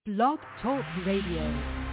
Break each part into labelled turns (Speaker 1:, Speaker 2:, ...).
Speaker 1: Blog Talk Radio.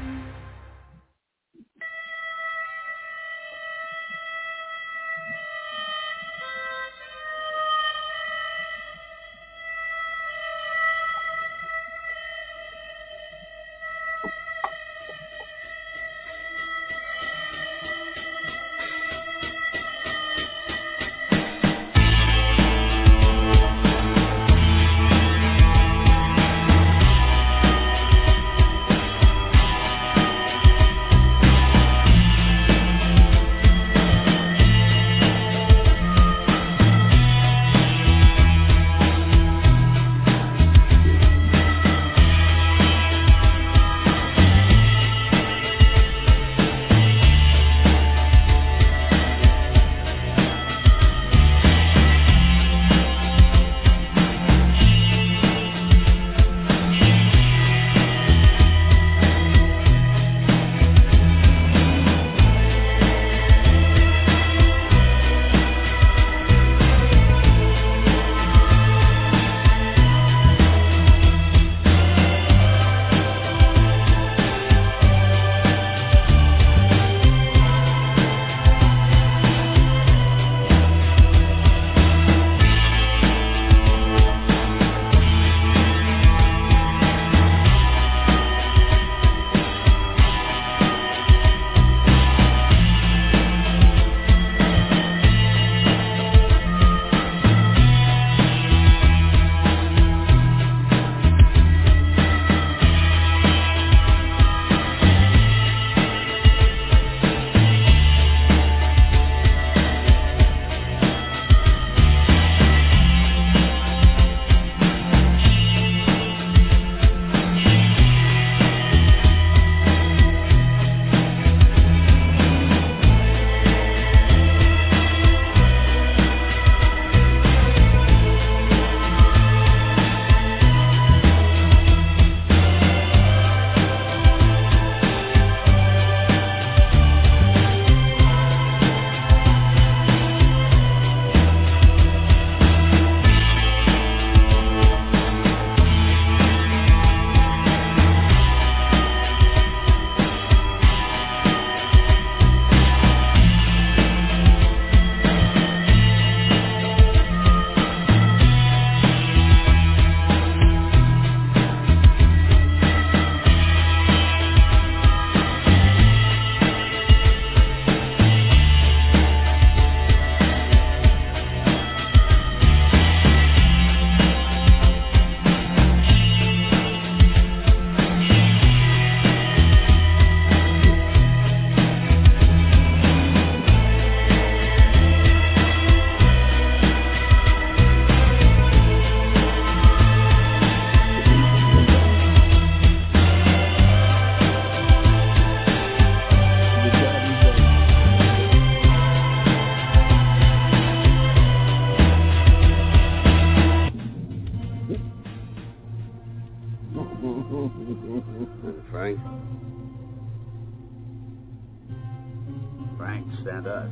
Speaker 2: Frank sent us.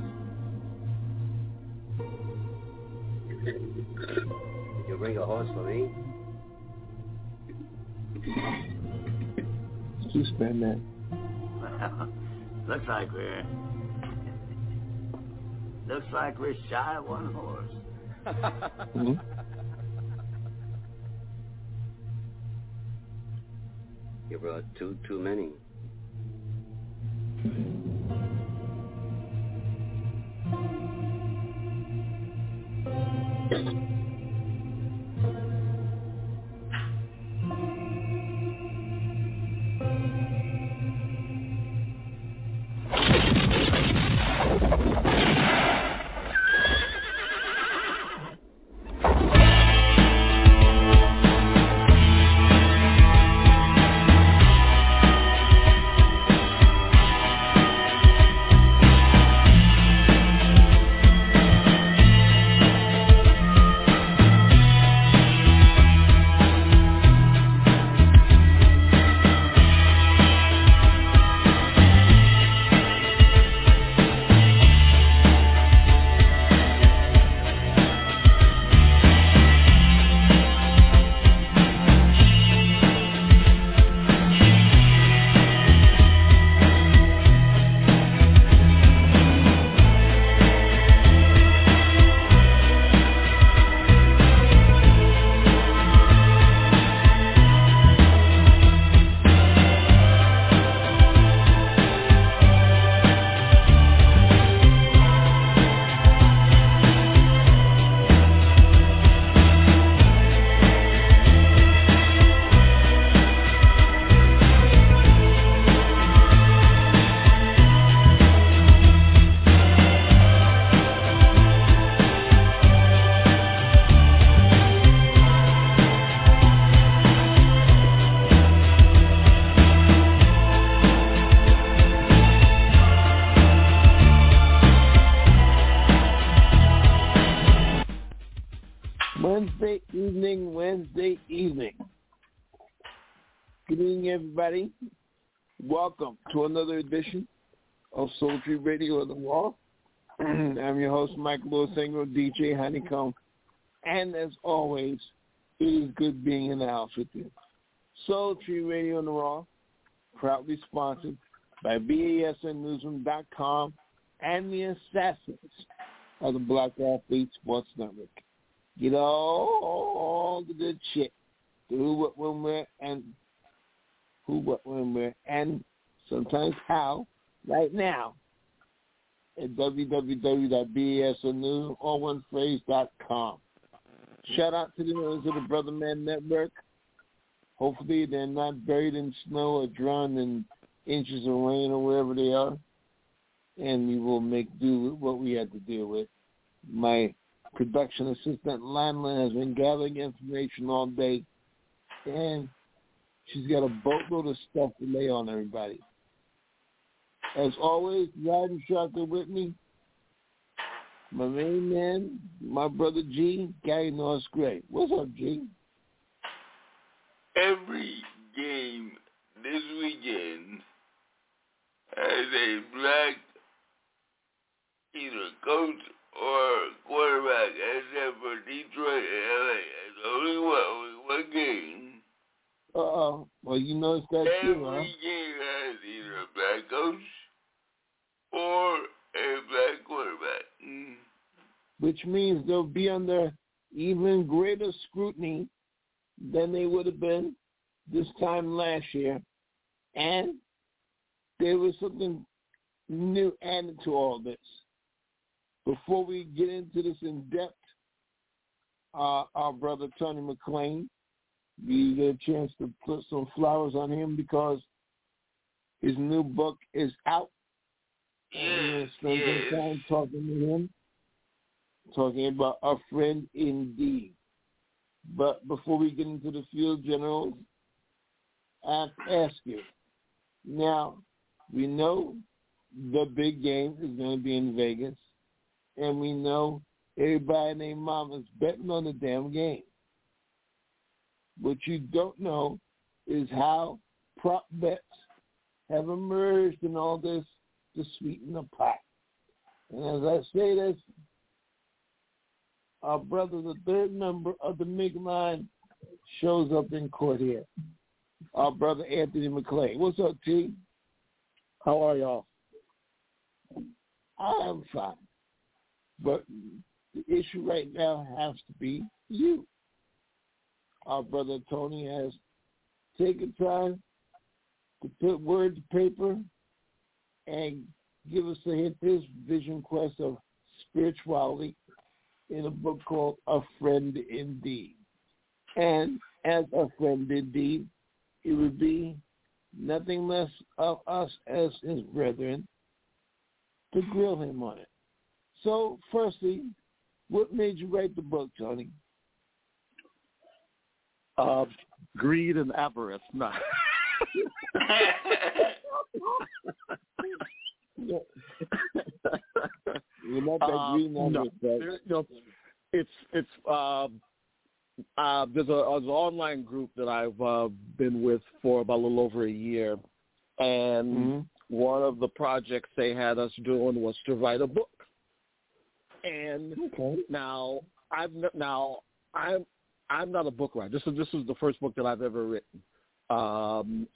Speaker 3: Did you bring a horse for me?
Speaker 4: Did you spend that?
Speaker 2: Looks like we're shy of one horse.
Speaker 4: Mm-hmm.
Speaker 3: You brought too many.
Speaker 5: Good evening, everybody. Welcome to another edition of Sultry Radio on the Wall. I'm your host, Michael Lewis Ingram, DJ Honeycomb. And as always, it is good being in the house with you. Sultry Radio on the Wall, proudly sponsored by BASNnewsroom.com and the Assassins of the Black Athlete Sports Network. Get all the good shit. The who, what, when, where, and sometimes how, right now, at www.basnnews.com. Shout out to the members of the Brother Man Network. Hopefully they're not buried in snow or drowned in inches of rain or wherever they are. And we will make do with what we had to deal with. My production assistant, Lana, has been gathering information all day. And she's got a boatload of stuff to lay on everybody. As always, riding shotgun with me, my main man, my brother G, Gary Norris Gray. What's up, G?
Speaker 6: Every game this weekend has a black either coach or quarterback, except for Detroit and LA. It's only one game.
Speaker 5: Well, you noticed that too, huh?
Speaker 6: Every game has either a black coach or a black quarterback.
Speaker 5: Which means they'll be under even greater scrutiny than they would have been this time last year. And there was something new added to all this. Before we get into this in depth, our brother Tony McClain, we get a chance to put some flowers on him because his new book is out. And we're spending some time talking to him, talking about A Friend Indeed. But before we get into the field generals, I have to ask you. Now, we know the big game is going to be in Vegas, and we know everybody and their mama's betting on the damn game. What you don't know is how prop bets have emerged in all this to sweeten the pot. And as I say this, our brother, the third member of the MIG line, shows up in court here. Our brother Anthony McClain. What's up, T?
Speaker 4: How are y'all?
Speaker 5: I'm fine. But the issue right now has to be you. Our brother Tony has taken time to put word to paper and give us a hint of his vision quest of spirituality in a book called A Friend Indeed. And as a friend indeed, it would be nothing less of us as his brethren to grill him on it. So, firstly, what made you write the book, Tony?
Speaker 4: Greed and avarice. No.
Speaker 5: You're not that greed and avarice, right?
Speaker 4: There's an online group that I've been with for about a little over a year, and one of the projects they had us doing was to write a book. And now I'm not a book writer. This is the first book that I've ever written, and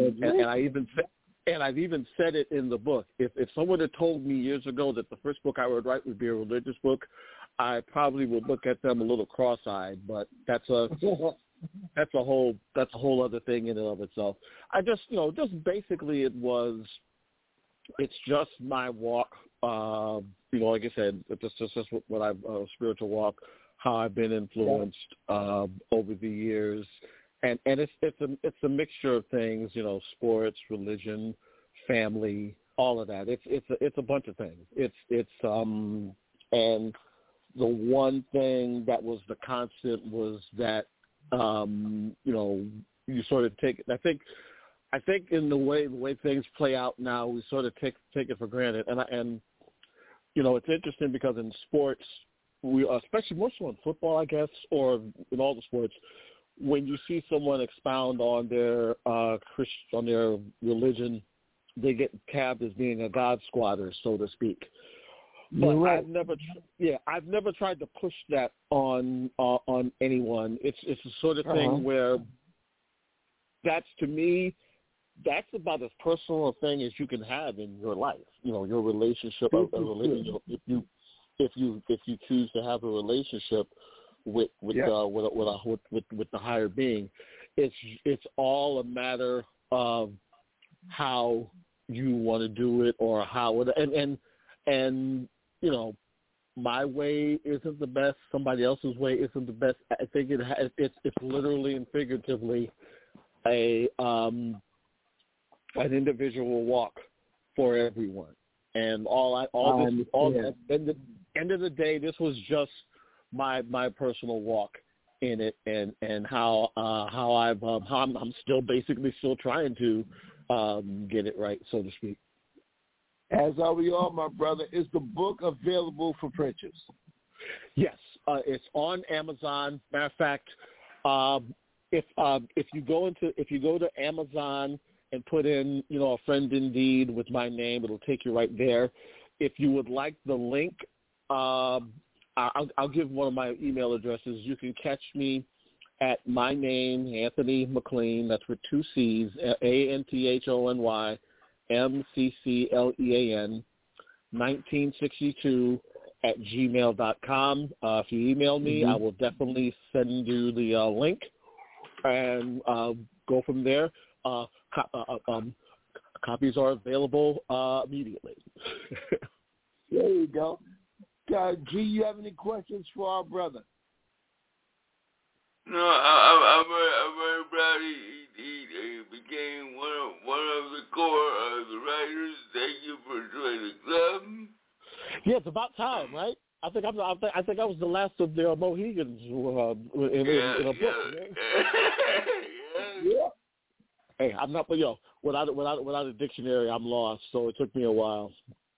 Speaker 4: I've even said it in the book. If someone had told me years ago that the first book I would write would be a religious book, I probably would look at them a little cross-eyed. But that's a whole other thing in and of itself. I just basically it's just my walk. Like I said, it's just what I've spiritual walk, how I've been influenced over the years, and it's a mixture of things, sports, religion, family, all of that. It's a bunch of things. And the one thing that was the constant was that you sort of take it. I think in the way things play out now, we sort of take it for granted, and it's interesting because in sports, we especially more so in football, I guess, or in all the sports, when you see someone expound on their on their religion, they get tabbed as being a God squatter, so to speak. But
Speaker 5: right.
Speaker 4: I've never tried to push that on anyone. It's the sort of thing where that's, to me, that's about as personal a thing as you can have in your life. You know, your relationship, if you choose to have a relationship with the higher being, it's all a matter of how you want to do it, or how it, and you know, my way isn't the best. Somebody else's way isn't the best. I think it's literally and figuratively an individual walk for everyone. And at the end of the day, this was just my personal walk in it, and how I'm still trying to get it right, so to speak.
Speaker 5: As are we all, my brother. Is the book available for purchase?
Speaker 4: Yes, it's on Amazon. Matter of fact, if you go to Amazon and put in, you know, a friend indeed with my name, it'll take you right there. If you would like the link, I'll give one of my email addresses. You can catch me at my name, Anthony McLean. That's with 2 C's, ANTHONY MCCLEAN 1962 at gmail.com. If you email me, I will definitely send you the link and go from there. Copies are available immediately.
Speaker 5: There you go. G, you have any questions for our brother?
Speaker 6: No, I'm very proud he became one of the core of the writers. Thank you for joining the club.
Speaker 4: Yeah, it's about time, right? I think I was the last of the Mohegans in a book.
Speaker 5: Yeah.
Speaker 4: Hey, I'm not, without a dictionary, I'm lost. So it took me a while.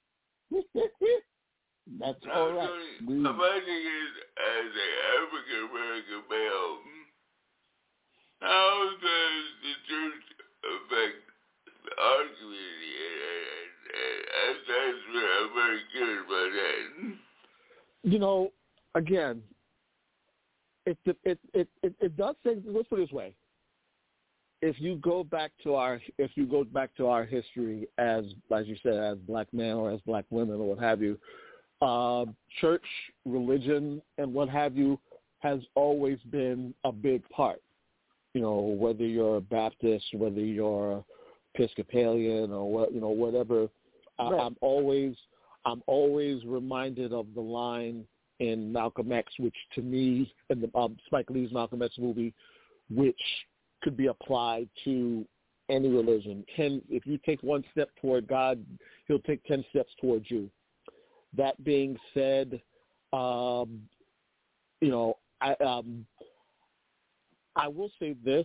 Speaker 5: That's all right.
Speaker 6: My thing is, as an African American male, how does the church affect our community? And that's where I'm very curious about that.
Speaker 4: You know, again, it does say. Let's put it this way: if you go back to our history as you said, as black men or as black women or what have you. Church, religion, and what have you has always been a big part. You know, whether you're a Baptist, whether you're Episcopalian, or whatever. Right. I'm always reminded of the line in Malcolm X, which to me, in the Spike Lee's Malcolm X movie, which could be applied to any religion. If you take one step toward God, He'll take 10 steps towards you. That being said, I will say this.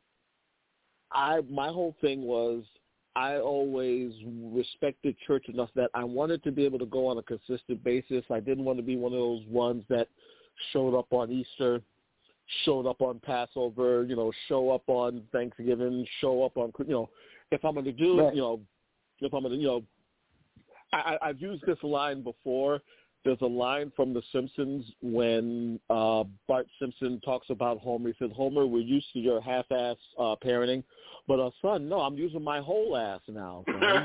Speaker 4: My whole thing was I always respected church enough that I wanted to be able to go on a consistent basis. I didn't want to be one of those ones that showed up on Easter, showed up on Passover, show up on Thanksgiving, show up on, if I'm going to do it, if I'm going to, I've used this line before. There's a line from The Simpsons when Bart Simpson talks about Homer. He says, Homer, we're used to your half-ass parenting, but son, no, I'm using my whole ass now.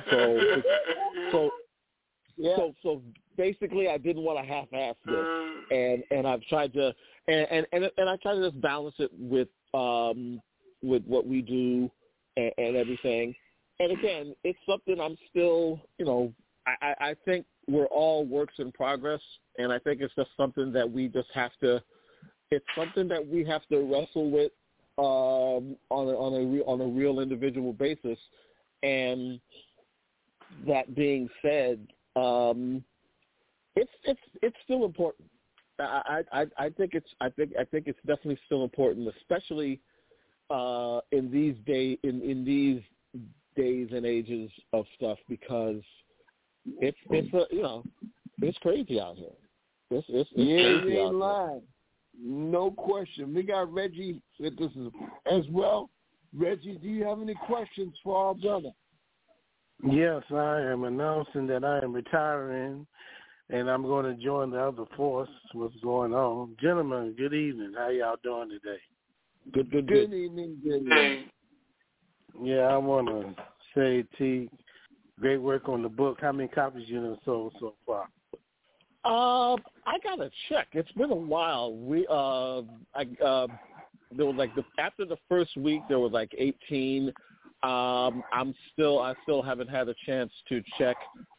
Speaker 4: So basically, I didn't want to half-ass this, and I've tried to, and I try to just balance it with what we do and everything. And again, it's something I'm still, I think we're all works in progress, and I think it's just something that we just have to. It's something that we have to wrestle with on a real individual basis. And that being said, it's still important. I think it's definitely still important, especially in these days and ages of stuff, because it's crazy out here. It's crazy out here.
Speaker 5: No question. We got Reggie with us as well. Reggie, do you have any questions for our brother?
Speaker 7: Yes, I am announcing that I am retiring, and I'm going to join the other force. What's going on? Gentlemen, good evening. How y'all doing today?
Speaker 5: Good evening. Good evening.
Speaker 7: Yeah, I want to say, T, great work on the book. How many copies you done sold so far?
Speaker 4: I gotta check. It's been a while. There was after the first week there was 18. I still haven't had a chance to check.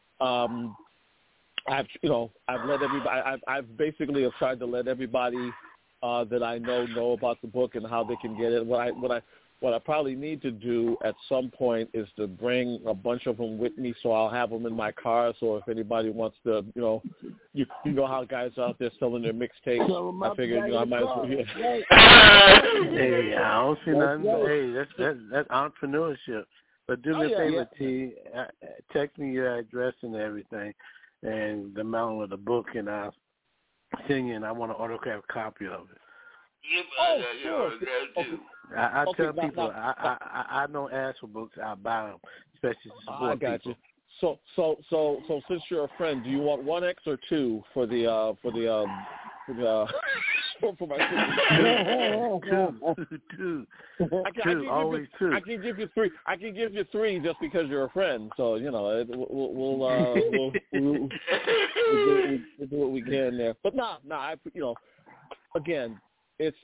Speaker 4: I've let everybody. I've basically tried to let everybody that I know about the book and how they can get it. What I probably need to do at some point is to bring a bunch of them with me, so I'll have them in my car. So if anybody wants to, you know how guys out there selling their mixtapes. I figured I might as well. Yeah.
Speaker 7: Hey, I don't see nothing. Hey, that's entrepreneurship. But do me a favor, T. Text me your address and everything, and the amount of the book, and I'll send you. And I want an autographed copy of it.
Speaker 4: Sure.
Speaker 7: I tell people I don't ask for books. I buy them, especially to support
Speaker 4: I got
Speaker 7: people.
Speaker 4: You. So since you're a friend, do you want 1X or 2 for my
Speaker 7: two.
Speaker 4: Always 2. I can give you 3. I can give you 3 just because you're a friend. So we'll do what we can there. But again. It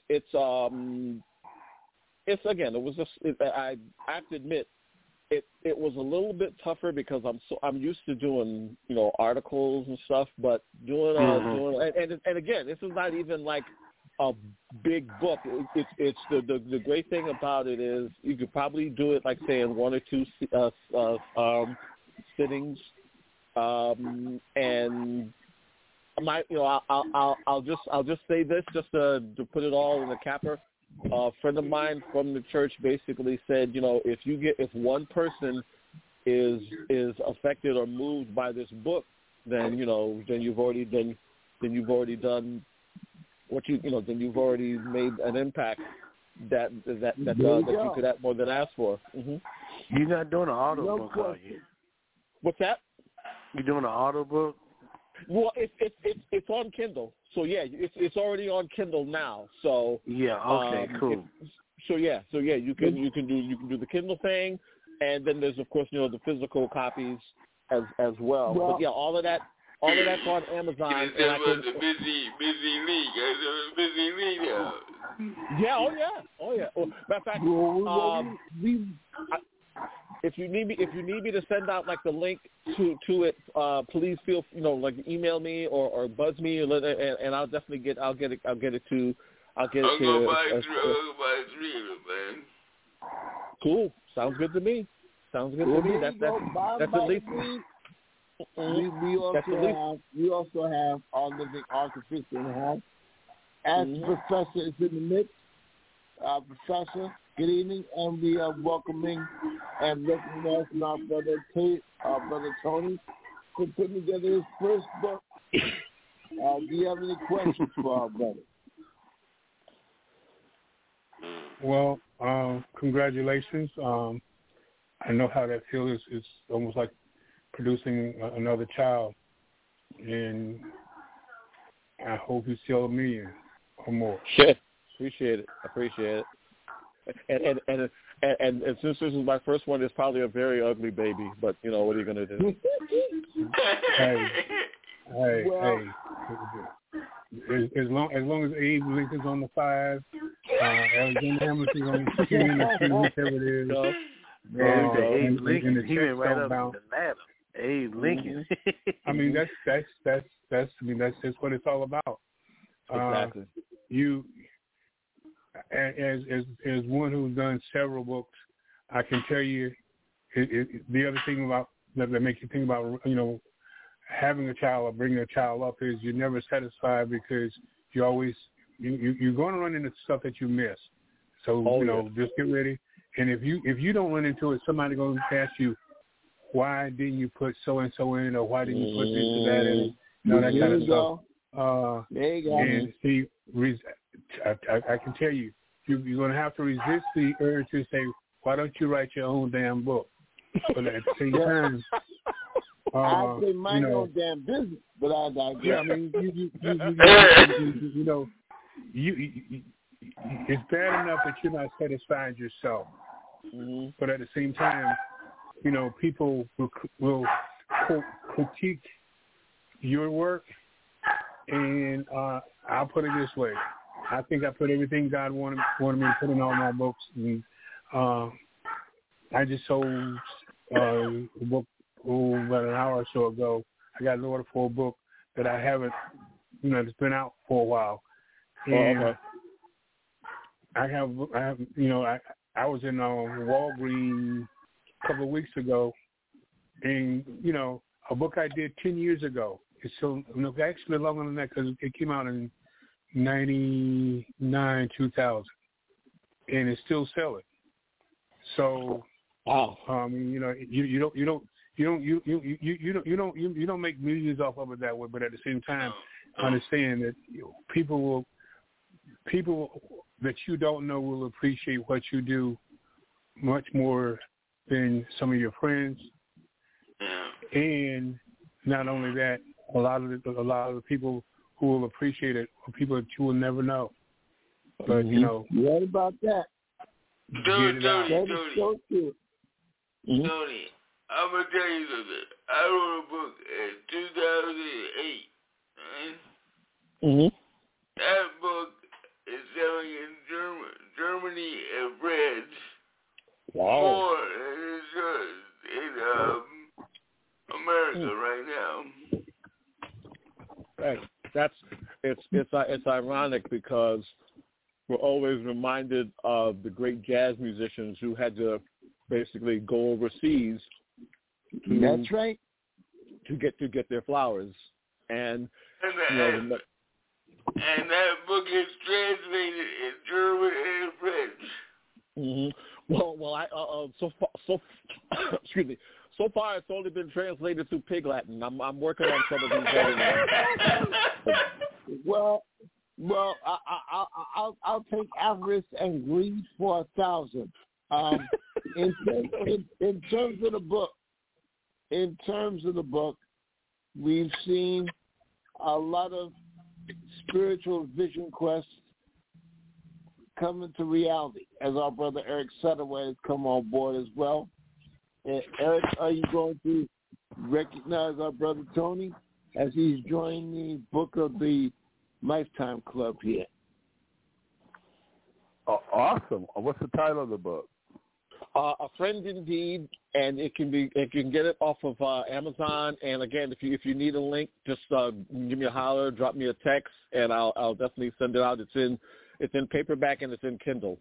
Speaker 4: was just. I have to admit, it was a little bit tougher because I'm used to doing articles and stuff, but doing and again, this is not even like a big book. It's the great thing about it is you could probably do it say in 1 or 2 sittings, and. I'll just say this just to put it all in the capper. A friend of mine from the church basically said, if one person is affected or moved by this book, then you've already done what then you've already made an impact that you could have more than ask for. Mm-hmm.
Speaker 7: You're not doing an auto book, are you?
Speaker 4: What's that?
Speaker 7: You're doing an auto book?
Speaker 4: Well, it's on Kindle, so it's already on Kindle now. So
Speaker 7: cool.
Speaker 4: So you can do the Kindle thing, and then there's of course the physical copies as well. But all of that's on Amazon. And I can,
Speaker 6: busy league.
Speaker 4: Yeah, oh yeah. Well, matter of fact, if you need me to send out the link to it, please feel email me or buzz me and I'll definitely get it to. I'll get it to.
Speaker 6: I'll go buy 3 of them, man.
Speaker 4: Cool. Sounds good to me. That's at least.
Speaker 5: We also have our living archivist in the house. As Professor is in the mix, Professor. Good evening, and we are welcoming and recognizing our brother Tony, for putting together his first book. Do you have any questions for our brother?
Speaker 8: Well, congratulations. I know how that feels. It's almost like producing another child, and I hope you sell 1 million or more.
Speaker 4: Shit. Appreciate it. And since this is my first one, it's probably a very ugly baby. But what are you gonna do?
Speaker 8: Hey. As long as Abe Lincoln's on the 5, Alexander Hamilton's on the 10, or whichever it is.
Speaker 7: Abe Lincoln, he went right up the ladder. Abe Lincoln.
Speaker 8: I mean, that's just what it's all about.
Speaker 4: Exactly.
Speaker 8: You. As one who's done several books, I can tell you the other thing about that makes you think about having a child or bringing a child up is you're never satisfied because you always you're going to run into stuff that you miss. So just get ready. And if you don't run into it, somebody's going to ask you, why didn't you put so and so in, or why didn't you put this or that in, that kind of stuff.
Speaker 5: There you go.
Speaker 8: And see, I can tell you, you're going to have to resist the urge to say, why don't you write your own damn book? But at the same time,
Speaker 5: I say mind your own damn business, but I digress.
Speaker 8: Yeah, I mean, you know, it's bad enough that you're not satisfied yourself, but at the same time, you know, people will critique your work, and I'll put it this way: I think I put everything God wanted me to put in all my books, and I just sold a book about an hour or so ago. I got an order for a book that I haven't, you know, it's been out for a while, and I have, you know, I was in Walgreens a couple of weeks ago, and you know, a book I did 10 years ago. It's still, no, actually longer than that because it came out in 99, 2000, and it's still selling. So, you know, you don't make millions off of it that way, but at the same time, understand that people that you don't know will appreciate what you do much more than some of your friends. And not only that, a lot of the people who will appreciate it are people that you will never know. But you know,
Speaker 5: what about that?
Speaker 6: Tony,
Speaker 5: So true.
Speaker 6: Tony, I'm gonna tell you something. I wrote a book in 2008. Right? That book is selling in Germany and France. More than it is in America right now.
Speaker 4: Right. It's ironic because we're always reminded of the great jazz musicians who had to basically go overseas.
Speaker 5: That's right.
Speaker 4: To get their flowers, and
Speaker 6: that book is translated in German and French.
Speaker 4: Well, I excuse me. So far, it's only been translated through Pig Latin. I'm working on some of these other ones.
Speaker 5: Well, I'll take avarice and greed for 1,000. In terms of the book, we've seen a lot of spiritual vision quests come into reality, as our brother Eric Sutterway has come on board as well. And Eric, are you going to recognize our brother Tony as he's joined the book of the Lifetime Club here?
Speaker 9: Awesome. What's the title of the book?
Speaker 4: A Friend Indeed, and you can get it off of Amazon. And again, if you need a link, just give me a holler, drop me a text, and I'll definitely send it out. It's in paperback and it's in Kindle.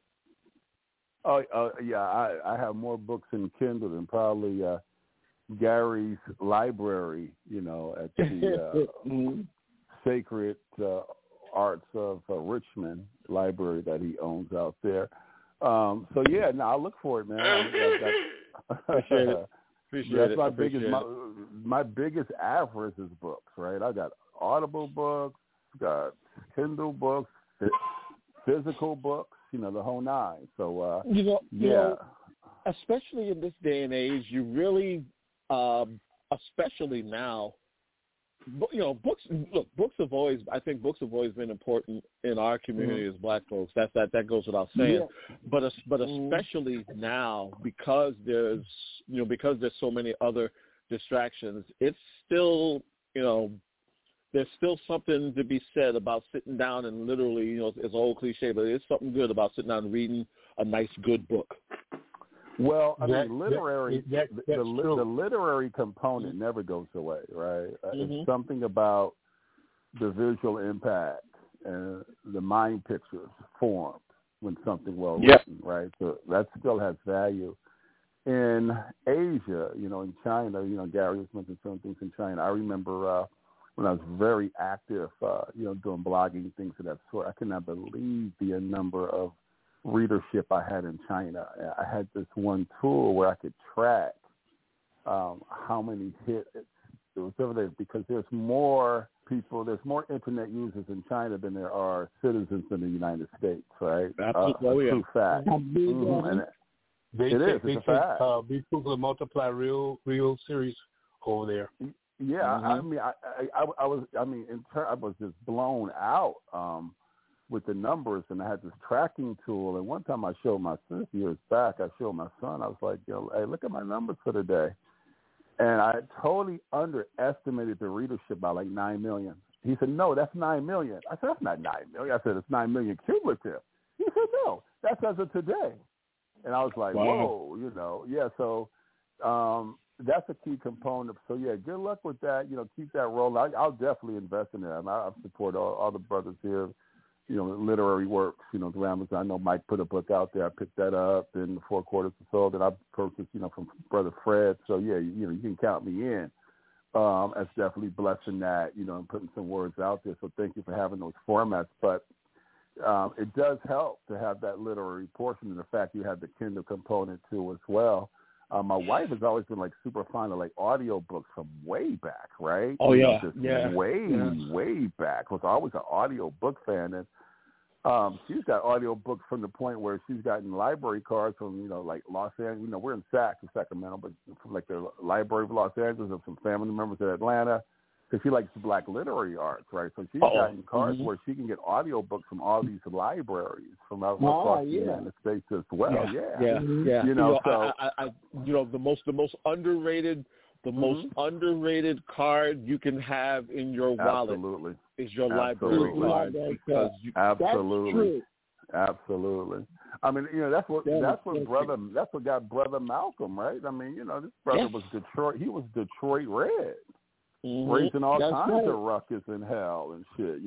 Speaker 9: Yeah, I have more books in Kindle than probably Gary's library, you know, at the Sacred Arts of Richmond library that he owns out there. So yeah, no, I'll look for it, man. Appreciate it. That's my biggest avarice is books, right? I got Audible books, got Kindle books, physical books, you know, the whole nine. So
Speaker 4: you know, especially in this day and age, you really, especially now, you know, books have always been important in our community as Black folks. That goes without saying. Yeah. But especially now, because there's so many other distractions, it's still, you know, there's still something to be said about sitting down and literally, you know, it's an old cliche, but it's something good about sitting down and reading a nice, good book.
Speaker 9: Well, I mean, the literary component never goes away, right? It's something about the visual impact and the mind pictures formed when something well written, right? So that still has value. In Asia, you know, in China, you know, Gary has mentioned certain things in China. I remember when I was very active, you know, doing blogging, things of that sort. I could not believe the number of readership I had in China. I had this one tool where I could track how many hits it was over there, because there's more people. There's more internet users in China than there are citizens in the United States, right?
Speaker 4: Absolutely.
Speaker 9: True fact. And it's a fact.
Speaker 8: These people multiply real series over there.
Speaker 9: Yeah, I mean, I was just blown out with the numbers, and I had this tracking tool. And one time I showed my son, years back, I showed my son. I was like, hey, look at my numbers for the day. And I totally underestimated the readership by like 9 million. He said, no, that's 9 million. I said, that's not 9 million. I said, it's 9 million cumulative. He said, no, that's as of today. And I was like, whoa, yeah. So that's a key component. So, yeah, good luck with that. Keep that rolling. I'll definitely invest in that. I support all the brothers here, literary works, through Amazon. I know Mike put a book out there. I picked that up in the 4 quarters or so that I purchased, from Brother Fred. So, yeah, you can count me in. As definitely blessing that, and putting some words out there. So thank you for having those formats. But it does help to have that literary portion, and the fact you have the Kindle component too as well. My wife has always been like super fond of like audio books from way back, right?
Speaker 4: Oh yeah,
Speaker 9: way back. Was always an audio book fan, and she's got audio books from the point where she's gotten library cards from like Los Angeles. We're in Sacramento, but from like the Library of Los Angeles and some family members in Atlanta. Because she likes Black literary arts, right? So she's gotten cards where she can get audio books from all these libraries from out across the United States as well. Yeah.
Speaker 4: The most underrated, most underrated card you can have in your wallet is your library card. Because
Speaker 9: Absolutely. I mean, that's what got Brother Malcolm, right? I mean, this brother was Detroit. He was Detroit Red. Raising all kinds of ruckus in hell and shit,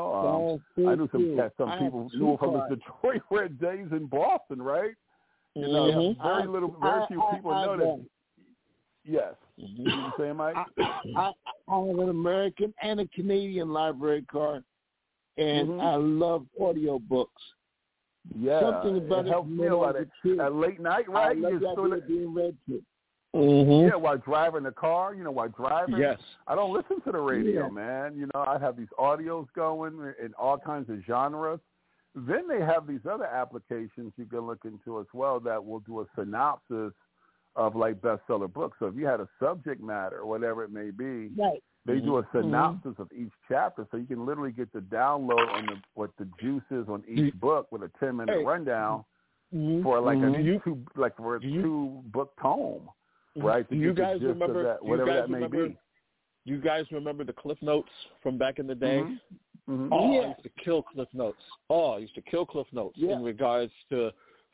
Speaker 9: I knew some people knew from his Detroit Red days in Boston, right? Very few people know that. Yes. You saying, Mike?
Speaker 5: I have an American and a Canadian library card, and I love audio books.
Speaker 9: Yeah,
Speaker 5: something about
Speaker 9: it helps me a lot at late night, right?
Speaker 5: I love that being read to.
Speaker 9: Yeah, while driving the car, while driving.
Speaker 4: Yes.
Speaker 9: I don't listen to the radio, man. I have these audios going in all kinds of genres. Then they have these other applications you can look into as well that will do a synopsis of like bestseller books. So if you had a subject matter or whatever it may be, they do a synopsis of each chapter, so you can literally get the download on what the juice is on each book with a 10-minute rundown for like a 2-book tome. Right.
Speaker 4: Do you guys remember
Speaker 9: that, whatever that may be?
Speaker 4: You guys remember the Cliff Notes from back in the day?
Speaker 9: Mm-hmm.
Speaker 4: I used to kill Cliff Notes. I used to kill Cliff Notes in regards to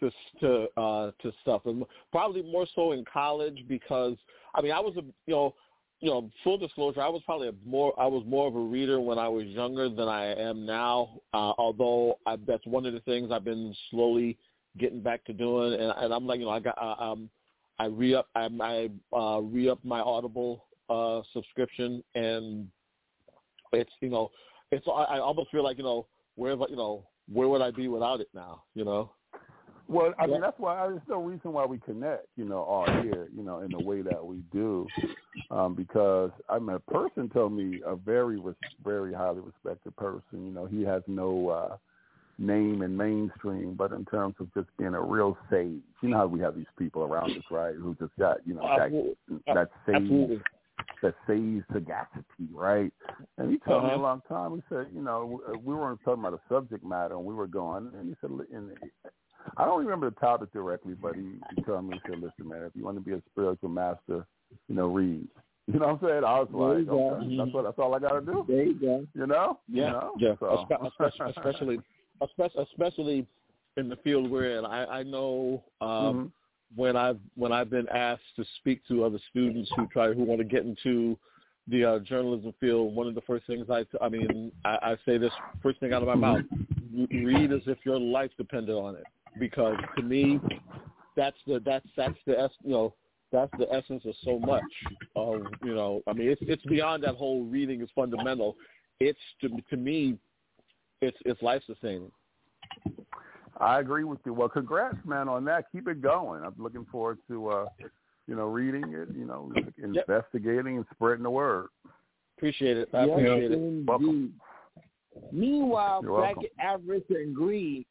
Speaker 4: stuff, and probably more so in college because I was full disclosure, I was more of a reader when I was younger than I am now. Although that's one of the things I've been slowly getting back to doing, and I'm like I re-up my Audible subscription, and it's I almost feel like where would I be without it now?
Speaker 9: Well, I mean that's why there's no reason why we connect, all here, in the way that we do, because a person told me, a very very highly respected person, he has no name in mainstream, but in terms of just being a real sage, how we have these people around us, right, who just got that sage sagacity, right? And he told me a long time. He said, we weren't talking about a subject matter, and we were going, and he said, I don't remember the topic directly, but he told me, he said, listen, man, if you want to be a spiritual master, read. You know what I'm saying? I was like, okay, that's all I got to do.
Speaker 5: There you go.
Speaker 4: Yeah. So. Especially in the field we're in. I know when I've been asked to speak to other students who want to get into the journalism field, one of the first things I say this first thing out of my mouth: read as if your life depended on it. Because to me, that's the essence of so much of it's beyond that whole reading is fundamental. It's to me. It's life sustaining.
Speaker 9: I agree with you. Well, congrats, man, on that. Keep it going. I'm looking forward to, reading it, investigating and spreading the word.
Speaker 4: Appreciate it. I appreciate it.
Speaker 9: Welcome.
Speaker 5: Meanwhile, back at Avarice and Greed,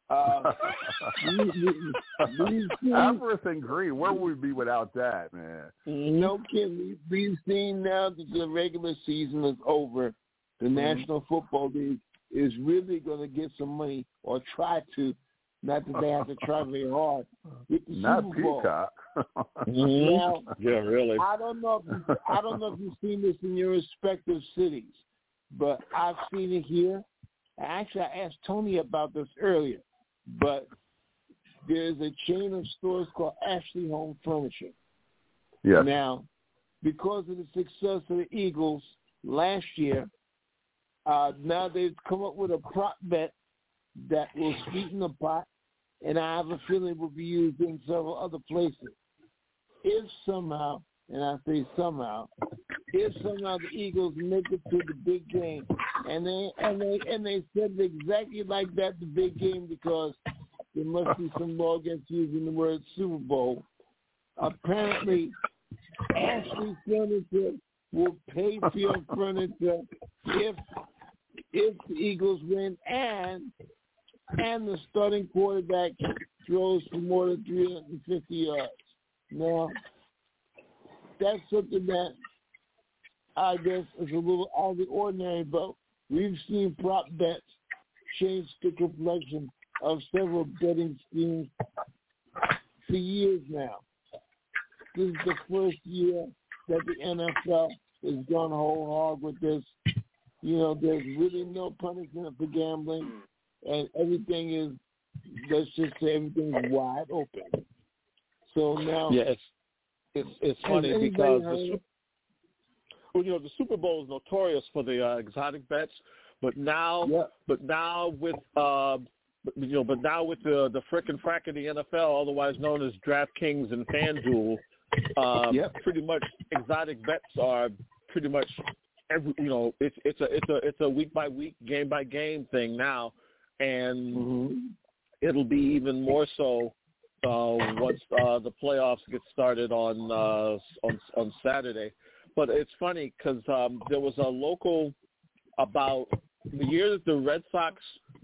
Speaker 9: Avarice and Greed, where would we be without that, man?
Speaker 5: No kidding. We've seen now that the regular season is over. The National Football League is really going to get some money, or try to. Not that they have to try very hard. With the
Speaker 9: Not
Speaker 5: Super Bowl.
Speaker 9: Peacock.
Speaker 5: Now,
Speaker 4: yeah, really.
Speaker 5: I don't know if you've seen this in your respective cities, but I've seen it here. Actually, I asked Tony about this earlier, but there's a chain of stores called Ashley Home Furnishing.
Speaker 9: Yeah.
Speaker 5: Now, because of the success of the Eagles last year, now they've come up with a prop bet that will sweeten the pot, and I have a feeling it will be used in several other places. If somehow, and I say somehow, the Eagles make it to the big game, and they said it exactly like that, the big game, because there must be some law against using the word Super Bowl. Apparently, Ashley Furniture will pay for your furniture if the Eagles win, and the starting quarterback throws for more than 350 yards. Now, that's something that I guess is a little out of the ordinary, but we've seen prop bets change the complexion of several betting schemes for years now. This is the first year that the NFL has gone whole hog with this. You know, there's really no punishment for gambling, and everything is, let's just say, everything's wide open. So now,
Speaker 4: yeah, it's funny because the Super Bowl is notorious for the exotic bets, but now with the frickin' frack of the NFL, otherwise known as DraftKings and FanDuel, pretty much exotic bets are pretty much it's a week by week, game by game thing now, and it'll be even more so once the playoffs get started on Saturday. But it's funny because there was a local about the year that the Red Sox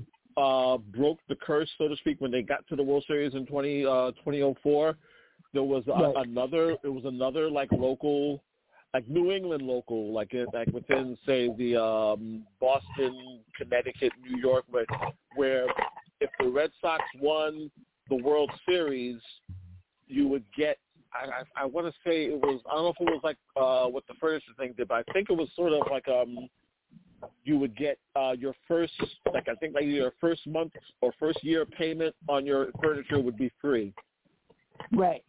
Speaker 4: broke the curse, so to speak, when they got to the World Series in 2004. There was another like local, like New England local, like within, say, the Boston, Connecticut, New York, where if the Red Sox won the World Series, you would get, I want to say it was, I don't know if it was like what the furniture thing did, but I think it was sort of like you would get your first, like I think like your first month or first year payment on your furniture would be free.
Speaker 5: Right.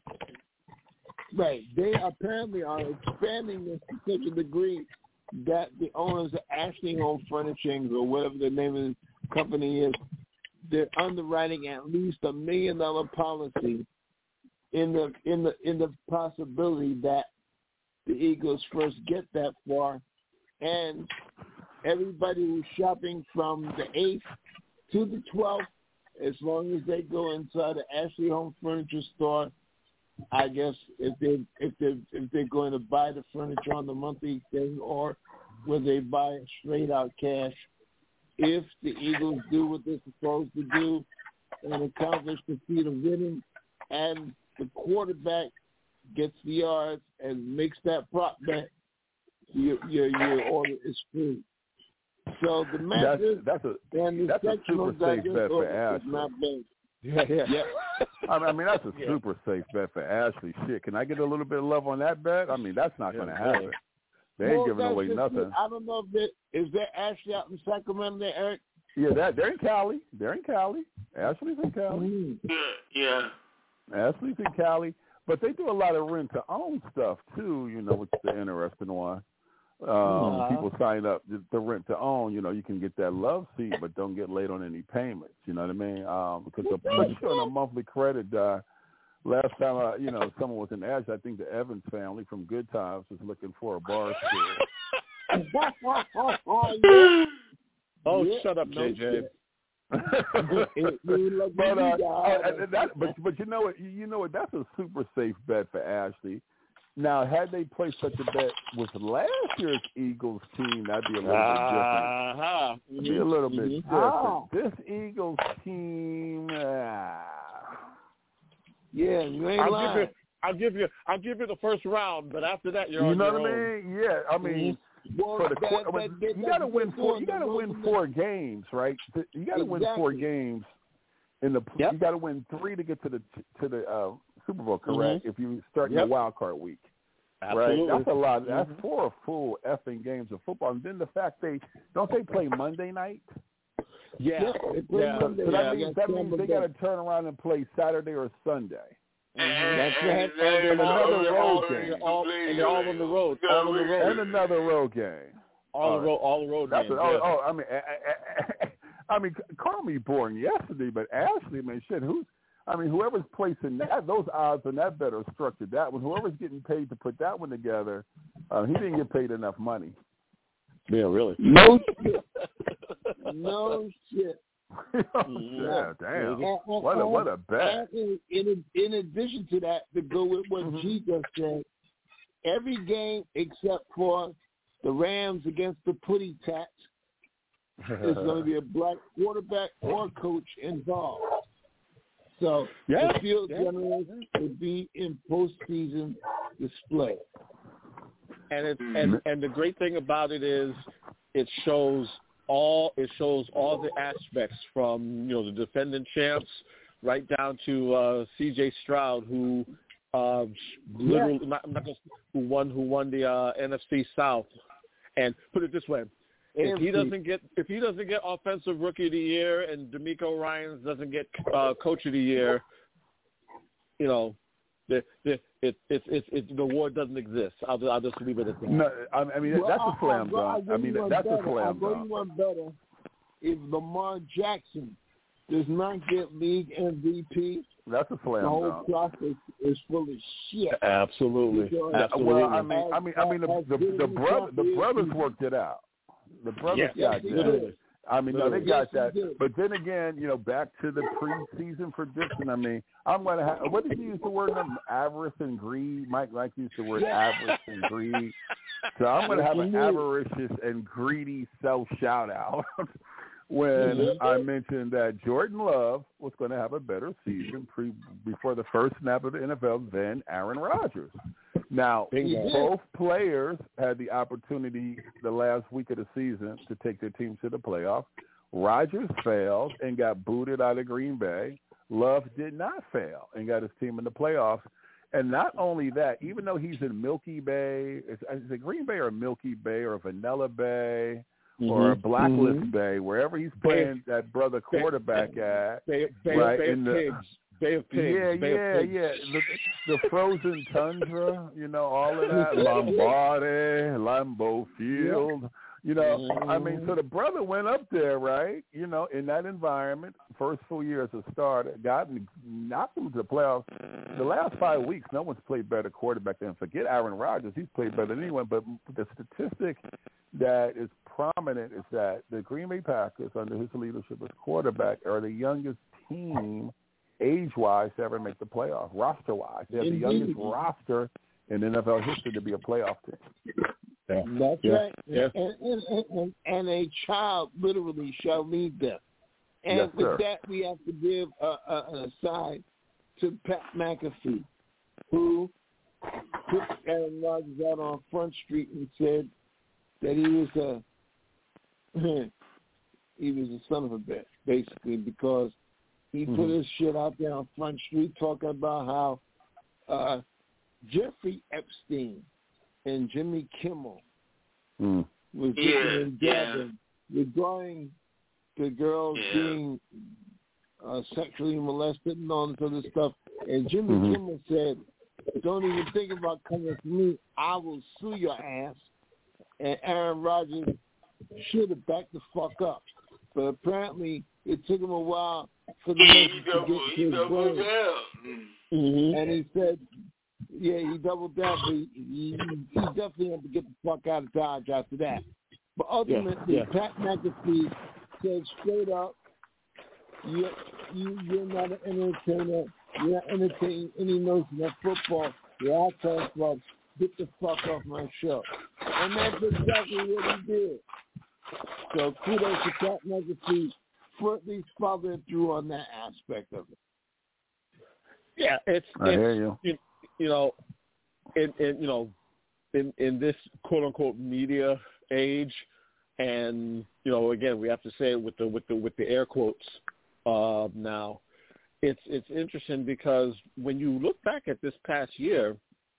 Speaker 5: They apparently are expanding this to such a degree that the owners of Ashley Home Furnishings, or whatever the name of the company is, they're underwriting at least $1 million policy in the possibility that the Eagles first get that far, and everybody who's shopping from the 8th to the 12th, as long as they go inside the Ashley Home Furniture store, I guess if they're going to buy the furniture on the monthly thing, or whether they buy it straight out cash, if the Eagles do what they're supposed to do and accomplish the feat of winning, and the quarterback gets the yards and makes that prop bet, your order is free. So the matches
Speaker 9: that's a super safe bet for Ashley.
Speaker 5: Yeah.
Speaker 9: I mean, that's a super safe bet for Ashley. Shit, can I get a little bit of love on that bet? I mean, that's not going to happen. They ain't giving away nothing.
Speaker 5: I don't know if is there Ashley out in Sacramento there, Eric?
Speaker 9: Yeah, they're in Cali. Ashley's in Cali.
Speaker 6: Yeah.
Speaker 9: Ashley's in Cali, but they do a lot of rent-to-own stuff too. Which is the interesting one. People sign up to rent to own. You can get that love seat, but don't get late on any payments. You know what I mean? Because especially on a monthly credit, last time someone was in Ash, I think the Evans family from Good Times was looking for a bar stool.
Speaker 4: Shut up, JJ.
Speaker 9: But you know what? That's a super safe bet for Ashley. Now, had they placed such a bet with last year's Eagles team, that'd be a little bit different. It'd be a little bit different. This Eagles team,
Speaker 5: yeah, you ain't lying.
Speaker 4: I'll give you the first round, but after that, you're
Speaker 9: you
Speaker 4: on
Speaker 9: know
Speaker 4: your
Speaker 9: what
Speaker 4: own.
Speaker 9: I mean? Yeah, I mean, for the you got to win four. You got to win 4 games, right? You got to win 4 games in the. You got to win 3 to get to the Super Bowl, correct? If you start your wild card week.
Speaker 4: Absolutely.
Speaker 9: Right, that's a lot. That's 4 full effing games of football, and then the fact they play Monday night.
Speaker 4: Yeah.
Speaker 9: So that means they got to turn around and play Saturday or Sunday.
Speaker 4: That's right.
Speaker 9: And another road game.
Speaker 4: And they're all on the road.
Speaker 9: And another road game.
Speaker 4: All the road games.
Speaker 9: I mean, call me boring yesterday, but Ashley, man, shit, whoever's placing that, those odds on that bet are structured that one. Whoever's getting paid to put that one together, he didn't get paid enough money.
Speaker 4: Yeah, really.
Speaker 5: No shit. No shit.
Speaker 9: Yeah, damn. What a bet.
Speaker 5: In addition to that, to go with what G just said, every game except for the Rams against the Putty Tats is going to be a black quarterback or coach involved. So the field generals will be in postseason display.
Speaker 4: And the great thing about it is it shows all the aspects from the defending champs right down to C.J. Stroud, who literally who won the NFC South. And put it this way: if he doesn't get Offensive Rookie of the Year and DeMeco Ryans doesn't get Coach of the Year, the award doesn't exist. I'll just leave it at that.
Speaker 9: No, I mean that's a slam dunk. That's a slam
Speaker 5: dunk. I'll go you one better. If Lamar Jackson does not get league MVP,
Speaker 9: that's a slam dunk.
Speaker 5: The whole process is full of shit.
Speaker 4: Absolutely.
Speaker 9: Well, the brothers worked it out. The brothers got that. They got that. But then again, back to the preseason prediction. I'm going to have, what did you use the word? Avarice and greed. Mike used the word avarice and greed. So I'm going to have an avaricious and greedy self-shout-out when I mentioned that Jordan Love was going to have a better season before the first snap of the NFL than Aaron Rodgers. Now, both players had the opportunity the last week of the season to take their teams to the playoffs. Rodgers failed and got booted out of Green Bay. Love did not fail and got his team in the playoffs. And not only that, even though he's in Milky Bay, is it Green Bay or Milky Bay or Vanilla Bay or a Blacklist Bay, wherever he's playing that brother quarterback at.
Speaker 4: Bay of Pigs.
Speaker 9: The frozen tundra, all of that. Lombardi, Lambeau Field. So the brother went up there, right? In that environment, first full year as a starter, knocked him to the playoffs. The last 5 weeks, no one's played better quarterback than. Forget Aaron Rodgers; he's played better than anyone. But the statistic that is prominent is that the Green Bay Packers, under his leadership as quarterback, are the youngest team age-wise to ever make the playoffs. Roster-wise, they have the youngest roster in NFL history to be a playoff team.
Speaker 5: Yeah. That's right. Yeah. And a child literally shall lead them. And with that, we have to give an aside to Pat McAfee, who took Aaron Rodgers out on Front Street and said that he was a son of a bitch, basically, because he put his shit out there on Front Street talking about how Jeffrey Epstein and Jimmy Kimmel was gathering regarding the girls being sexually molested and all this other stuff. And Jimmy Kimmel said, "Don't even think about coming for me. I will sue your ass." And Aaron Rodgers should have backed the fuck up. But apparently it took him a while for the message to get to his brain. And he said, he doubled down, but he definitely had to get the fuck out of Dodge after that. But ultimately, Pat McAfee said straight up, you're not an entertainer. You're not entertaining any notion of football. Yeah, I told folks, get the fuck off my show. And that's exactly what he did. So kudos to Cat McAfee for at least following through on that aspect of it.
Speaker 4: Yeah,
Speaker 9: I hear you.
Speaker 4: You know, in this quote unquote media age, and you know, again, we have to say it with the air quotes now. It's interesting because when you look back at this past year,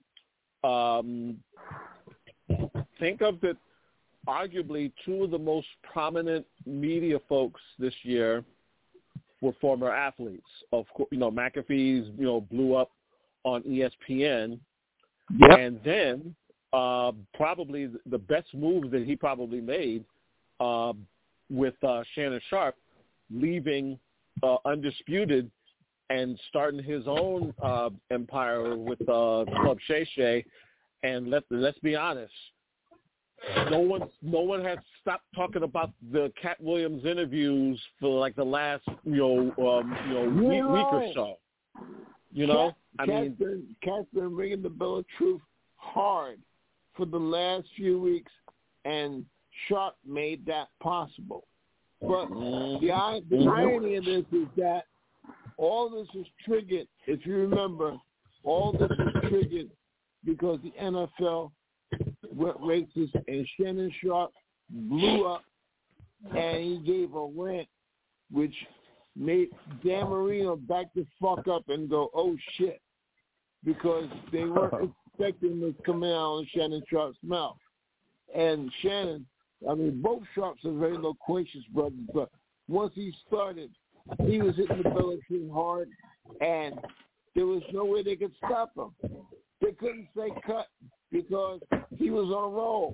Speaker 4: think of that. Arguably, two of the most prominent media folks this year were former athletes. Of course, you know, McAfee's, you know, blew up on ESPN, and then probably the best move that he probably made with Shannon Sharpe leaving Undisputed and starting his own empire with Club Shay Shay. And let's be honest, no one has stopped talking about the Cat Williams interviews for like the last week or so. You know,
Speaker 5: Cat's been ringing the bell of truth hard for the last few weeks, and Sharpe made that possible. But the irony of this is that all this is triggered. If you remember, all this is triggered because the NFL went racist and Shannon Sharpe blew up, and he gave a rant which made Dan Marino back the fuck up and go, oh shit, because they weren't expecting this coming out of Shannon Sharpe's mouth. And Shannon, I mean, both Sharpes are very loquacious brothers, but once he started, he was hitting the bell of truth hard, and there was no way they could stop him. They couldn't say cut because he was on a roll.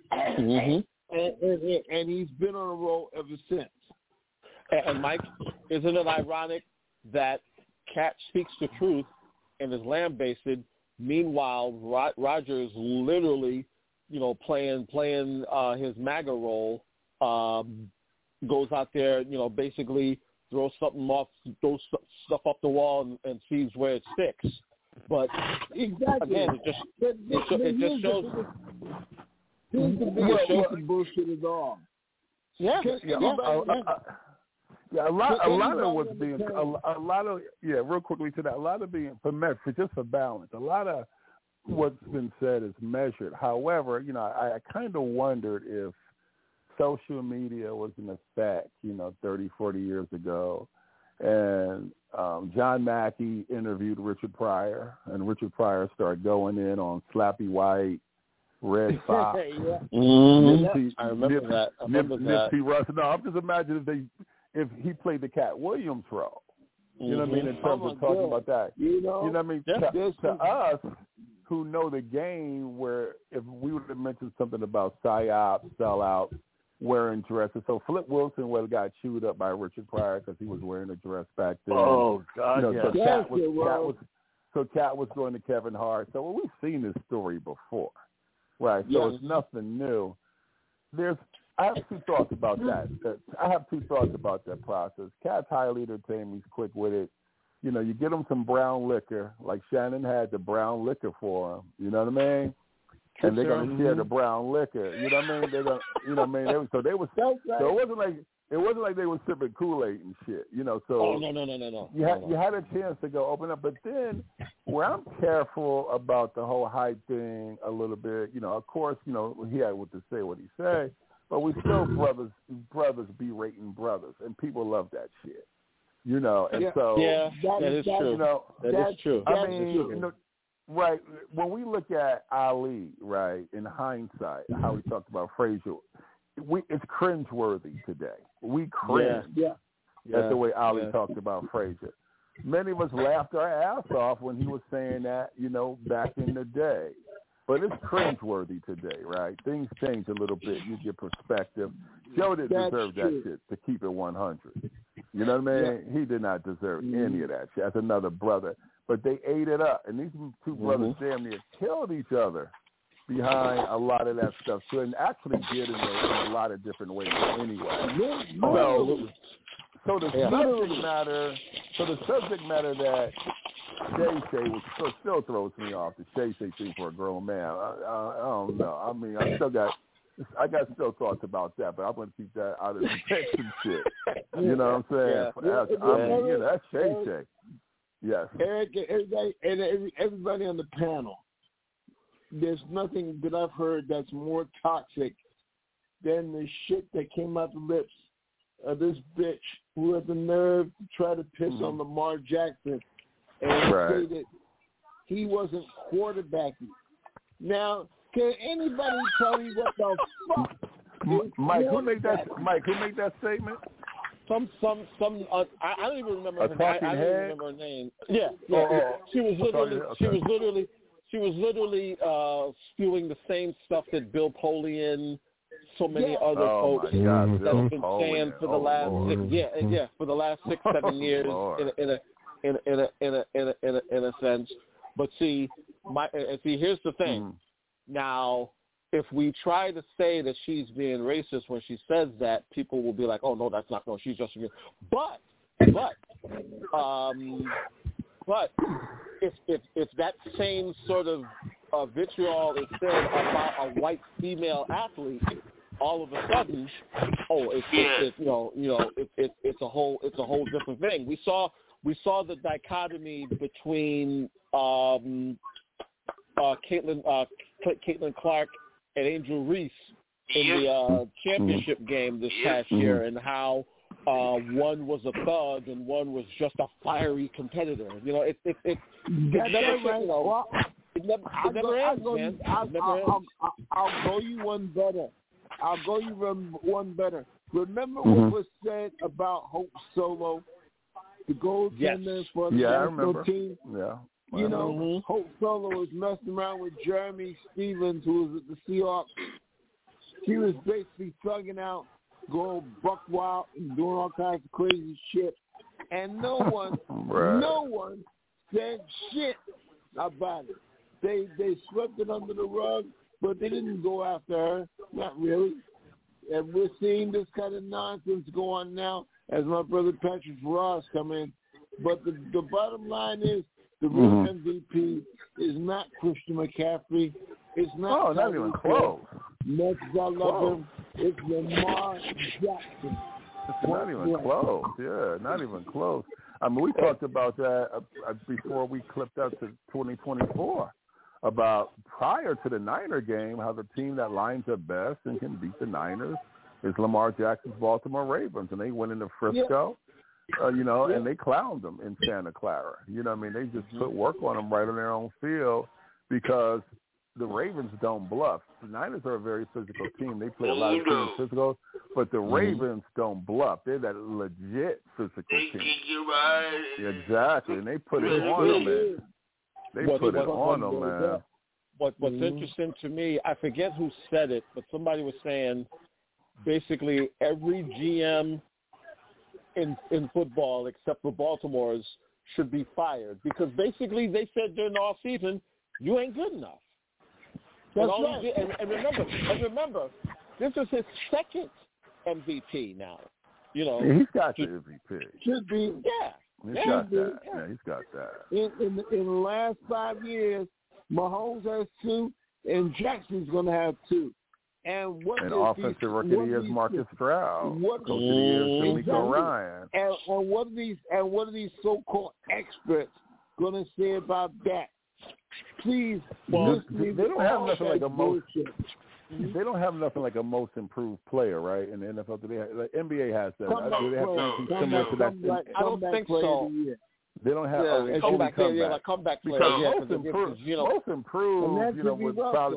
Speaker 5: And he's been on a roll ever since.
Speaker 4: And Mike, isn't it ironic that Cat speaks the truth and is lambasted? Meanwhile, Roger is literally, you know, playing his MAGA role. Goes out there, you know, basically throws stuff off the wall and sees where it sticks. But
Speaker 5: exactly,
Speaker 4: again, it just shows.
Speaker 5: Here's the biggest bullshit is all.
Speaker 9: Yeah, a lot of being for just for balance. A lot of what's been said is measured. However, you know, I kind of wondered if social media was in effect, you know, 30, 40 years ago, and John Mackey interviewed Richard Pryor, and Richard Pryor started going in on Slappy White, Red Fox.
Speaker 4: I remember that.
Speaker 9: Nipsey Russell. No, I'm just imagining if he played the Cat Williams role. You know what I mean? In terms of talking about that. You know what I mean? To us who know the game, where if we would have mentioned something about psyops, sellouts, wearing dresses. So Flip Wilson would have got chewed up by Richard Pryor because he was wearing a dress back then.
Speaker 3: Oh, God,
Speaker 9: you know, so Cat was going to Kevin Hart. So we've seen this story before, right? So it's nothing new. I have two thoughts about that. I have two thoughts about that process. Cat's highly entertaining. He's quick with it. You know, you get him some brown liquor, like Shannon had the brown liquor for him. You know what I mean? And they're gonna share the brown liquor. You know what I mean? They're gonna, you know what I mean? So it wasn't like they were sipping Kool-Aid and shit. You know, so
Speaker 4: no.
Speaker 9: You had a chance to go open up, but then where I'm careful about the whole hype thing a little bit. You know, of course, you know he had what to say, what he said, but we still brothers berating brothers, and people love that shit. You know, and
Speaker 4: that is true.
Speaker 9: You know,
Speaker 4: that is true.
Speaker 9: I mean, you know, right, when we look at Ali, right, in hindsight, how we talked about Frazier, it's cringeworthy today. We cringe at the way Ali talked about Frazier. Many of us laughed our ass off when he was saying that, you know, back in the day. But it's cringeworthy today, right? Things change a little bit. You get perspective. Joe didn't deserve that shit, to keep it 100. You know what I mean? He did not deserve any of that shit. As another brother. But they ate it up. And these two brothers damn near killed each other behind a lot of that stuff. So, and actually did in a lot of different ways anyway. So the subject matter that Shay, which still throws me off. The Shay thing for a grown man. I don't know. I mean, I got still thoughts about that, but I'm going to keep that out of the Texan shit. You know what I'm saying? That's Shay. Yes.
Speaker 5: Eric, everybody on the panel, there's nothing that I've heard that's more toxic than the shit that came out the lips of this bitch who had the nerve to try to piss on Lamar Jackson and say that he wasn't quarterbacking. Now, can anybody tell me what the fuck?
Speaker 9: Mike, who made that statement?
Speaker 4: Some. I don't even remember her name. I don't even remember her name. Yeah. She was literally spewing the same stuff that Bill Polian, so many other folks that have been saying for the last for the last 6-7 years in a sense. But see, here's the thing. Now, if we try to say that she's being racist when she says that, people will be like, "Oh no, that's not. No, she's just." But if that same sort of vitriol is said about a white female athlete, all of a sudden, it's a whole different thing. We saw the dichotomy between Caitlin Clark and Angel Reese in the championship game this past year, and how one was a thug and one was just a fiery competitor. You know, it never ends, man.
Speaker 5: I'll go you one better. Remember what was said about Hope Solo, the goaltender for the national team?
Speaker 9: Yeah.
Speaker 5: You know, Hope Solo was messing around with Jeremy Stevens, who was at the Seahawks. He was basically thugging out, going buck wild and doing all kinds of crazy shit. And no one said shit about it. They swept it under the rug, but they didn't go after her. Not really. And we're seeing this kind of nonsense go on now as my brother Patrick Ross come in. But the bottom line is, the real MVP is not Christian McCaffrey. It's not.
Speaker 9: Not even close.
Speaker 5: Much as I love him, it's Lamar Jackson.
Speaker 9: It's not even close. Yeah, not even close. I mean, we talked about that before we clipped out to 2024 about prior to the Niner game, how the team that lines up best and can beat the Niners is Lamar Jackson's Baltimore Ravens, and they went into Frisco. And they clowned them in Santa Clara. You know what I mean? They just put work on them right on their own field because the Ravens don't bluff. The Niners are a very physical team. They play a lot of teams physical, but the Ravens don't bluff. They're that legit physical team. Exactly, and they put it on them, man. They put it on them, man.
Speaker 4: What's interesting to me, I forget who said it, but somebody was saying basically every GM in football, except for Baltimore's, should be fired because basically they said during the off season, you ain't good enough. And remember, this is his second MVP now. You know,
Speaker 9: he's got the MVP.
Speaker 5: Should be,
Speaker 9: He's got that. Yeah, he's got that.
Speaker 5: In the last 5 years, Mahomes has 2, and Jackson's going to have 2. And
Speaker 9: offensive rookie of the year is Marcus Stroud. Coach of the year is D'Amico Ryan.
Speaker 5: And what are these so-called experts going to say about that? Please,
Speaker 9: they don't have nothing like a bullshit. They don't have nothing like a most improved player, right? In the NFL today, the NBA has that. Do they have something similar to that?
Speaker 4: I don't think so.
Speaker 9: They don't have
Speaker 4: comeback player.
Speaker 9: Most improved, would probably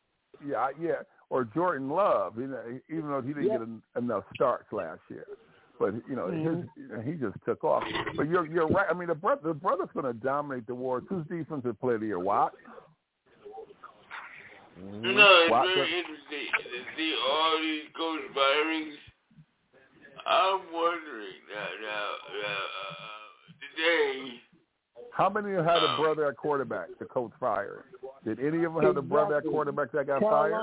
Speaker 9: or Jordan Love, even though he didn't get enough starts last year. But, he just took off. But you're right. I mean, the brother's going to dominate the war. Who's defensive player of the year? Watt?
Speaker 6: It's very interesting to see all these coach firings. I'm wondering now today.
Speaker 9: How many had a brother at quarterback, the coach fired? Did any of them have a brother at quarterback that got fired?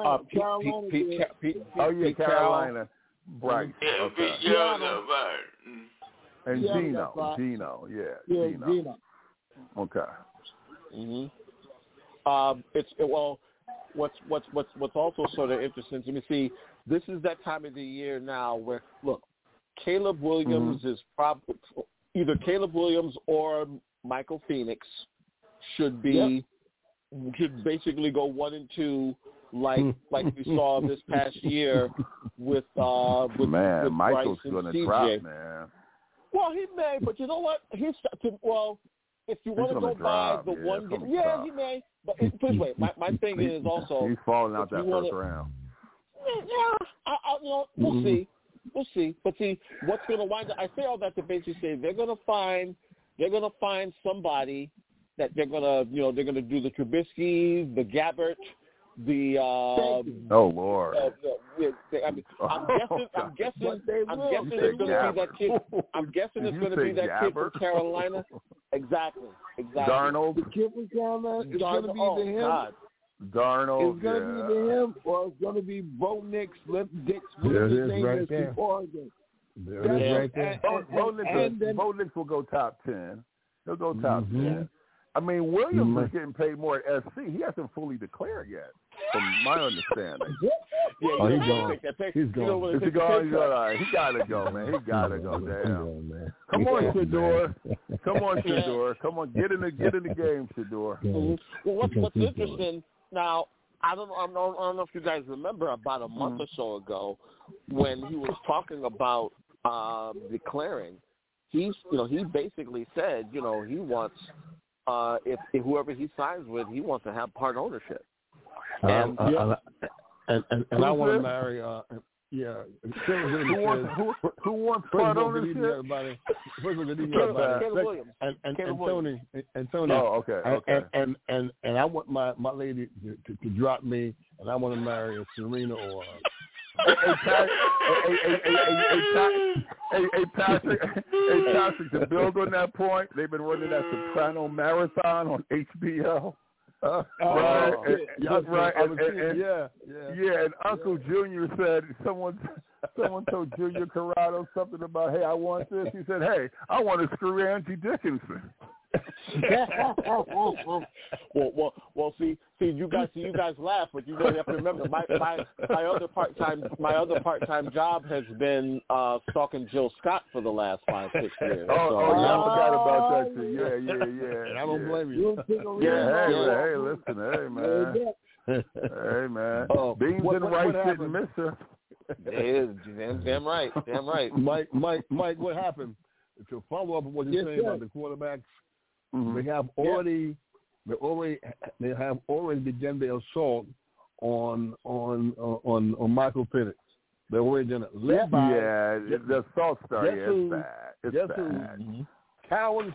Speaker 9: Carolina. Bryce. And Gino. Okay.
Speaker 4: What's also sort of interesting to me. See, this is that time of the year now where look, Caleb Williams is probably either Caleb Williams or Michael Phoenix should basically go 1 and 2 like we saw this past year with
Speaker 9: Michael's
Speaker 4: Bryce
Speaker 9: gonna
Speaker 4: and CJ.
Speaker 9: drop, man.
Speaker 4: Well, he may, but you know what? If you want to go by the one game, he may. But put it this way, my thing is also
Speaker 9: he's falling out that first round.
Speaker 4: We'll see. But see, what's going to wind up? I say all that to basically say they're going to find somebody that they're going to do the Trubisky, the Gabbert, the
Speaker 9: oh Lord.
Speaker 4: I'm guessing it's going to be that kid. I'm guessing it's going to be that kid from Carolina. Exactly.
Speaker 5: The
Speaker 9: Darnold.
Speaker 5: kid from Carolina is going to be to him.
Speaker 4: God.
Speaker 9: Darnold.
Speaker 5: It's going to be to him, or it's going to be Bo Nix, Flip Dix,
Speaker 8: There it is right there.
Speaker 5: Oregon.
Speaker 8: There it is right there.
Speaker 9: Bo Nix will go top 10. He'll go top 10. I mean, Williams is getting paid more at SC. He hasn't fully declared yet, from my understanding.
Speaker 8: He's going.
Speaker 9: He's going. He got to go, man. He got to go. Damn. Come on, Shedeur. Come on, get in the game, Shedeur.
Speaker 4: Well, what's interesting now? I don't know if you guys remember about a month or so ago when he was talking about declaring. He basically said, he wants. If whoever he signs with, he wants to have part ownership. And
Speaker 10: I want to marry.
Speaker 9: Who wants part ownership?
Speaker 10: Caleb
Speaker 4: Williams.
Speaker 10: And Tony.
Speaker 9: Oh, okay.
Speaker 10: And I want my lady to drop me, and I want to marry a Serena or.
Speaker 9: Hey, Patrick, to build on that point, they've been running that Soprano Marathon on HBO. Right. And Uncle Junior said someone told Junior Corrado something about, hey, I want this. He said, hey, I want to screw Angie Dickinson.
Speaker 4: well, see, you guys laugh, but you really have to remember my other part-time job has been stalking Jill Scott for the last 5-6 years.
Speaker 9: I forgot about that too. Yeah.
Speaker 10: And I don't blame you.
Speaker 9: Hey, listen, hey man, beans and rice didn't miss her.
Speaker 4: It is damn right.
Speaker 10: Mike, what happened? To follow up on what you're saying about the quarterbacks. They have already begun the assault on Michael Penix. They already done it.
Speaker 9: The assault started. It's bad.
Speaker 10: Cowan.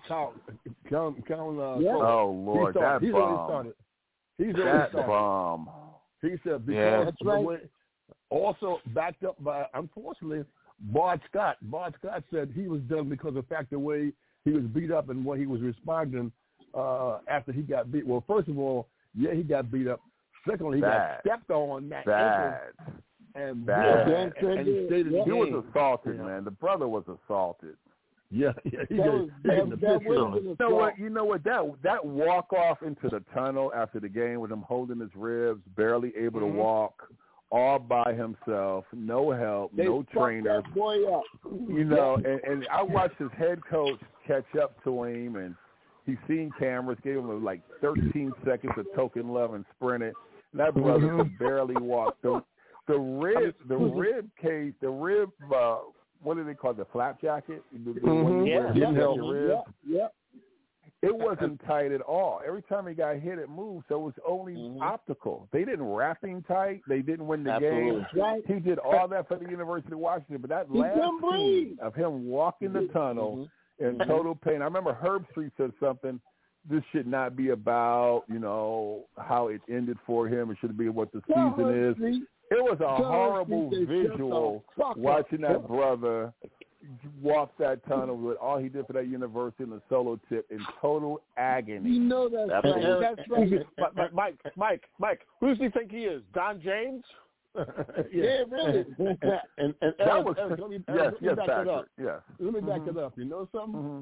Speaker 9: Oh Lord, that bomb.
Speaker 10: He's already started. He said because
Speaker 5: that's right.
Speaker 10: Also backed up by, unfortunately, Bart Scott. Bart Scott said he was done because of the fact the way he was beat up and what he was responding after he got beat. Well, first of all, he got beat up. Secondly, he got stepped on that ankle. And he
Speaker 9: was assaulted, man. The brother was assaulted.
Speaker 10: Yeah. You
Speaker 9: know what? That walk off into the tunnel after the game with him holding his ribs, barely able to walk, all by himself, no help, no trainer.
Speaker 5: That boy up.
Speaker 9: And I watched his head coach catch up to him, and he's seen cameras, gave him like 13 seconds of token love and sprinted. And that brother could barely walk. The rib cage, what do they call it, the flap jacket? Didn't help your ribs. It wasn't tight at all. Every time he got hit, it moved, so it was only optical. They didn't wrap him tight. They didn't win the game. He did all that for the University of Washington, but that last scene of him walking the tunnel in total pain. I remember Herb Street said something, this should not be about, how it ended for him. It should be what the season is. It was a horrible visual watching that brother walk that tunnel with all he did for that university in the solo tip in total agony.
Speaker 5: That's right.
Speaker 4: Mike, who does he think he is? Don James?
Speaker 5: Yeah, really.
Speaker 10: And
Speaker 9: that was
Speaker 10: Patrick. Yes.
Speaker 9: Let
Speaker 10: me back it up. You know something?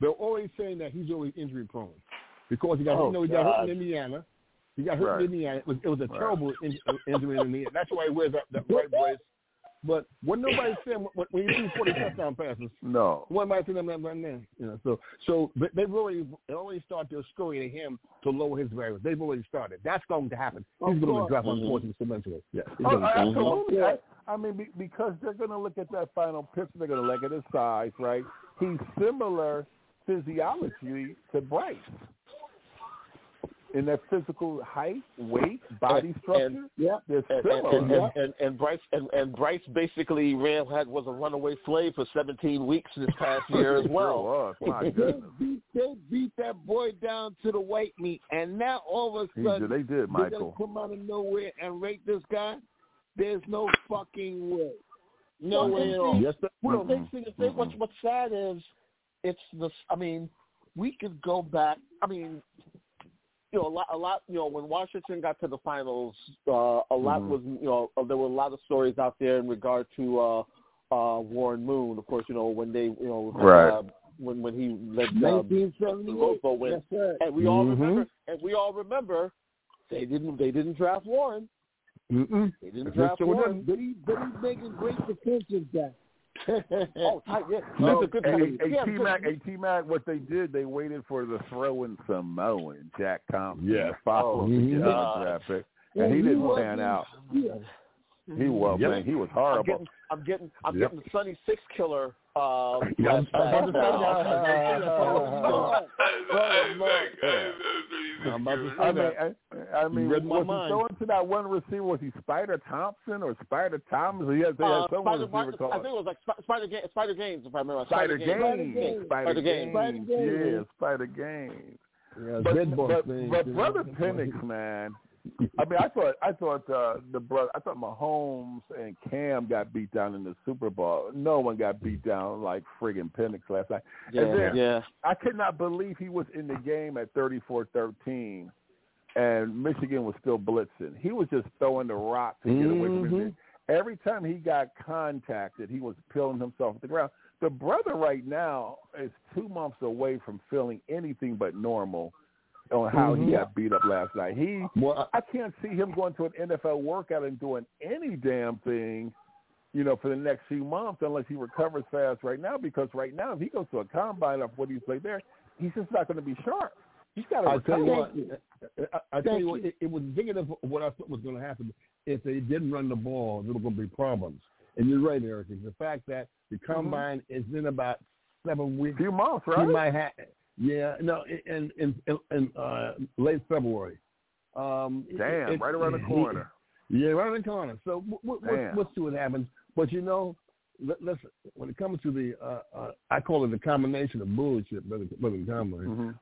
Speaker 10: they're always saying that he's always injury prone because he got hurt in Indiana. He got hurt in Indiana. It was a terrible injury in Indiana. That's why he wears that right brace. But what nobody's saying when you see 40 touchdown passes, what am I saying them right now? So they've already started their story to him to lower his value. They've already started. That's going to happen. He's going to drop unfortunately eventually. Yeah,
Speaker 9: absolutely. I mean, because they're going to look at that final picture. They're going to look at his size, right? He's similar physiology to Bryce. In their physical height, weight, body structure,
Speaker 4: and Bryce basically was a runaway slave for 17 weeks this past year as well.
Speaker 5: My goodness. They beat that boy down to the white meat, and now all of a sudden
Speaker 9: they did, Michael.
Speaker 5: They're gonna come out of nowhere and rate this guy. There's no fucking way. No way at all.
Speaker 4: Yes, what's sad is it's the. I mean, we could go back. I mean. A lot. When Washington got to the finals, a lot was. There were a lot of stories out there in regard to Warren Moon. Of course, when they, when he led 1978 win, and we all remember. And we all remember, they didn't draft Warren. They didn't draft Warren.
Speaker 5: But he's making great defensive guys.
Speaker 4: That's a good
Speaker 9: point. T-Mac, what they did, they waited for the throw-in Samoan, Jack Thompson, the follow draft pick, and he didn't pan out. He was, man. He was horrible.
Speaker 4: I'm getting the Sonny Six killer.
Speaker 9: I mean, was he throwing to that one receiver? Was he Spider Thompson or Spider Thomas? He had someone receiver called.
Speaker 4: I think it was like Spider Gaines, if I remember.
Speaker 9: Spider Gaines. Yeah, Spider Gaines. But Brother Penix, man. I mean, I thought Mahomes and Cam got beat down in the Super Bowl. No one got beat down like friggin' Penix last night. I could not believe he was in the game at 34-13, and Michigan was still blitzing. He was just throwing the rock to get away from him. Every time he got contacted, he was peeling himself to the ground. The brother right now is 2 months away from feeling anything but normal on how he got beat up last night. I can't see him going to an NFL workout and doing any damn thing, for the next few months unless he recovers fast right now, because right now if he goes to a combine of what he's played there, he's just not going to be sharp. He's got to recover.
Speaker 10: I tell you what, it was indicative of what I thought was going to happen. If they didn't run the ball, there were going to be problems. And you're right, Eric. The fact that the combine is in about 7 weeks.
Speaker 9: A few months, right?
Speaker 10: He might have. Yeah, no, in late February.
Speaker 9: Right around the corner.
Speaker 10: Right around the corner. So we'll see what happens. But listen, when it comes to the, I call it the combination of bullshit, Brother Conway.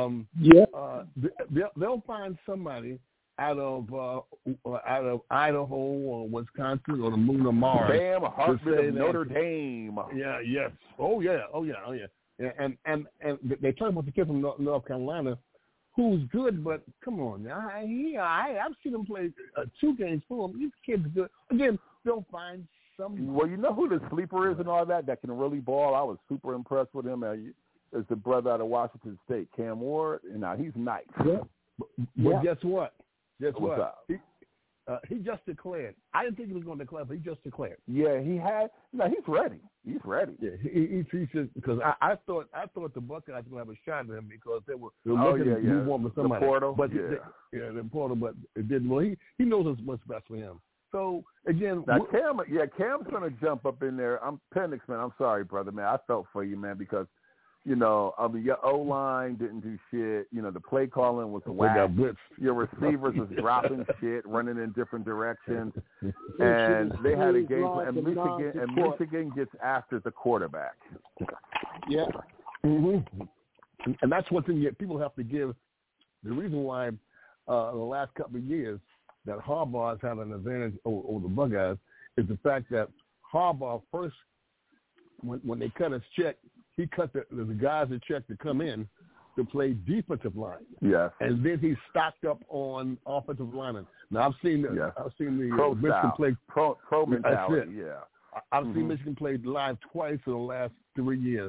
Speaker 10: They'll find somebody out of Idaho or Wisconsin or the moon of Mars.
Speaker 9: Sam Hartman of Notre Dame.
Speaker 10: Yeah. Yes. Oh yeah. And they talk about the kid from North Carolina, who's good, but come on, I've seen him play 2 games for him. These kids are good. Again, they'll find some.
Speaker 9: Well, you know who the sleeper is and all that can really ball. I was super impressed with him. Is the brother out of Washington State, Cam Ward, and now he's nice.
Speaker 10: But guess what?
Speaker 9: What's up?
Speaker 10: He just declared. I didn't think he was going to declare, but he just declared.
Speaker 9: Yeah, he had. No, he's ready. He's ready.
Speaker 10: Yeah, he should, because I thought the Buckeyes were going to have a shot at him because they were looking to move on with somebody.
Speaker 9: The portal.
Speaker 10: But the portal, but it didn't. Well, he knows what's best for him. So again,
Speaker 9: now Cam's going to jump up in there. I'm Penix, man. I'm sorry, brother, man. I felt for you, man, because. Your O-line didn't do shit. The play calling was whack. Your receivers was dropping shit, running in different directions. And they had a game plan. And Michigan gets after the quarterback.
Speaker 10: Yeah. Mm-hmm. And that's one thing people have to give. The reason why the last couple of years that Harbaugh has had an advantage over the Buckeyes is the fact that Harbaugh first, when they cut his check, he cut the guys that check to come in to play defensive line.
Speaker 9: Yeah.
Speaker 10: And then he stocked up on offensive linemen. Now I've seen the Michigan play
Speaker 9: pro mentality. Yeah.
Speaker 10: I've seen Michigan play live twice in the last 3 years,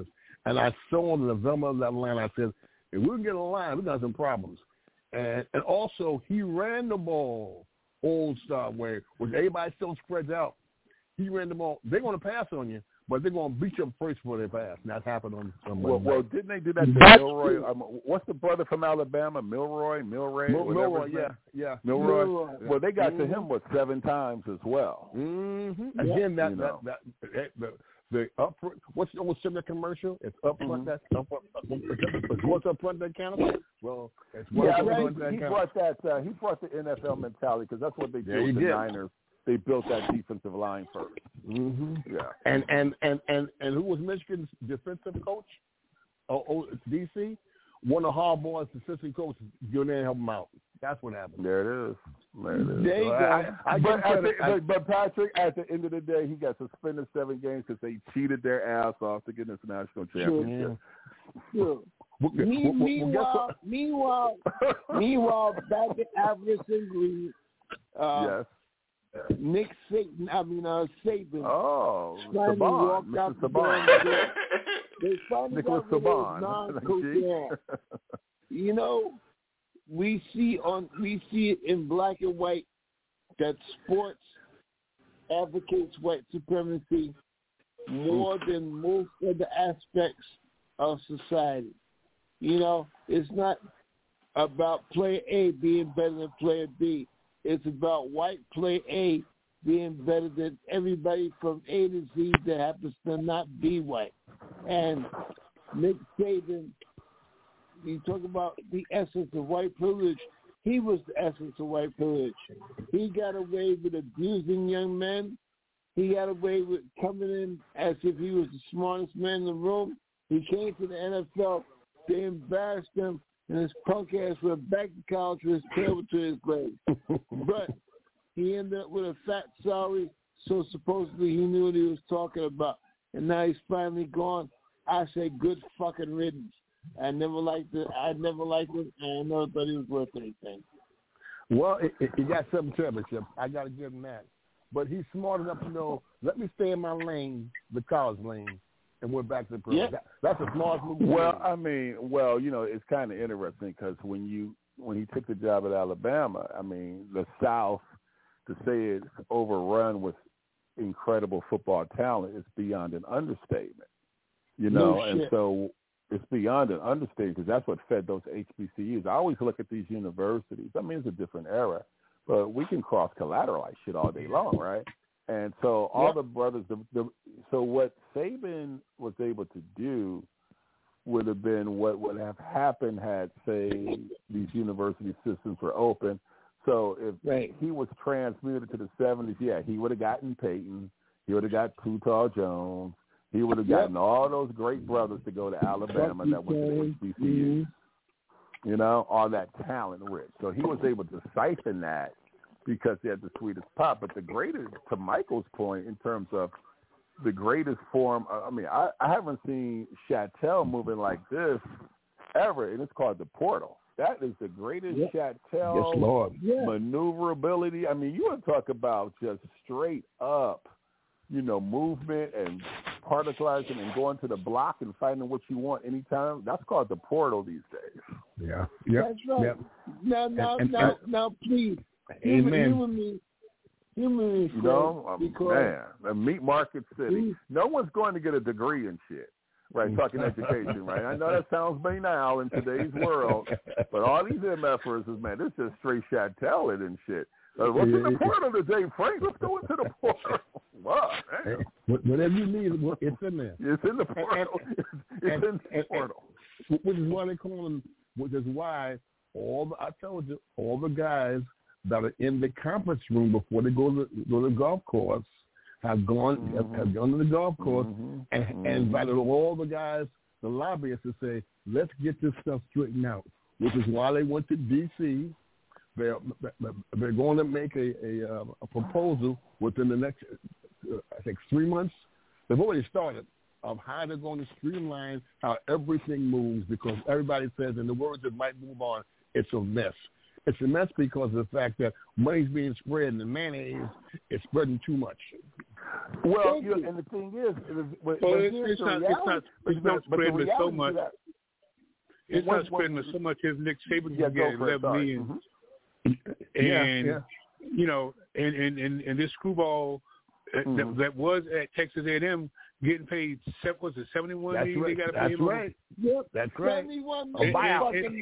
Speaker 10: And I saw the development of that line. I said, if we can get a line, we got some problems. And also, he ran the ball old style way, which everybody still spreads out. He ran the ball. They're going to pass on you, but they're going to beat you up first before they pass. And that happened on
Speaker 9: Well, didn't they do that to Milroy? What's the brother from Alabama? Milroy, yeah. Milroy. Well, they got to him 7 times as well.
Speaker 10: Mm-hmm. Again, the up front. What's the old Civic commercial? It's up front. That's up front. What's up front that counts? Well, it's what's up front that counts.
Speaker 9: He brought the NFL mentality because that's what they did with the Niners. They built that defensive line first.
Speaker 10: Mm-hmm.
Speaker 9: Yeah.
Speaker 10: And who was Michigan's defensive coach? DC. One of Harbaugh's assistant coaches go there and help him out. That's what happened.
Speaker 9: There it is.
Speaker 10: There you go.
Speaker 9: But Patrick, at the end of the day, he got suspended 7 games because they cheated their ass off to get this national championship.
Speaker 5: Sure. Meanwhile, back at Everson Green.
Speaker 9: Yes.
Speaker 5: Nick Saban.
Speaker 9: Oh, Saban. Mr. Saban.
Speaker 5: They finally
Speaker 9: Nicholas
Speaker 5: got
Speaker 9: Saban.
Speaker 5: You know, we see it in black and white that sports advocates white supremacy more than most of the aspects of society. You know, it's not about player A being better than player B. It's about white player A being better than everybody from A to Z that happens to not be white. And Nick Saban, you talk about the essence of white privilege, he was the essence of white privilege. He got away with abusing young men. He got away with coming in as if he was the smartest man in the room. He came to the NFL. They embarrassed him, and his punk ass went back to college with his tail between his legs. But he ended up with a fat salary, so supposedly he knew what he was talking about. And now he's finally gone. I say good fucking riddance. I never liked it, and I never thought he was worth anything.
Speaker 10: Well, he got 7 championships. I got to give him that. But he's smart enough to know, let me stay in my lane, the college lane, and went back to the pro. Yeah. That's a smart move.
Speaker 9: Well, it's kind of interesting because when he took the job at Alabama, the South, to say it's overrun with incredible football talent is beyond an understatement. And so it's beyond an understatement because that's what fed those HBCUs. I always look at these universities. It's a different era, but we can cross-collateralize shit all day long, right? And so all the brothers, so what Saban was able to do would have been what would have happened had, say, these university systems were open. So if he was transmuted to the 70s, he would have gotten Peyton. He would have got Tall Jones. He would have gotten all those great brothers to go to Alabama that went to the HBCU. All that talent rich. So he was able to siphon that because he had the sweetest pop. But the greatest, to Michael's point, in terms of the greatest form, I haven't seen Chattel moving like this ever, and it's called the portal. That is the greatest Chattel maneuverability. You want to talk about just straight up, movement and particularizing and going to the block and finding what you want anytime. That's called the portal these days.
Speaker 10: Yeah.
Speaker 5: That's right. Yep. Now, please.
Speaker 10: Amen.
Speaker 5: Human
Speaker 9: Meat Market City. No one's going to get a degree in shit. Right, talking education, right? I know that sounds banal in today's world, but all these MFers is, this is straight Chattel and shit. What's in the portal today, Frank? Let's go into the portal. Wow, man.
Speaker 10: Whatever you need, it's in there.
Speaker 9: It's in the portal. It's in the portal.
Speaker 10: Which is why they call them, which is why all the guys that are in the conference room before they go to the golf course have gone to the golf course and invited all the guys, the lobbyists, to say, let's get this stuff straightened out, which is why they went to D.C. They're going to make a proposal within the next, 3 months. They've already started of how they're going to streamline how everything moves because everybody says, in the words that might move on, it's a mess. It's a mess because of the fact that money's being spread and the mayonnaise is spreading too much.
Speaker 9: Well, and the thing is,
Speaker 8: it's not spreading with so much. It's not spreading with so much as Nick Saban can get 11 million. And you know, and this screwball that was at Texas A&M getting paid, was it $71 million?
Speaker 10: Right.
Speaker 8: They got to pay him.
Speaker 10: That's right. Yep. That's right.
Speaker 5: $71 million.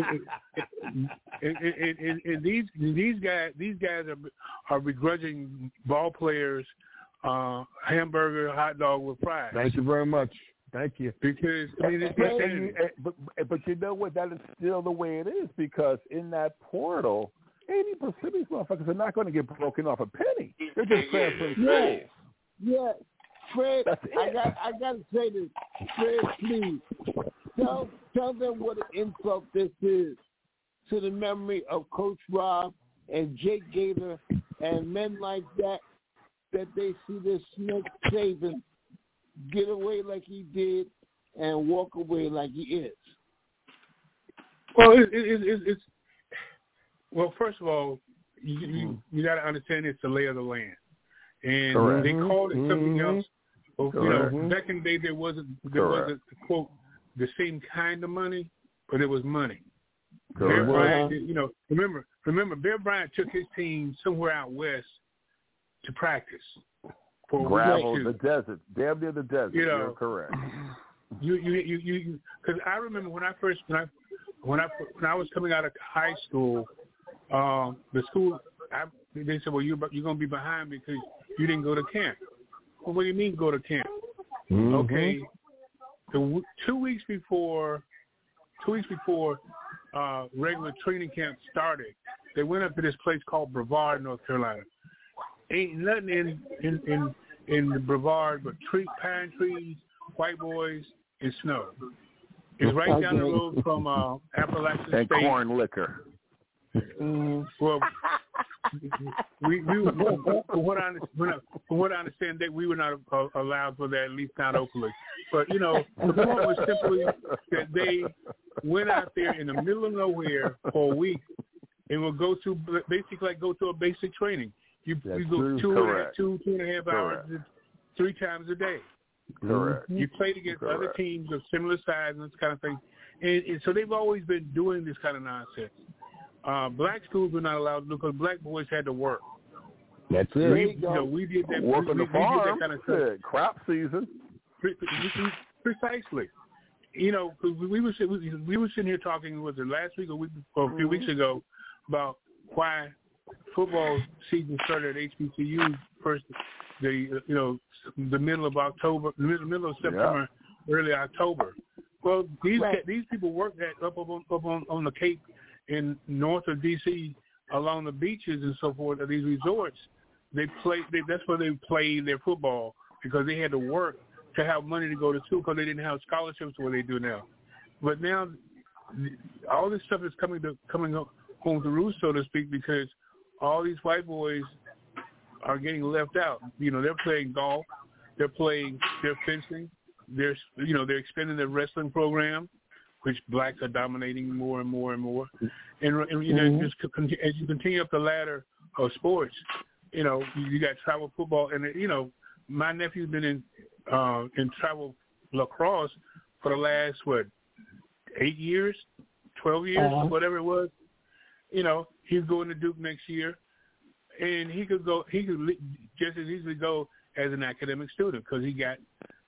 Speaker 8: And these guys are begrudging ball players hamburger, hot dog with fries.
Speaker 10: Thank you very much. Thank you.
Speaker 8: Because I mean,
Speaker 9: but you know what? That is still the way it is, because in that portal, 80% of these motherfuckers are not going to get broken off a penny. They're just transferring schools.
Speaker 5: Yeah, Fred, I got to say this. Fred, please tell them what an insult this is to the memory of Coach Rob and Jake Gator and men like that they see this Nick Saban get away like he did and walk away like he is.
Speaker 8: Well, it's well. First of all, you got to understand it's the lay of the land, and
Speaker 9: Correct.
Speaker 8: they called it something else. Well, you know, back in the day there wasn't quote the same kind of money, but it was money. Bear Bryant, you know, remember, Bear Bryant took his team somewhere out west to practice.
Speaker 9: Gravel, the desert, damn near the desert.
Speaker 8: You know,
Speaker 9: you're correct.
Speaker 8: You, because I remember when I was coming out of high school, the school they said, well, you're going to be behind because you didn't go to camp. Well, what do you mean go to camp?
Speaker 10: Mm-hmm.
Speaker 8: Okay, 2 weeks before regular training camp started, they went up to this place called Brevard, North Carolina. Ain't nothing in the Brevard but pine trees, white boys, and snow. It's right down the road from Appalachian
Speaker 9: and
Speaker 8: State.
Speaker 9: Corn liquor.
Speaker 8: Well, we from what I understand, that we were not allowed for that, at least not openly. But you know, the point was simply that they went out there in the middle of nowhere for a week and would go to a basic training. You go two and a half hours, 3 times a day.
Speaker 9: Correct.
Speaker 8: You played against other teams of similar size and this kind of thing. And so they've always been doing this kind of nonsense. Black schools were not allowed to do because black boys had to work.
Speaker 10: That's it.
Speaker 8: We did that.
Speaker 9: Work on the farm.
Speaker 8: Did that kind of stuff.
Speaker 9: Crop season.
Speaker 8: Precisely. You know, cause we were sitting here talking, was it last week or a few weeks ago, about why football season started at HBCU first, the middle of October, middle of September, early October. Well, these people work that up on the Cape in north of DC, along the beaches and so forth, at these resorts. That's where they played their football because they had to work to have money to go to school because they didn't have scholarships the way they do now. But now, all this stuff is coming home to roost, so to speak, because all these white boys are getting left out. You know, they're playing golf, they're fencing, they're expanding their wrestling program, which blacks are dominating more and more and more. And you know, just as you continue up the ladder of sports, you know, you got travel football, and you know, my nephew's been in travel lacrosse for the last 8 years, 12 years, whatever it was. You know, he's going to Duke next year, and he could just as easily go as an academic student because he had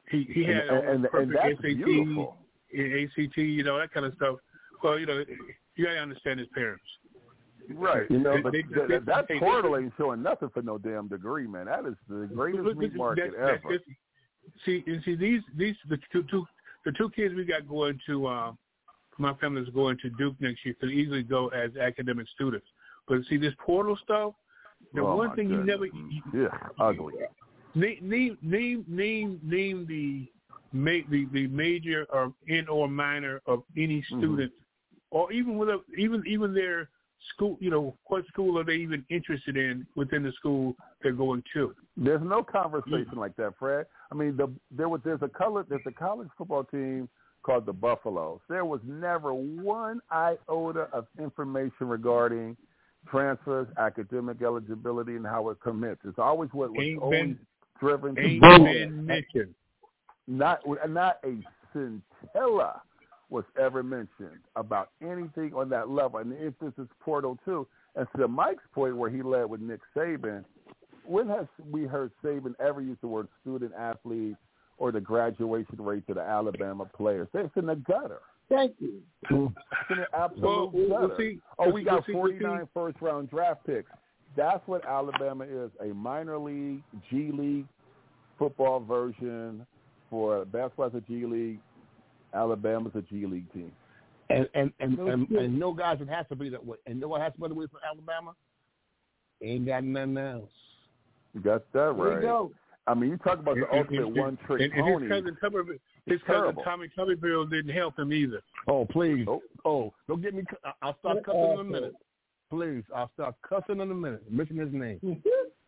Speaker 8: a perfect SAT,
Speaker 9: beautiful.
Speaker 8: ACT, you know, that kind of stuff. Well, you know, you got to understand his parents.
Speaker 9: Right. You know, but that portal ain't showing nothing for no damn degree, man. That is the greatest meat market ever. The two kids we got going to my family's going to Duke next year could easily go as academic students. But see, this portal stuff, the one thing you never ugly.
Speaker 8: Name the major or minor of any student, or even their school. You know, what school are they even interested in within the school they're going to?
Speaker 9: There's no conversation like that, Fred. I mean, there's a college football team called the Buffaloes. There was never one iota of information regarding transfers, academic eligibility, and how it commits. It's always what was always driven to
Speaker 8: been mentioned.
Speaker 9: Not a scintilla was ever mentioned about anything on that level. And the emphasis portal, too. And to Mike's point where he led with Nick Saban, when has we heard Saban ever use the word student athlete or the graduation rate to the Alabama players? It's in the gutter.
Speaker 5: Thank you.
Speaker 9: It's in the absolute gutter. We got 49 first-round draft picks. That's what Alabama is, a minor league, G League football version. For basketball as a G League, Alabama's a G League team.
Speaker 10: And no guys, it has to be that way. And no one has to be that way for Alabama. Ain't got nothing else.
Speaker 9: You got that right.
Speaker 5: There you go.
Speaker 9: I mean, you talk about the ultimate one-trick pony.
Speaker 8: His cousin Tommy Tuberville didn't help him either.
Speaker 10: Oh, please. Oh, don't get me. I'll start cussing in a minute. Please, I'll start cussing in a minute. Mention his name.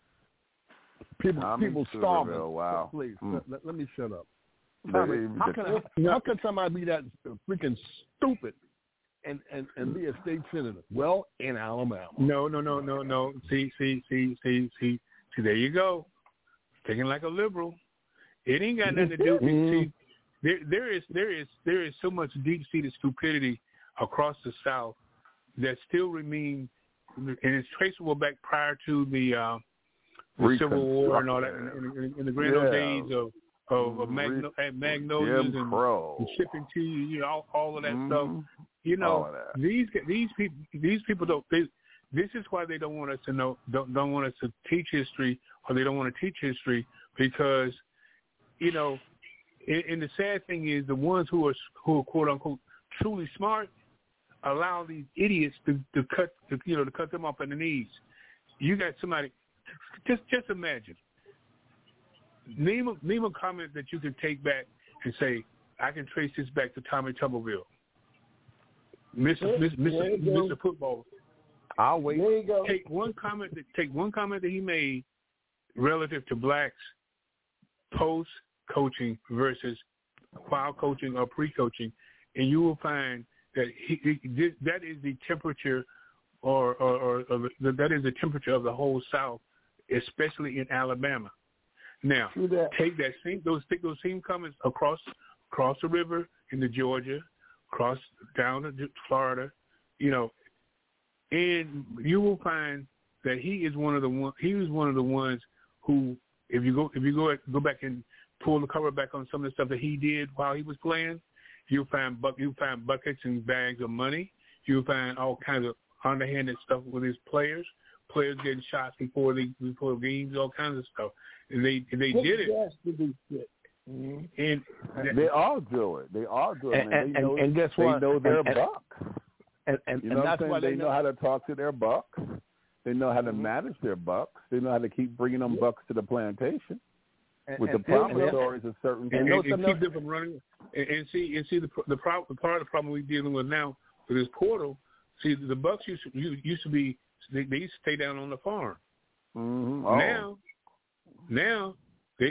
Speaker 10: People starving.
Speaker 9: Wow.
Speaker 10: So please, let me shut up. Tommy, how can somebody be that freaking stupid and be a state senator? Well, in Alabama.
Speaker 8: No. See, there you go. Thinking like a liberal. It ain't got nothing to do with there is so much deep-seated stupidity across the South that still remain, and it's traceable back prior to the Civil War and all that, in the grand old days of Magnolias and shipping tea, all of that stuff. These people don't. This is why they don't want us to know, don't want us to teach history, or they don't want to teach history because, and the sad thing is the ones who are quote unquote truly smart allow these idiots to cut them off at the knees. You got somebody. Just imagine. Name a comment that you can take back and say, I can trace this back to Tommy Tuberville. Mr. Football.
Speaker 10: I'll wait.
Speaker 5: There you go.
Speaker 8: Take one comment that he made relative to blacks post coaching versus while coaching or pre-coaching, and you will find that that is the temperature or that is the temperature of the whole South, especially in Alabama. Now, take those same comments across the river into Georgia, across down to Florida, and you will find that he was one of the ones who, if you go back and pull the cover back on some of the stuff that he did while he was playing, you'll find buckets and bags of money. You'll find all kinds of underhanded stuff with his players getting shots before games, all kinds of stuff. And they did it. And
Speaker 9: they all do it.
Speaker 10: And guess what?
Speaker 9: They know their buck.
Speaker 10: And that's why
Speaker 9: they know how to talk to their bucks. They know how to manage their bucks. They know how to keep bringing them bucks to the plantation with the promissories of certain things.
Speaker 8: And keep them from running. And see the part of the problem we're dealing with now with this portal. See, the bucks used to be they used to stay down on the farm.
Speaker 9: Mm-hmm. Oh.
Speaker 8: Now they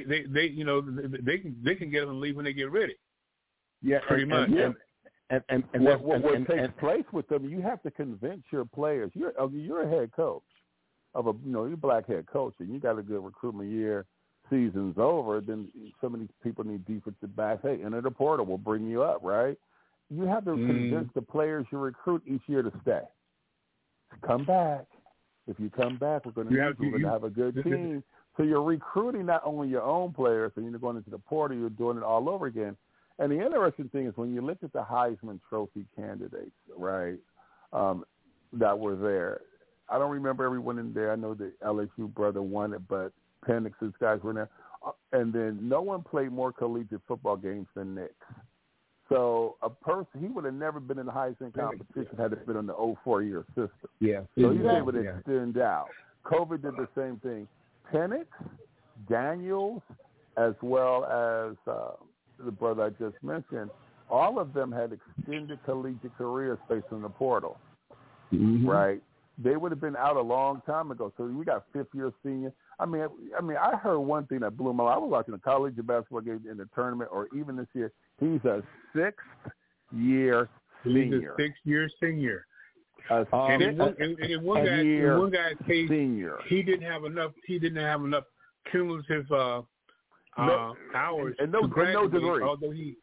Speaker 8: can get up and leave when they get ready.
Speaker 10: Yeah,
Speaker 8: pretty much.
Speaker 10: And
Speaker 9: what takes place with them, you have to convince your players. You're a head coach you're a black head coach, and you got a good recruitment year. Season's over, then some of these people need defensive backs. Hey, enter the portal. We'll bring you up, right? You have to convince the players you recruit each year to stay. Come back. If you come back, we're going to have a good team. So you're recruiting not only your own players, and you're going into the portal, you're doing it all over again. And the interesting thing is when you look at the Heisman Trophy candidates, right, that were there, I don't remember everyone in there. I know the LSU brother won it, but Penix's guys were in there. And then no one played more collegiate football games than Nick. So he would have never been in the Heisman competition had it been on the 04-year system.
Speaker 10: Yeah.
Speaker 9: So he's able to extend out. COVID did the same thing. Penix, Daniels, as well as the brother I just mentioned, all of them had extended collegiate careers based on the portal, right? they would have been out a long time ago. So we got fifth-year senior. I mean, I heard one thing that blew my mind. I was watching a college basketball game in the tournament, or even this year. He's a sixth-year senior.
Speaker 8: He's a sixth-year senior.
Speaker 9: And
Speaker 8: in one guy's case,
Speaker 9: senior.
Speaker 8: He didn't have enough cumulative hours
Speaker 9: and no degree.
Speaker 8: Although he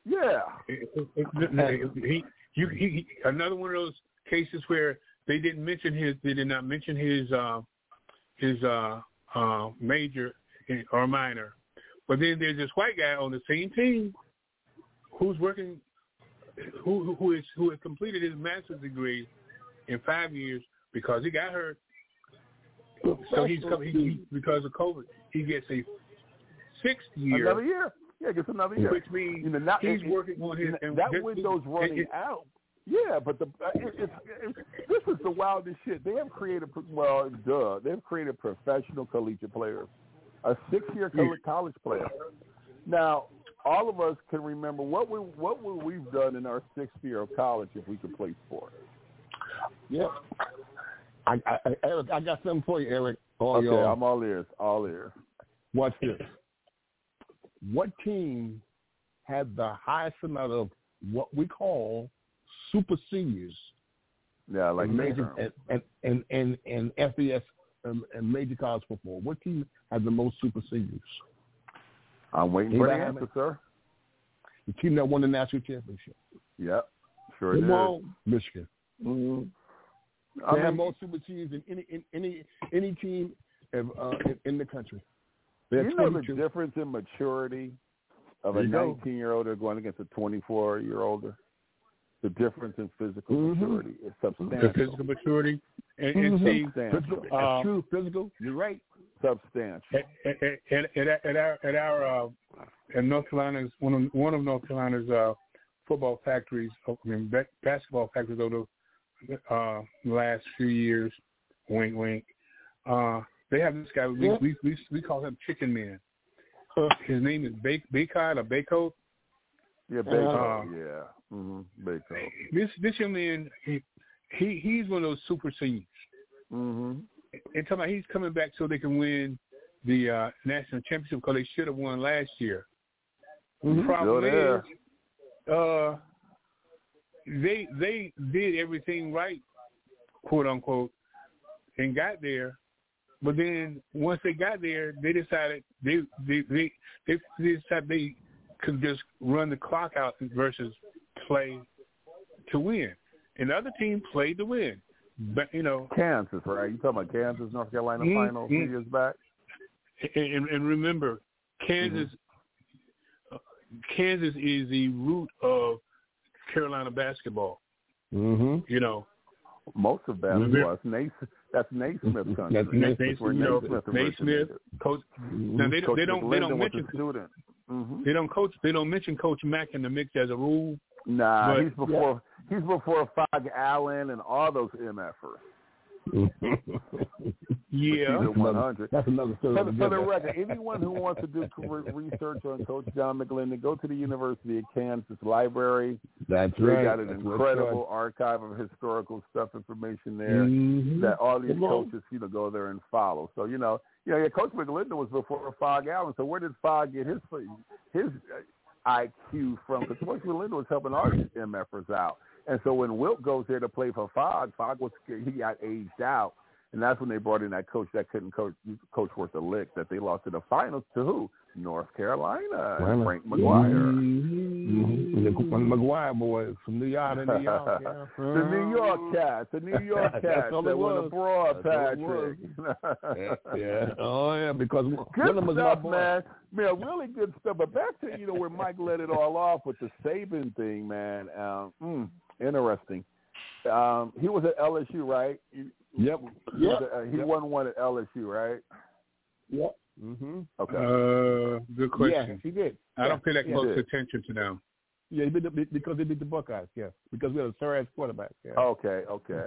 Speaker 8: another one of those cases where they did not mention his major or minor, but then there's this white guy on the same team who's working, who has completed his master's degree in 5 years because he got hurt. So because of COVID, he gets a sixth year.
Speaker 9: Another year. Yeah, gets another year.
Speaker 8: Which means he's working on his.
Speaker 9: That window's running out. Yeah, but this is the wildest shit. They have created, they've created professional collegiate players, a 6-year college player. Now, all of us can remember what would we've done in our 6th year of college if we could play sports.
Speaker 10: Yep. Eric, I got something for you, Eric.
Speaker 9: Okay, I'm all ears. All ears.
Speaker 10: Watch this. What team had the highest amount of what we call super seniors?
Speaker 9: Yeah, like
Speaker 10: major and FBS and major college football. What team had the most super seniors?
Speaker 9: I'm waiting for the answer, sir.
Speaker 10: The team that won the national championship.
Speaker 9: Yep, sure did.
Speaker 10: Michigan. Mm-hmm. They have more super seniors than any team in the country.
Speaker 9: You know the difference in maturity of a 19-year-older going against a 24-year-older? The difference in physical maturity is substantial.
Speaker 8: The physical maturity and see,
Speaker 10: true physical. You're right.
Speaker 9: Substantial.
Speaker 8: At North Carolina's one of North Carolina's football factories, basketball factories over the last few years. Wink, wink. They have this guy. We call him Chicken Man. His name is Baycott or Baycoat.
Speaker 9: Yeah, Baycoat. Baycoat.
Speaker 8: This young man, he's one of those super seniors.
Speaker 9: Mm-hmm.
Speaker 8: And talking about he's coming back so they can win the national championship because they should have won last year.
Speaker 9: Mm-hmm.
Speaker 8: The problem is, they did everything right, quote unquote, and got there. But then once they got there, they decided they decided they could just run the clock out versus play to win. And the other team played to win. But
Speaker 9: Kansas, right? You talking about Kansas, North Carolina final 3 years back?
Speaker 8: And remember, Kansas is the root of Carolina basketball.
Speaker 10: Mm-hmm.
Speaker 9: Most of basketball. That's Naismith's country.
Speaker 8: Naismith, Coach. Now they don't mention
Speaker 9: student. Mm-hmm.
Speaker 8: They don't mention Coach Mack in the mix as a rule.
Speaker 9: Nah, he's before Fog Allen and all those MFers.
Speaker 8: Yeah,
Speaker 9: 100.
Speaker 10: That's another story.
Speaker 9: For the record, anyone who wants to do research on Coach John McGlendon, go to the University of Kansas Library.
Speaker 10: That's
Speaker 9: right. They got an incredible archive of historical information there that all these coaches, go there and follow. So, Coach McGlendon was before Fog Allen. So where did Fog get his IQ from? Because Coach McGlendon was helping our MFers out. And so when Wilt goes there to play for Fog he got aged out. And that's when they brought in that coach that couldn't coach worth a lick, that they lost in the finals to who? North Carolina, Frank McGuire.
Speaker 10: Mm-hmm. The McGuire boys from New York.
Speaker 9: The New York Cats. The New York Cats that won abroad, Patrick.
Speaker 10: Yeah. Oh, yeah, because
Speaker 9: good stuff, man. Man, really good stuff. But back to, where Mike let it all off with the Saban thing, man. Interesting. He was at LSU, right?
Speaker 10: Yep.
Speaker 9: He won one at LSU, right?
Speaker 10: Yep. Mm-hmm.
Speaker 9: Okay.
Speaker 8: Good question.
Speaker 10: Yeah, he did.
Speaker 8: I don't pay that close attention to them.
Speaker 10: Yeah, because they beat the Buckeyes. Yeah, because we had a sorry-ass quarterback. Yeah.
Speaker 9: Okay.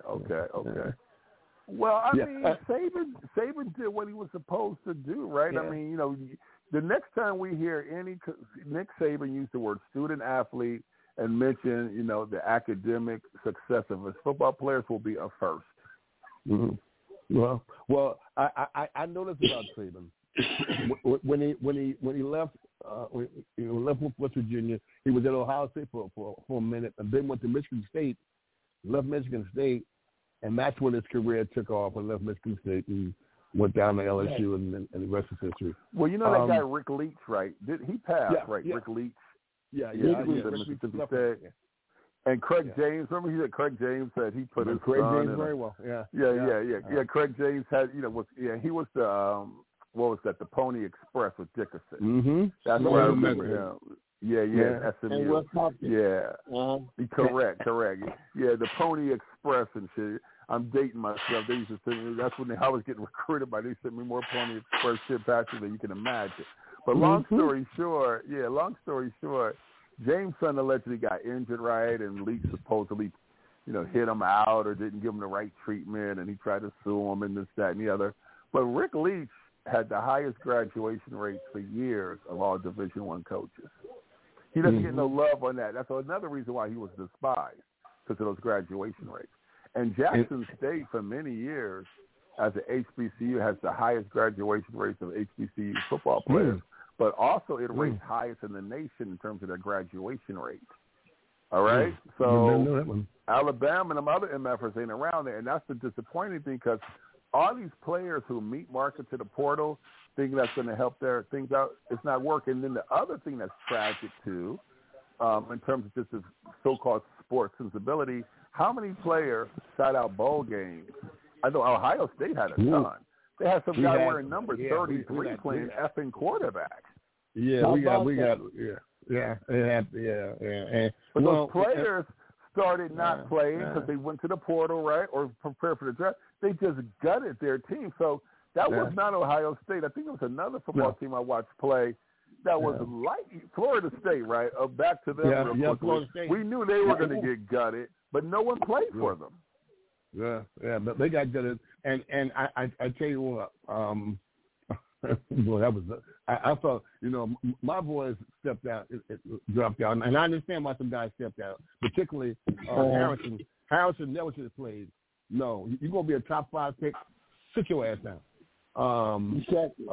Speaker 9: Well, I mean, Saban did what he was supposed to do, right?
Speaker 10: Yeah.
Speaker 9: I mean, the next time we hear Nick Saban use the word student athlete and mention, the academic success of his football players will be a first.
Speaker 10: Mm-hmm. Well, I noticed about Saban when he left. When he left West Virginia, he was at Ohio State for a minute, and then went to Michigan State. Left Michigan State, and that's when his career took off. And left Michigan State and went down to LSU, and the rest is history.
Speaker 9: Well, you know that guy Rick Leach, right? He passed, right?
Speaker 10: Yeah.
Speaker 9: Rick Leach.
Speaker 10: Yeah.
Speaker 9: Mississippi State. And Craig James, remember he said Craig James said he put his son in
Speaker 10: very well. Yeah.
Speaker 9: Craig James had, he was the what was that? The Pony Express with Dickerson.
Speaker 10: Mm-hmm.
Speaker 9: That's what I remember him. Yeah. SMU. Yeah. Correct. Yeah, the Pony Express and shit. I'm dating myself. They used to send me. That's when I was getting recruited by. They sent me more Pony Express shit patches than you can imagine. But long story short, James' son allegedly got injured, right? And Leach supposedly, hit him out or didn't give him the right treatment, and he tried to sue him and this, that, and the other. But Rick Leach had the highest graduation rates for years of all Division I coaches. He doesn't get no love on that. That's another reason why he was despised, because of those graduation rates. And Jackson State, for many years, as an HBCU, has the highest graduation rates of HBCU football players. But also it ranks highest in the nation in terms of their graduation rate. All right? So Alabama and them other MFers ain't around there, and that's the disappointing thing, because all these players who meet market to the portal, thinking that's going to help their things out, it's not working. And then the other thing that's tragic, too, in terms of just this so-called sports sensibility, how many players sat out bowl games? I know Ohio State had a ton. They had some guy wearing number 33 playing effing quarterback.
Speaker 10: Yeah, we got.
Speaker 9: But those players started not playing because they went to the portal, right, or prepared for the draft. They just gutted their team. So that was not Ohio State. I think it was another football team I watched play that was like Florida State, right? Back to them real quickly. We knew they were going to get gutted, but no one played for them.
Speaker 10: Yeah, but they got gutted. And I tell you what, well, that was I thought, my boys stepped out, dropped out, and I understand why some guys stepped out, particularly Harrison. Harrison never should have played. No, you're gonna be a top 5 pick. Sit your ass down.
Speaker 9: Who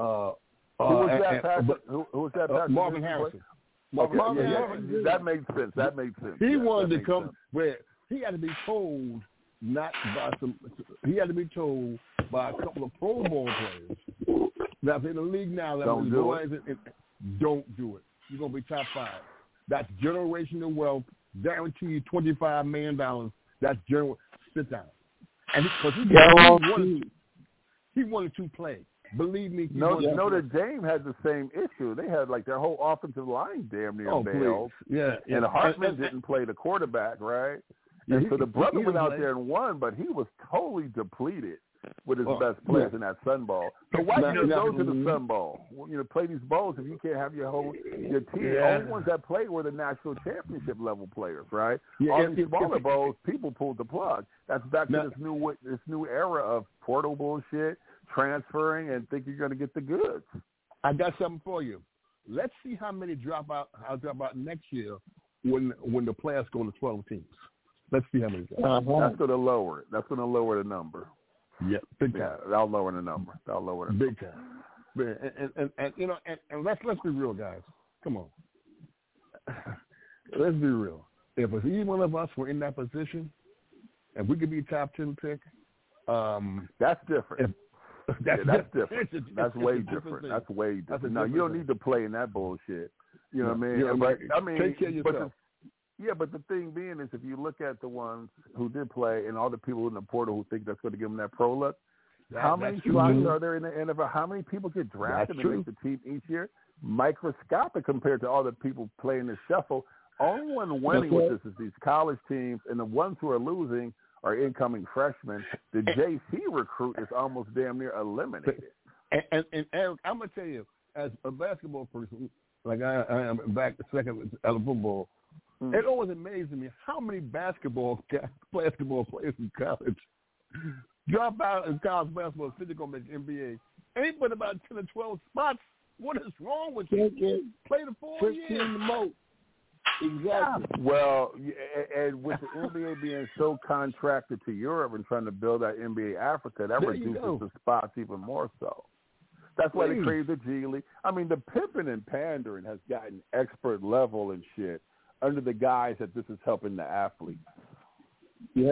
Speaker 9: was that?
Speaker 10: Marvin Harrison.
Speaker 9: Harrison. That made sense.
Speaker 10: He wanted to come where he had to be told. He had to be told by a couple of Pro Bowl players that's in the league now that don't do it. You're gonna be top 5. That's generational wealth. Guarantee you $25 million. That's general. Sit down. And he wanted to play. Believe me.
Speaker 9: Notre Dame had the same issue. They had their whole offensive line damn near bailed.
Speaker 10: Yeah.
Speaker 9: And Hartman didn't play the quarterback, right? And so the brother went out there and won, but he was totally depleted with his best players in that Sun Bowl. So why do you go to the Sun Bowl? Play these bowls if you can't have your team. The only ones that played were the national championship level players, right? All these smaller bowls, people pulled the plug. That's back to this new era of portal bullshit, transferring, and think you're going to get the goods.
Speaker 10: I got something for you. Let's see how many drop out next year when the players go to 12 teams. Let's see how many.
Speaker 9: That's going to lower it. That's going to lower the number.
Speaker 10: Yeah, big time.
Speaker 9: That'll lower the number.
Speaker 10: Big time. And let's be real, guys. Come on. Let's be real. If either one of us were in that position, and we could be top 10 pick,
Speaker 9: that's different. That's different. That's way different. That's way different. No, you don't need to play in that bullshit. You know what I mean?
Speaker 10: Yeah,
Speaker 9: but,
Speaker 10: take care of yourself.
Speaker 9: But the thing being is, if you look at the ones who did play and all the people in the portal who think that's going to give them that pro look, how many slots are there in the NFL? How many people get drafted and make the team each year? Microscopic compared to all the people playing the shuffle. Only one winning with this is these college teams, and the ones who are losing are incoming freshmen. The JC recruit is almost damn near eliminated.
Speaker 10: And Eric, I'm going to tell you, as a basketball person, like I am back second at the football, it always amazes me how many basketball players in college drop out in college basketball, think they're going to make NBA. Ain't but about 10 or 12 spots. What is wrong with you? Play the 4 years.
Speaker 5: The most. Exactly.
Speaker 9: Well, and with the NBA being so contracted to Europe and trying to build that NBA Africa, that reduces the spots even more so. That's why they created the G League. I mean, the pimping and pandering has gotten expert level and shit under the guise that this is helping the athletes.
Speaker 10: Yeah.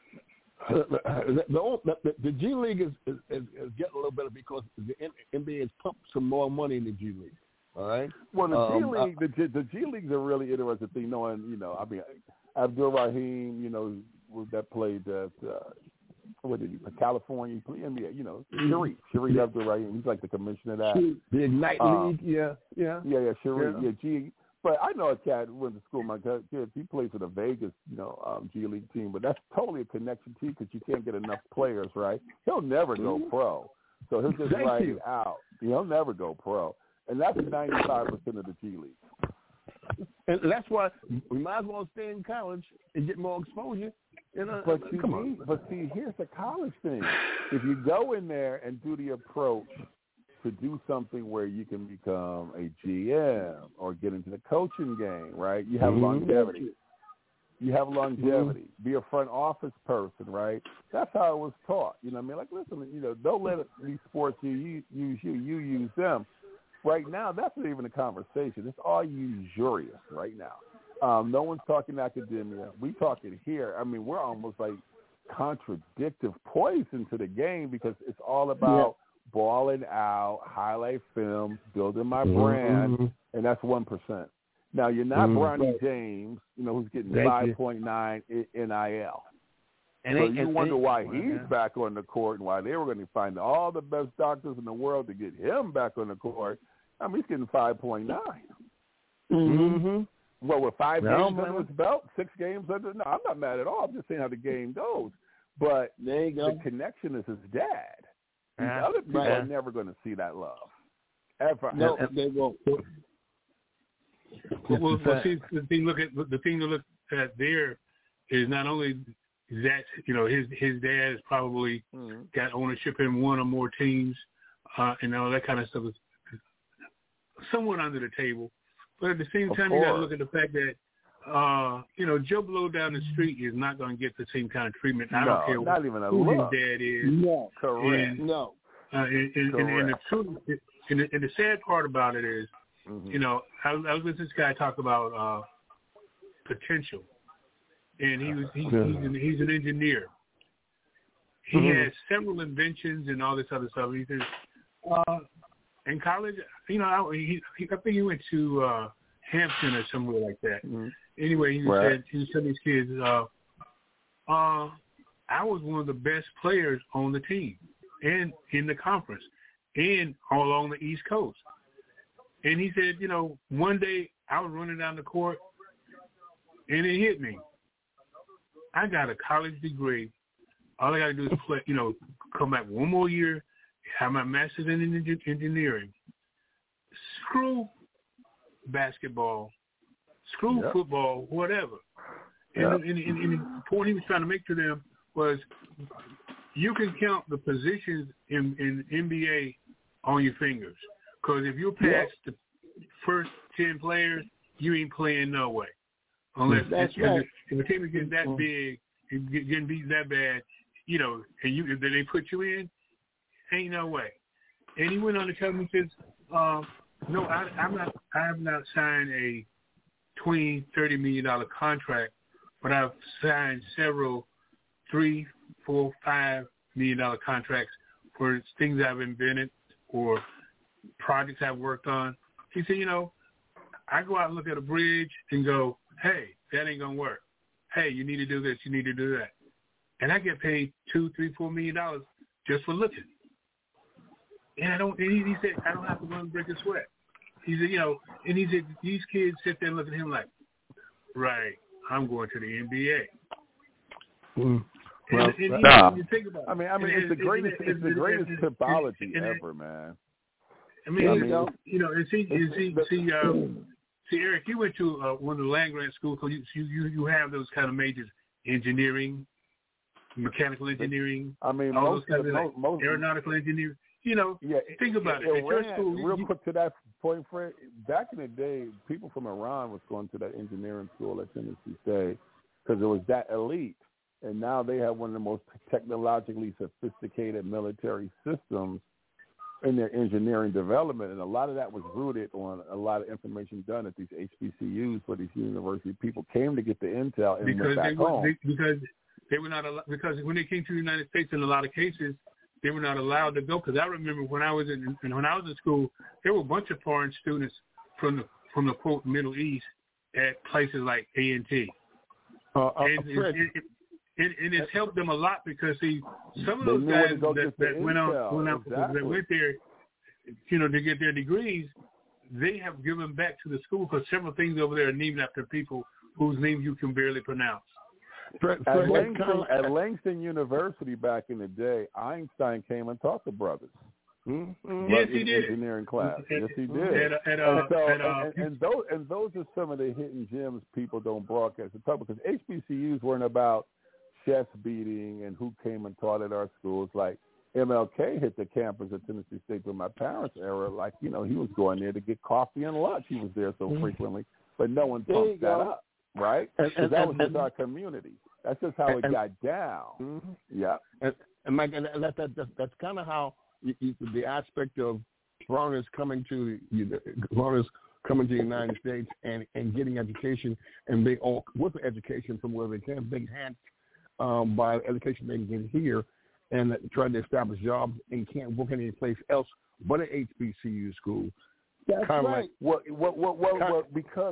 Speaker 10: The G League is getting a little better because the NBA has pumped some more money in the G League. All right.
Speaker 9: Well, the G League, the G League's a really interesting thing. Knowing, I mean, Abdul Rahim, that played at what did he? California, he played NBA. Sharif Abdul Rahim. He's like the commissioner of that.
Speaker 10: The Ignite League. Yeah.
Speaker 9: Sharif. Yeah. G. But I know a cat who went to school. My kid, he plays for the Vegas, G League team. But that's totally a connection too, because you can't get enough players, right? He'll never go pro, so he'll just ride it out. He'll never go pro. And that's 95% of the G League.
Speaker 10: And that's why we might as well stay in college and get more exposure.
Speaker 9: But see, here's the college thing. If you go in there and do the approach to do something where you can become a GM or get into the coaching game, right? You have longevity. Be a front office person, right? That's how it was taught. You know what I mean? Like, listen, don't let these sports use you. You use them. Right now, that's not even a conversation. It's all usurious right now. No one's talking academia. We talking here. I mean, we're almost like contradictive poison to the game because it's all about balling out, highlight films, building my brand, and that's 1%. Now, you're not Bronny James, who's getting 5.9 NIL. So you wonder why he's back on the court and why they were going to find all the best doctors in the world to get him back on the court. I mean, he's getting 5.9. Well, with 5 games under his belt, 6 games under. No, I'm not mad at all. I'm just saying how the game goes. But the connection is his dad. These other people are never going to see that love ever.
Speaker 5: No, they won't.
Speaker 8: Well, see, the thing to look at there is not only that his dad has probably got ownership in one or more teams, and all that kind of stuff is somewhat under the table. But at the same time, you got to look at the fact that Joe Blow down the street is not going to get the same kind of treatment. I don't care who his dad is.
Speaker 5: No,
Speaker 8: correct.
Speaker 5: And
Speaker 8: the sad part about it is, I was listening to this guy talk about potential, and he's an engineer. He has several inventions and all this other stuff. He says, in college, I think he went to Hampton or somewhere like that. Anyway, he said to these kids, I was one of the best players on the team and in the conference and all along the East Coast. And he said, one day I was running down the court and it hit me. I got a college degree. All I got to do is play, come back one more year, have my master's in engineering. Screw basketball, screw football, whatever. And the point he was trying to make to them was you can count the positions in NBA on your fingers. Because if you're past the first 10 players, you ain't playing no way. Unless if a team is getting that big and getting beat that bad, and if they put you in, ain't no way. And he went on to tell me, he says, no, I have not signed a $20, $30 million contract, but I've signed several $3, $4, $5 million contracts for things I've invented or projects I've worked on. He said, I go out and look at a bridge and go, hey, that ain't going to work. Hey, you need to do this, you need to do that. And I get paid $2, $3, $4 million just for looking. And he said, I don't have to go and break a sweat. He said, and he said, these kids sit there and look at him like, right, I'm going to the NBA.
Speaker 9: You think about it. I mean, it's the greatest typology ever, man.
Speaker 8: See, Eric, you went to one of the land-grant schools, so you have those kind of majors, engineering, mechanical engineering, all those kind of aeronautical engineering. think about it. At your school,
Speaker 9: real quick to that point, Fred, back in the day, people from Iran was going to that engineering school at Tennessee State because it was that elite. And now they have one of the most technologically sophisticated military systems in their engineering development. And a lot of that was rooted on a lot of information done at these HBCUs where these university people came to get the intel and went back home.
Speaker 8: Because they were not allowed, because when they came to the United States, in a lot of cases, they were not allowed to go. Because I remember when I was in school, there were a bunch of foreign students from the quote Middle East at places like A&T. And it's helped them a lot because some of those guys that went there, to get their degrees, they have given back to the school because several things over there are named after people whose names you can barely pronounce.
Speaker 9: At Langston University back in the day, Einstein came and taught the brothers. Mm-hmm.
Speaker 8: Yes, he did.
Speaker 9: Engineering class. Yes, he did. And those are some of the hidden gems people don't broadcast the public because HBCUs weren't about chest beating and who came and taught at our schools. Like MLK hit the campus at Tennessee State in my parents' era. Like, he was going there to get coffee and lunch. He was there so frequently, but no one pumped that up, right? Because that was just our community. That's just how it got down. Mm-hmm. Yeah.
Speaker 10: And Mike, that's kind of how the aspect of foreigners coming to the United States and getting education and being with the education from where they can, big hand by education they can get here and trying to establish jobs and can't work any place else but an HBCU school.
Speaker 5: That's right.
Speaker 10: Because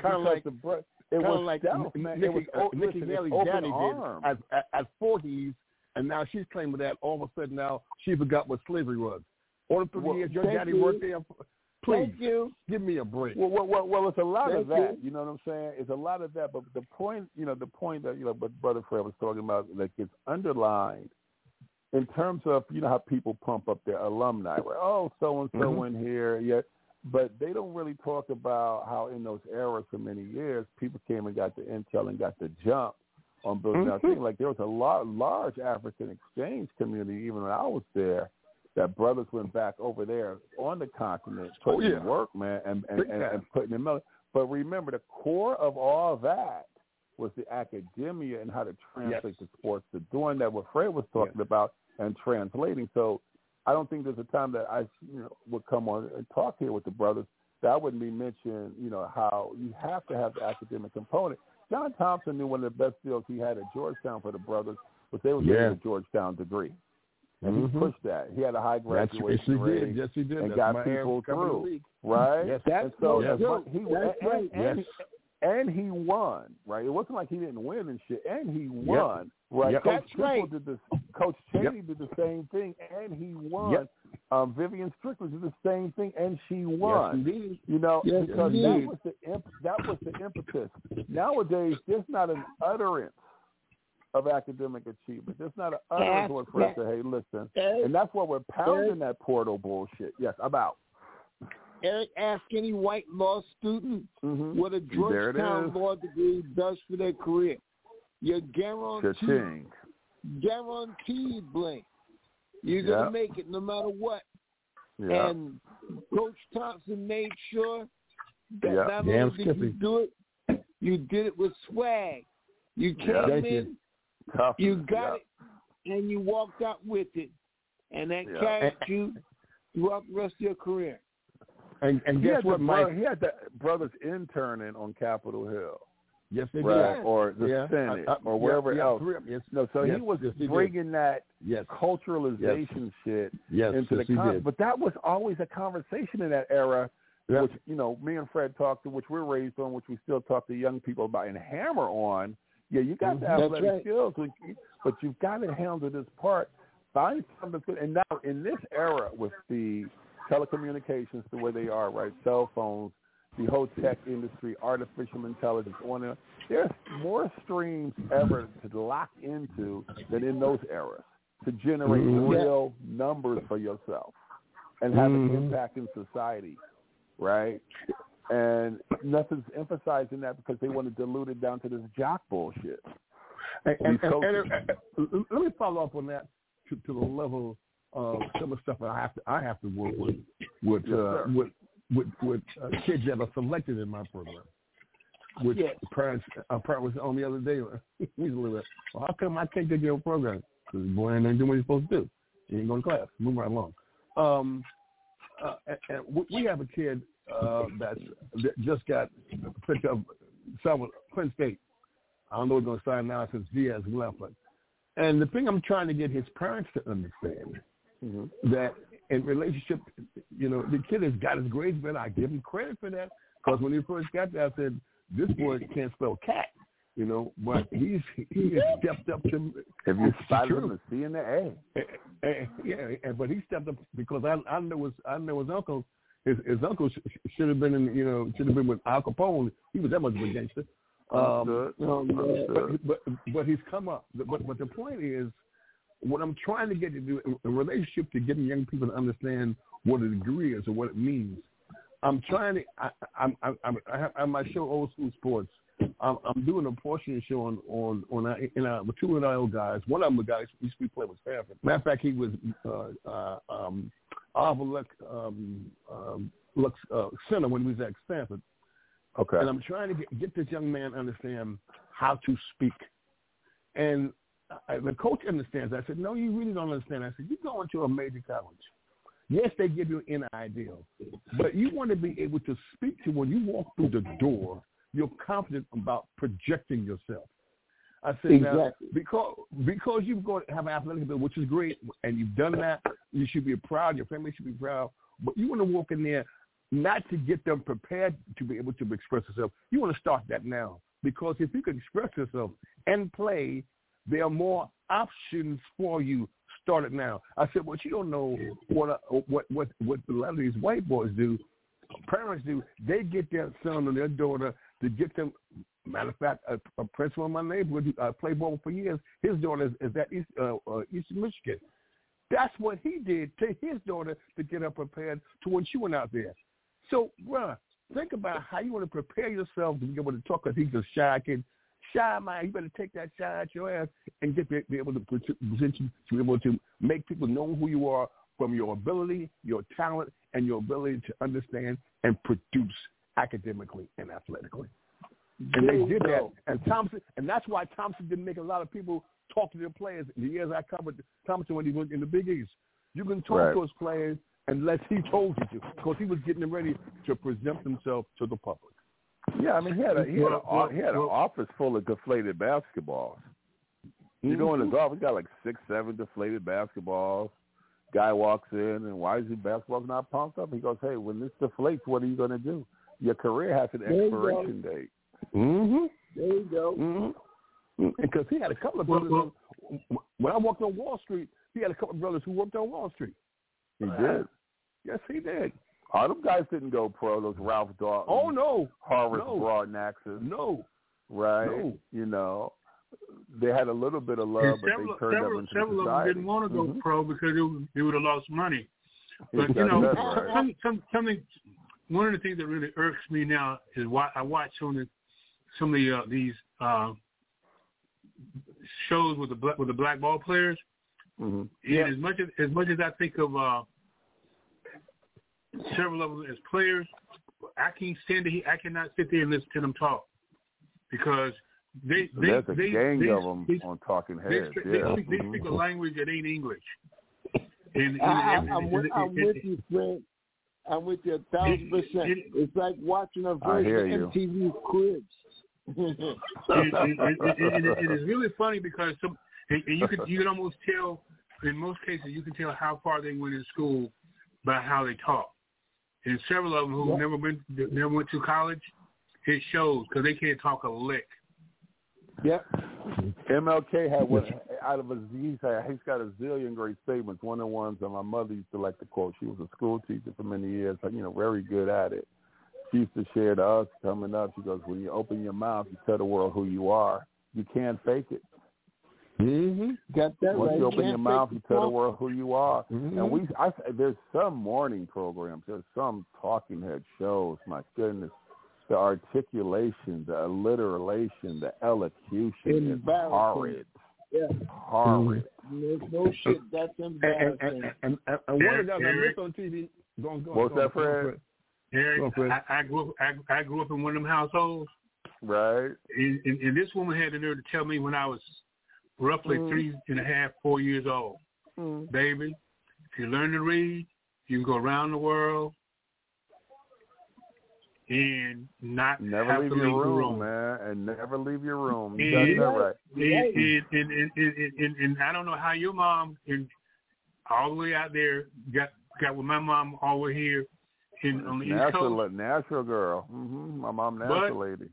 Speaker 10: Nikki Haley's daddy did at 40s, and now she's claiming that all of a sudden now she forgot what slavery was. All the 3 years your daddy worked there. Please, give me a break.
Speaker 9: Well, it's a lot of that. You know what I'm saying? It's a lot of that. But the point that what Brother Fred was talking about, like, it's underlined in terms of how people pump up their alumni. Where so and so went here, but they don't really talk about how in those eras for many years people came and got the intel and got the jump on building our thing. Like there was a large African exchange community even when I was there. That brothers went back over there on the continent, putting in work, man, and putting them out. But remember, the core of all that was the academia and how to translate the sports to doing that, what Fred was talking about, and translating. So I don't think there's a time that I would come on and talk here with the brothers that I wouldn't be mentioning, how you have to have the academic component. John Thompson knew one of the best deals he had at Georgetown for the brothers was they were getting a Georgetown degree. And he pushed that. He had a high graduation rate.
Speaker 10: Yes, he did.
Speaker 9: And got people through, right?
Speaker 10: Yes,
Speaker 9: and he won, right? It wasn't like he didn't win and shit. And he won, right? Coach Coach Cheney did the same thing, and he won. Vivian Strickland did the same thing, and she won.
Speaker 10: Yes,
Speaker 9: because that was the impetus. Nowadays, there's not an utterance of academic achievement. There's not an utterance for us to say, hey, listen. And that's why we're pounding that portal bullshit. Yes, I'm out.
Speaker 5: Eric, ask any white law student what a Georgetown law degree does for their career. You're guaranteed, Blake. You're going to make it no matter what. Yeah. And Coach Thompson made sure that not only did you do it, you did it with swag. You came in, you got it, and you walked out with it. And that carried you throughout the rest of your career.
Speaker 9: And guess what, Mike? He had the brothers interning on Capitol Hill.
Speaker 10: Yes, they
Speaker 9: did. Or the Senate, or wherever else. He was bringing that culturalization shit into the conversation. But that was always a conversation in that era, which, me and Fred talked to, which we're raised on, which we still talk to young people about and hammer on. Yeah, you got the athletic skills, but you've got to handle this part. Find something good. And now in this era with the telecommunications the way they are, right? Cell phones, the whole tech industry, artificial intelligence on there. There's more streams ever to lock into than in those eras to generate real numbers for yourself and have an impact in society, right? And nothing's emphasizing that because they want to dilute it down to this jock bullshit.
Speaker 10: And let me follow up on that to the level some of the stuff I have to work with kids that are selected in my program. Which parents was on the other day. We was like, well, how come I can't get your program? Because the boy ain't doing what he's supposed to do. He ain't going to class. Move right along. And we have a kid that just got picked up with Penn State. I don't know what's going to sign now since Diaz left. And the thing I'm trying to get his parents to understand that in relationship, the kid has got his grades better. I give him credit for that because when he first got there, I said, this boy can't spell cat, but he has stepped up to.
Speaker 9: Have you spotted him a C and the
Speaker 10: A? But he stepped up because I know his uncle. His uncle should have been with Al Capone. He was that much of a gangster. But he's come up. But the point is, what I'm trying to get to do in relationship to getting young people to understand what a degree is or what it means. I'm trying to. I have my show, Old School Sports. I'm doing a portion of the show on two of our guys. One of them, the guys used to play with Stanford. Matter of fact, he was Arthur Lux center when he was at Stanford.
Speaker 9: Okay.
Speaker 10: And I'm trying to get this young man to understand how to speak. And the coach understands. I said, no, you really don't understand. I said, you go into a major college. Yes, they give you an ideal, but you want to be able to speak to when you walk through the door, you're confident about projecting yourself. I said, exactly. Now, because you've got to have an athletic ability, which is great, and you've done that, you should be proud, your family should be proud, but you want to walk in there not to get them prepared to be able to express yourself. You want to start that now, because if you can express yourself and play, there are more options for you. Start it now. I said, well, you don't know what a lot of these white boys do. Parents do. They get their son or their daughter to get them. Matter of fact, a principal in my neighborhood, I played ball for years. His daughter is at Eastern Michigan. That's what he did to his daughter to get her prepared to when she went out there. So, bruh, think about how you want to prepare yourself to be able to talk, because he's a shy kid. Shy man, you better take that shy out your ass and be able to present you to be able to make people know who you are from your ability, your talent, and your ability to understand and produce academically and athletically. And they did that. And that's why Thompson didn't make a lot of people talk to their players. In the years I covered Thompson when he was in the Big East, you can talk to those players unless he told you to, because he was getting them ready to present themselves to the public.
Speaker 9: Yeah, I mean, he had an office full of deflated basketballs. You go in his office, got like 6, 7 deflated basketballs. Guy walks in, and why is his basketball not pumped up? He goes, hey, when this deflates, what are you going to do? Your career has an expiration date.
Speaker 5: Mm-hmm. There you go.
Speaker 10: Because he had a couple of brothers. When I walked on Wall Street, he had a couple of brothers who worked on Wall Street.
Speaker 9: He did.
Speaker 10: Yes, he did.
Speaker 9: All them guys didn't go pro. Those Ralph Dalton.
Speaker 10: Oh no.
Speaker 9: Horace Broadnaxes.
Speaker 10: No.
Speaker 9: Right. No. You know, they had a little bit of love, but they turned up into
Speaker 8: several
Speaker 9: society.
Speaker 8: of them didn't want to go pro because they would have lost money. But you know, something. One of the things that really irks me now is I watch some of these shows with the black ball players. Mm-hmm. And as much as I think of several of them as players, I can't stand it. I cannot sit there and listen to them talk because there's a
Speaker 9: gang of them on Talking Heads.
Speaker 8: They speak a language that ain't English.
Speaker 5: I'm with you, Fred. I'm with you 1,000%. It's like watching a version of MTV Cribs.
Speaker 8: It is really funny because you can almost tell, in most cases, you can tell how far they went in school by how they talk. And several of them who never went to college, it shows because they can't talk a lick.
Speaker 9: Yep. MLK had one out of he's got a zillion great statements. One of the ones that my mother used to like to quote. She was a school teacher for many years, very good at it. She used to share to us coming up. She goes, when you open your mouth, you tell the world who you are. You can't fake it.
Speaker 5: Mm-hmm. Got that
Speaker 9: Once
Speaker 5: right.
Speaker 9: you open your mouth, you tell the world who you are. Mm-hmm. And there's some morning programs, there's some talking head shows. My goodness, the articulation, the alliteration, the elocution is horrid.
Speaker 5: Yeah.
Speaker 9: Horrid.
Speaker 5: No shit. That's embarrassing.
Speaker 10: And one of the guys I missed on TV.
Speaker 9: What's that, Fred?
Speaker 8: Eric, I grew up in one of them households.
Speaker 9: Right.
Speaker 8: And this woman had the nerve to tell me when I was roughly 3.5, 4 years old, baby, if you learn to read, you can go around the world and
Speaker 9: never leave your room, man, and never leave your room. You got that right.
Speaker 8: And I don't know how your mom, all the way out there, got with my mom all the way here on the East Coast.
Speaker 9: Natural girl. My mom, natural lady.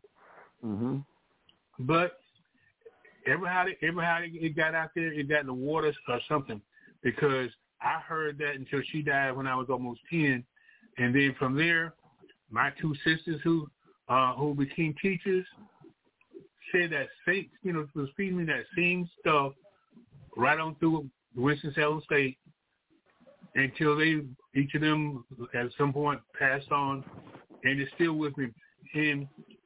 Speaker 8: But how it got out there, it got in the water or something, because I heard that until she died when I was almost 10, and then from there, my two sisters who became teachers said that was feeding me that same stuff right on through Winston-Salem State until each of them at some point passed on, and it's still with me. And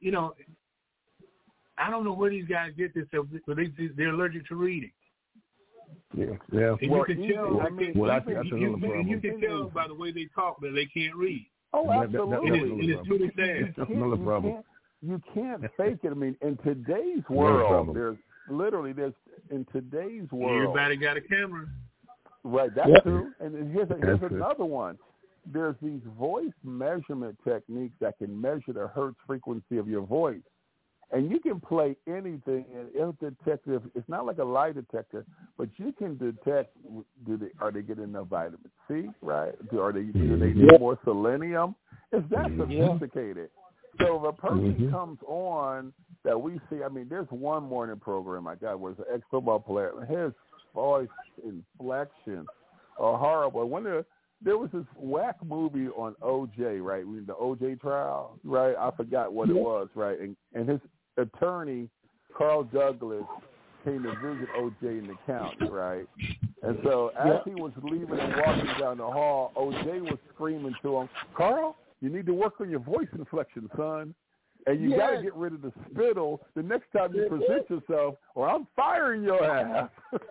Speaker 8: I don't know where these guys get this stuff, but they're allergic to reading.
Speaker 10: Yeah.
Speaker 8: And you can tell. You can tell by the way they talk that they can't read.
Speaker 9: Oh, absolutely.
Speaker 8: It's too sad.
Speaker 10: That's another problem.
Speaker 9: You can't fake it. I mean, in today's world, there's in today's world.
Speaker 8: Everybody got a camera.
Speaker 9: Right, that's true. And here's another one. There's these voice measurement techniques that can measure the hertz frequency of your voice. And you can play anything, and it'll detect. It's not like a lie detector, but you can detect. Are they getting enough vitamin C? Right? Do they need more selenium? It's that sophisticated. So if a person comes on that we see, I mean, there's one morning program I got where it's an ex-football player. His voice inflection are horrible. There was this whack movie on O.J., right? The O.J. trial, right? I forgot what it was, right? And his attorney, Carl Douglas, came to visit O.J. in the county, right? And so as he was leaving and walking down the hall, O.J. was screaming to him, "Carl, you need to work on your voice inflection, son. And you got to get rid of the spittle the next time you present yourself, or I'm firing your ass."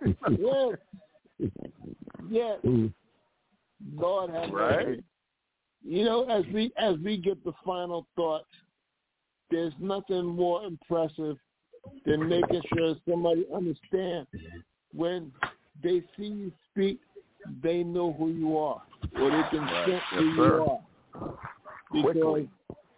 Speaker 5: Yes. Lord have mercy. As we get the final thoughts, there's nothing more impressive than making sure somebody understands when they see you speak, they know who you are, or they can sense who you are. Because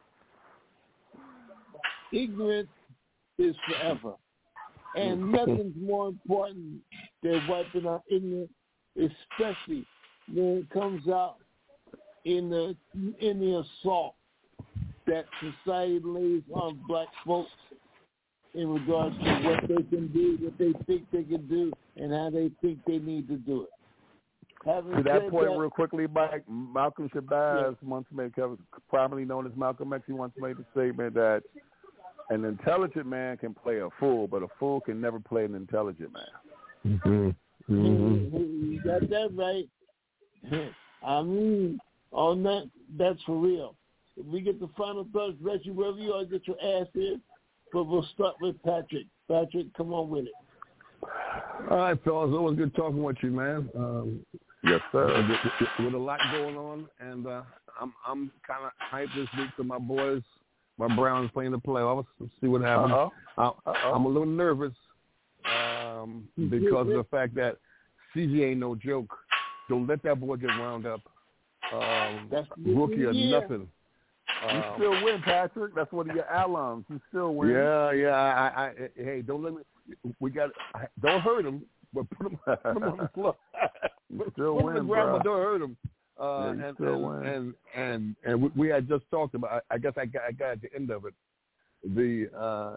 Speaker 5: ignorance is forever, and nothing's more important than wiping out ignorance, especially when it comes out in the assault that society lays on black folks in regards to what they can do, what they think they can do, and how they think they need to do it.
Speaker 9: To that point, real quickly, Mike, Malcolm Shabazz once made, primarily known as Malcolm X, he once made a statement that an intelligent man can play a fool, but a fool can never play an intelligent man.
Speaker 5: You got that right. I mean, on that's for real. If we get the final thoughts, Reggie, wherever you are, get your ass in. But we'll start with Patrick. Patrick, come on with it.
Speaker 10: All right, fellas. Always good talking with you, man.
Speaker 9: Yes, sir.
Speaker 10: With a lot going on, and I'm kind of hyped this week for my boys, my Browns playing the playoffs. Let's see what happens. I'm a little nervous because of the fact that CJ ain't no joke. Don't let that boy get wound up. Rookie or nothing.
Speaker 9: You still win, Patrick. That's one of your alums. You still win.
Speaker 10: Yeah. Hey, don't let me. Don't hurt him, but put him on the floor.
Speaker 9: Still
Speaker 10: put
Speaker 9: win,
Speaker 10: him on the ground,
Speaker 9: bro.
Speaker 10: but don't hurt him. And we had just talked about. I guess I got at the end of it. The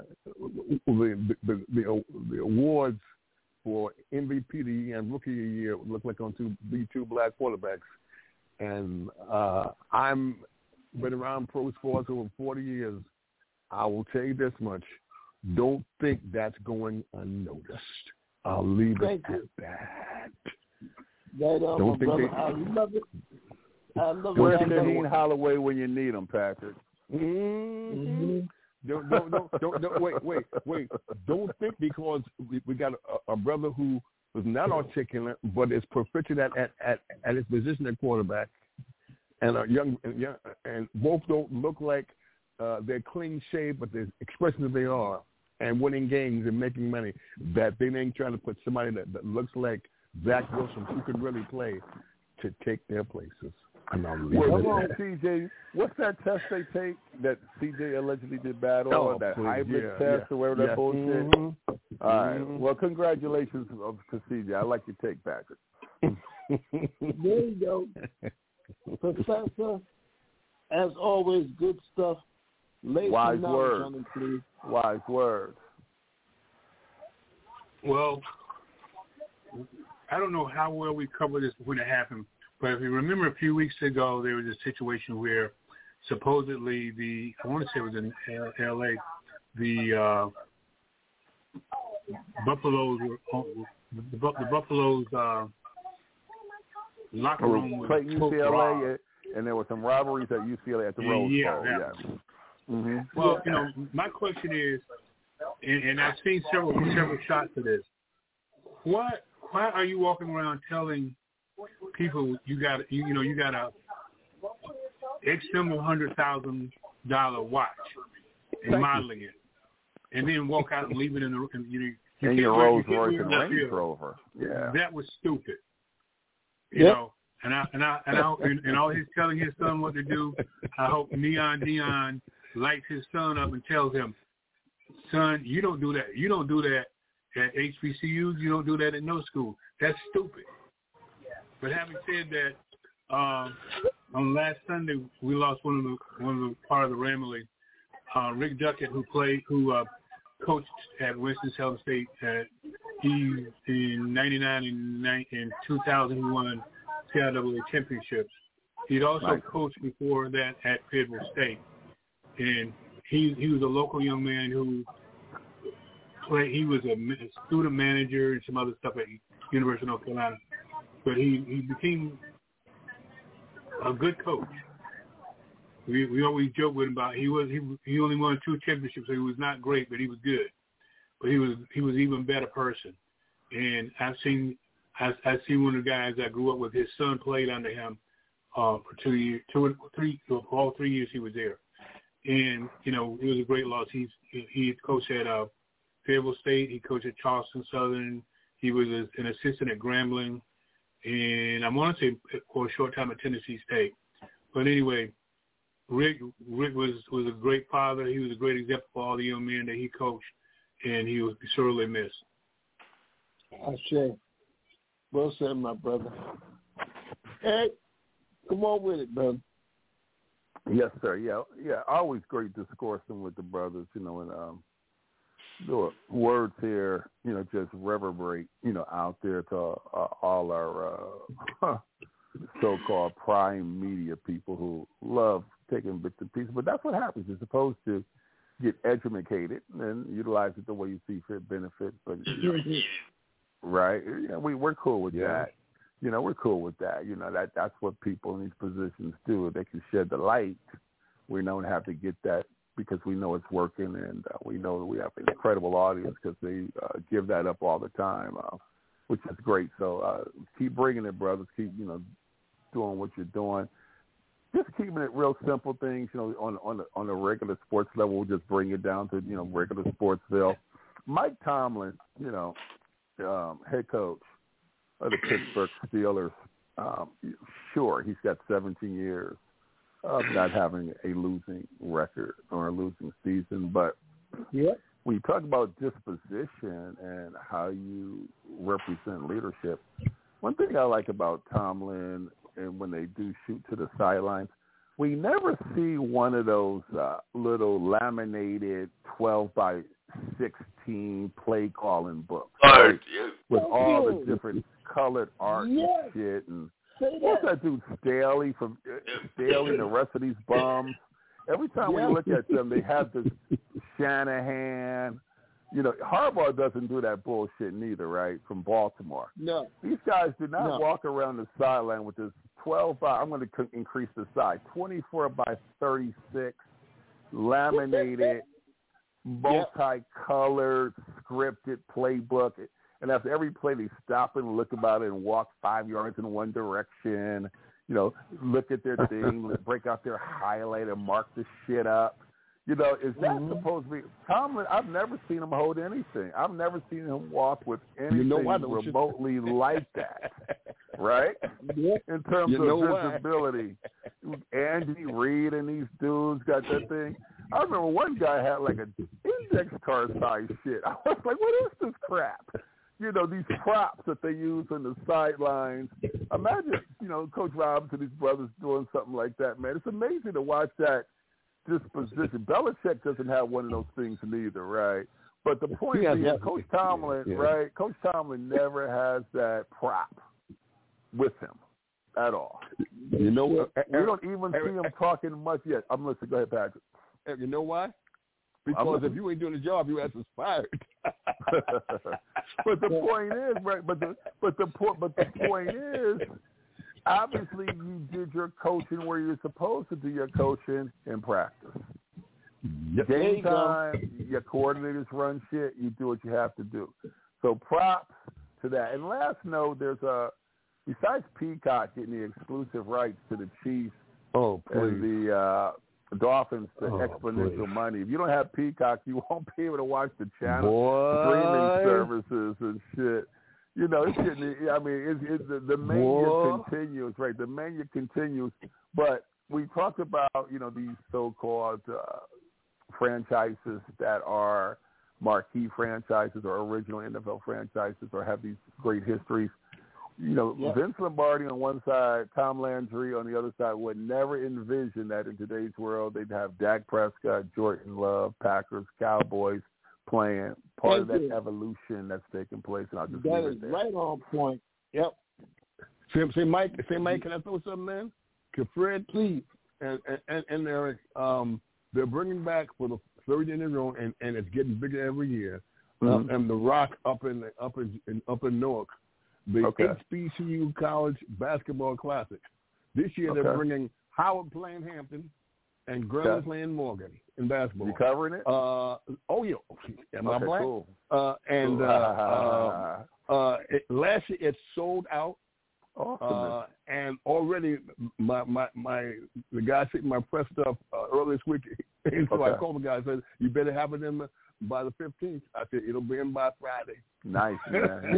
Speaker 10: awards for MVP of the year and Rookie of the Year look like on two black quarterbacks, and I'm been around pro sports over 40 years. I will tell you this much: don't think that's going unnoticed. I'll leave it at that.
Speaker 5: Don't think I love it. I love
Speaker 9: Where's
Speaker 5: it.
Speaker 9: Shaheen Holloway when you need him, Patrick?
Speaker 10: Wait. Don't think because we got a brother who was not articulate, but is proficient at his position at quarterback, and and both don't look like they're clean shaved, but they're expressing that they are and winning games and making money. That they ain't trying to put somebody that looks like Zach Wilson who can really play to take their places.
Speaker 9: Come on, CJ. What's that test they take that CJ allegedly did bad on? That hybrid test or whatever that bullshit? Mm-hmm. All right. Well, congratulations to CJ. I like your take, Patrick.
Speaker 5: There you go. Professor, as always, good stuff.
Speaker 9: Wise words. Wise words.
Speaker 8: Well, I don't know how well we covered this when it happened, but if you remember a few weeks ago, there was a situation where supposedly I want to say it was in L.A., the Buffaloes locker room was
Speaker 9: UCLA, and there were some robberies at UCLA at the Rose Bowl. Yeah. Mm-hmm.
Speaker 8: Well, my question is, and I've seen several shots of this. Why are you walking around telling people you got a X number $100,000 watch and modeling it, and then walk out and leave it in
Speaker 9: your Rolls Royce and Range Rover? Yeah,
Speaker 8: that was stupid. You know, and all he's telling his son what to do. I hope Neon Dion lights his son up and tells him, son, you don't do that. You don't do that at HBCUs. You don't do that at no school. That's stupid. But having said that, on last Sunday we lost one of the part of the Ramley, Rick Duckett, who coached at Winston-Salem State. He in '99 and 2001 CIAA championships. He'd also coached before that at Fayetteville State, and he was a local young man who played. He was a student manager and some other stuff at University of North Carolina, but he became a good coach. We always joke with him about he only won 2 championships, so he was not great, but he was good. But he was even better person. And I've seen one of the guys I grew up with. His son played under him for 2 years, all 3 years he was there. And it was a great loss. He coached at Fayetteville State. He coached at Charleston Southern. He was an assistant at Grambling, and I want to say for a short time at Tennessee State. But anyway, Rick was a great father. He was a great example for all the young men that he coached, and he was sorely missed.
Speaker 5: Ashe. Well said, my brother. Hey, come on with it, brother.
Speaker 9: Yes, sir. Yeah. Always great discoursing with the brothers, and the words here, just reverberate, out there to all our so-called prime media people who love taking bits and pieces. But that's what happens. You're supposed to get educated and utilize it the way you see fit benefit. But right? Yeah, we're cool with that. We're cool with that. That's what people in these positions do. If they can shed the light, we don't have to get that because we know it's working, and we know that we have an incredible audience because they give that up all the time, which is great. So keep bringing it, brothers. Keep doing what you're doing. Just keeping it real simple things. On the regular sports level, we'll just bring it down to regular Sportsville. Mike Tomlin, head coach of the Pittsburgh Steelers. Sure, he's got 17 years of not having a losing record or a losing season. But when you talk about disposition and how you represent leadership, one thing I like about Tomlin, and when they do shoot to the sidelines, we never see one of those little laminated 12 by 16 play calling books, right? With all the different colored art and shit. And what's that dude Staley and the rest of these bums? Every time we look at them, they have this Shanahan. Harbaugh doesn't do that bullshit neither, right? From Baltimore.
Speaker 5: No.
Speaker 9: These guys do not walk around the sideline with this 12 by, I'm going to increase the size, 24 by 36, laminated multicolored, scripted playbook. And after every play, they stop and look about it and walk 5 yards in one direction. You know, look at their thing, break out their highlight and mark the shit up. You know, is that supposed to be Tomlin? I've never seen him hold anything. I've never seen him walk with anything remotely like that. Right? In terms of visibility. Andy Reid and these dudes got that thing. I remember one guy had like an index card size shit. I was like, what is this crap? You know, these props that they use on the sidelines. Imagine, you know, Coach Robinson, these brothers doing something like that, man. It's amazing to watch that disposition. Belichick doesn't have one of those things neither, right? But the point is, Coach Tomlin, right? Coach Tomlin never has that prop with him at all.
Speaker 10: You know what?
Speaker 9: We don't even see him talking much yet. I'm listening. Go ahead, Patrick.
Speaker 10: You know why? Because if you ain't doing the job, you ass is fired.
Speaker 9: But the point is, right? But the point is, obviously, you did your coaching where you're supposed to do your coaching in practice. Game time, your coordinators run shit. You do what you have to do. So props to that. And last note, there's besides Peacock getting the exclusive rights to the Chiefs and the Dolphins to exponential money. If you don't have Peacock, you won't be able to watch the channel streaming services and shit. You know, it's getting. I mean, the mania continues, right? The mania continues. But we talked about, you know, these so-called franchises that are marquee franchises or original NFL franchises or have these great histories. You know, Vince Lombardi on one side, Tom Landry on the other side would never envision that in today's world they'd have Dak Prescott, Jordan Love, Packers, Cowboys playing part of that evolution that's taking place. And I'll just
Speaker 5: that is right on point. Yep.
Speaker 10: Say, Mike, can I throw something in? Can Fred, please, and Eric, they're bringing back for the third year in a row, and it's getting bigger every year. And the Rock up in Newark. The HBCU College Basketball Classic. This year they're bringing Howard playing Hampton and Grambling playing Morgan in basketball.
Speaker 9: You covering it?
Speaker 10: Am I black?
Speaker 9: Cool.
Speaker 10: Last year it sold out.
Speaker 9: Awesome.
Speaker 10: And already the guy sitting my press stuff earlier this week, so I called the guy and said, you better have it in by the 15th. I said, it'll be in by Friday.
Speaker 9: Nice, man.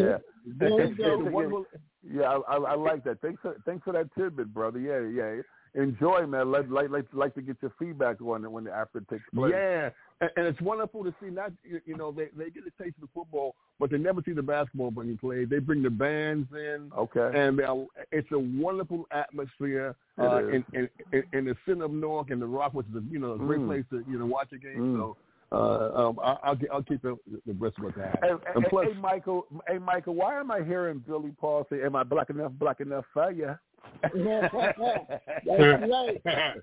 Speaker 9: Yeah. I like that. Thanks for that tidbit, brother. Yeah. Enjoy, man. Like to get your feedback on it when after it takes place.
Speaker 10: Yeah, and it's wonderful to see. Not you know they get a taste of football, but they never see the basketball being played. They bring the bands in. And it's a wonderful atmosphere in the center of Newark and the Rock, which is a great place to watch a game. So. I'll keep the rest of that.
Speaker 9: And plus, hey, Michael, why am I hearing Billy Paul say, "Am I black enough for you?"
Speaker 5: That's right.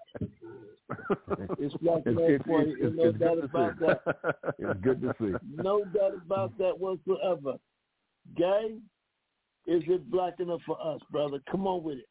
Speaker 5: It's black enough for you. No doubt about that.
Speaker 10: It's good to see.
Speaker 5: No doubt about that whatsoever. Gay, is it black enough for us, brother? Come on with it.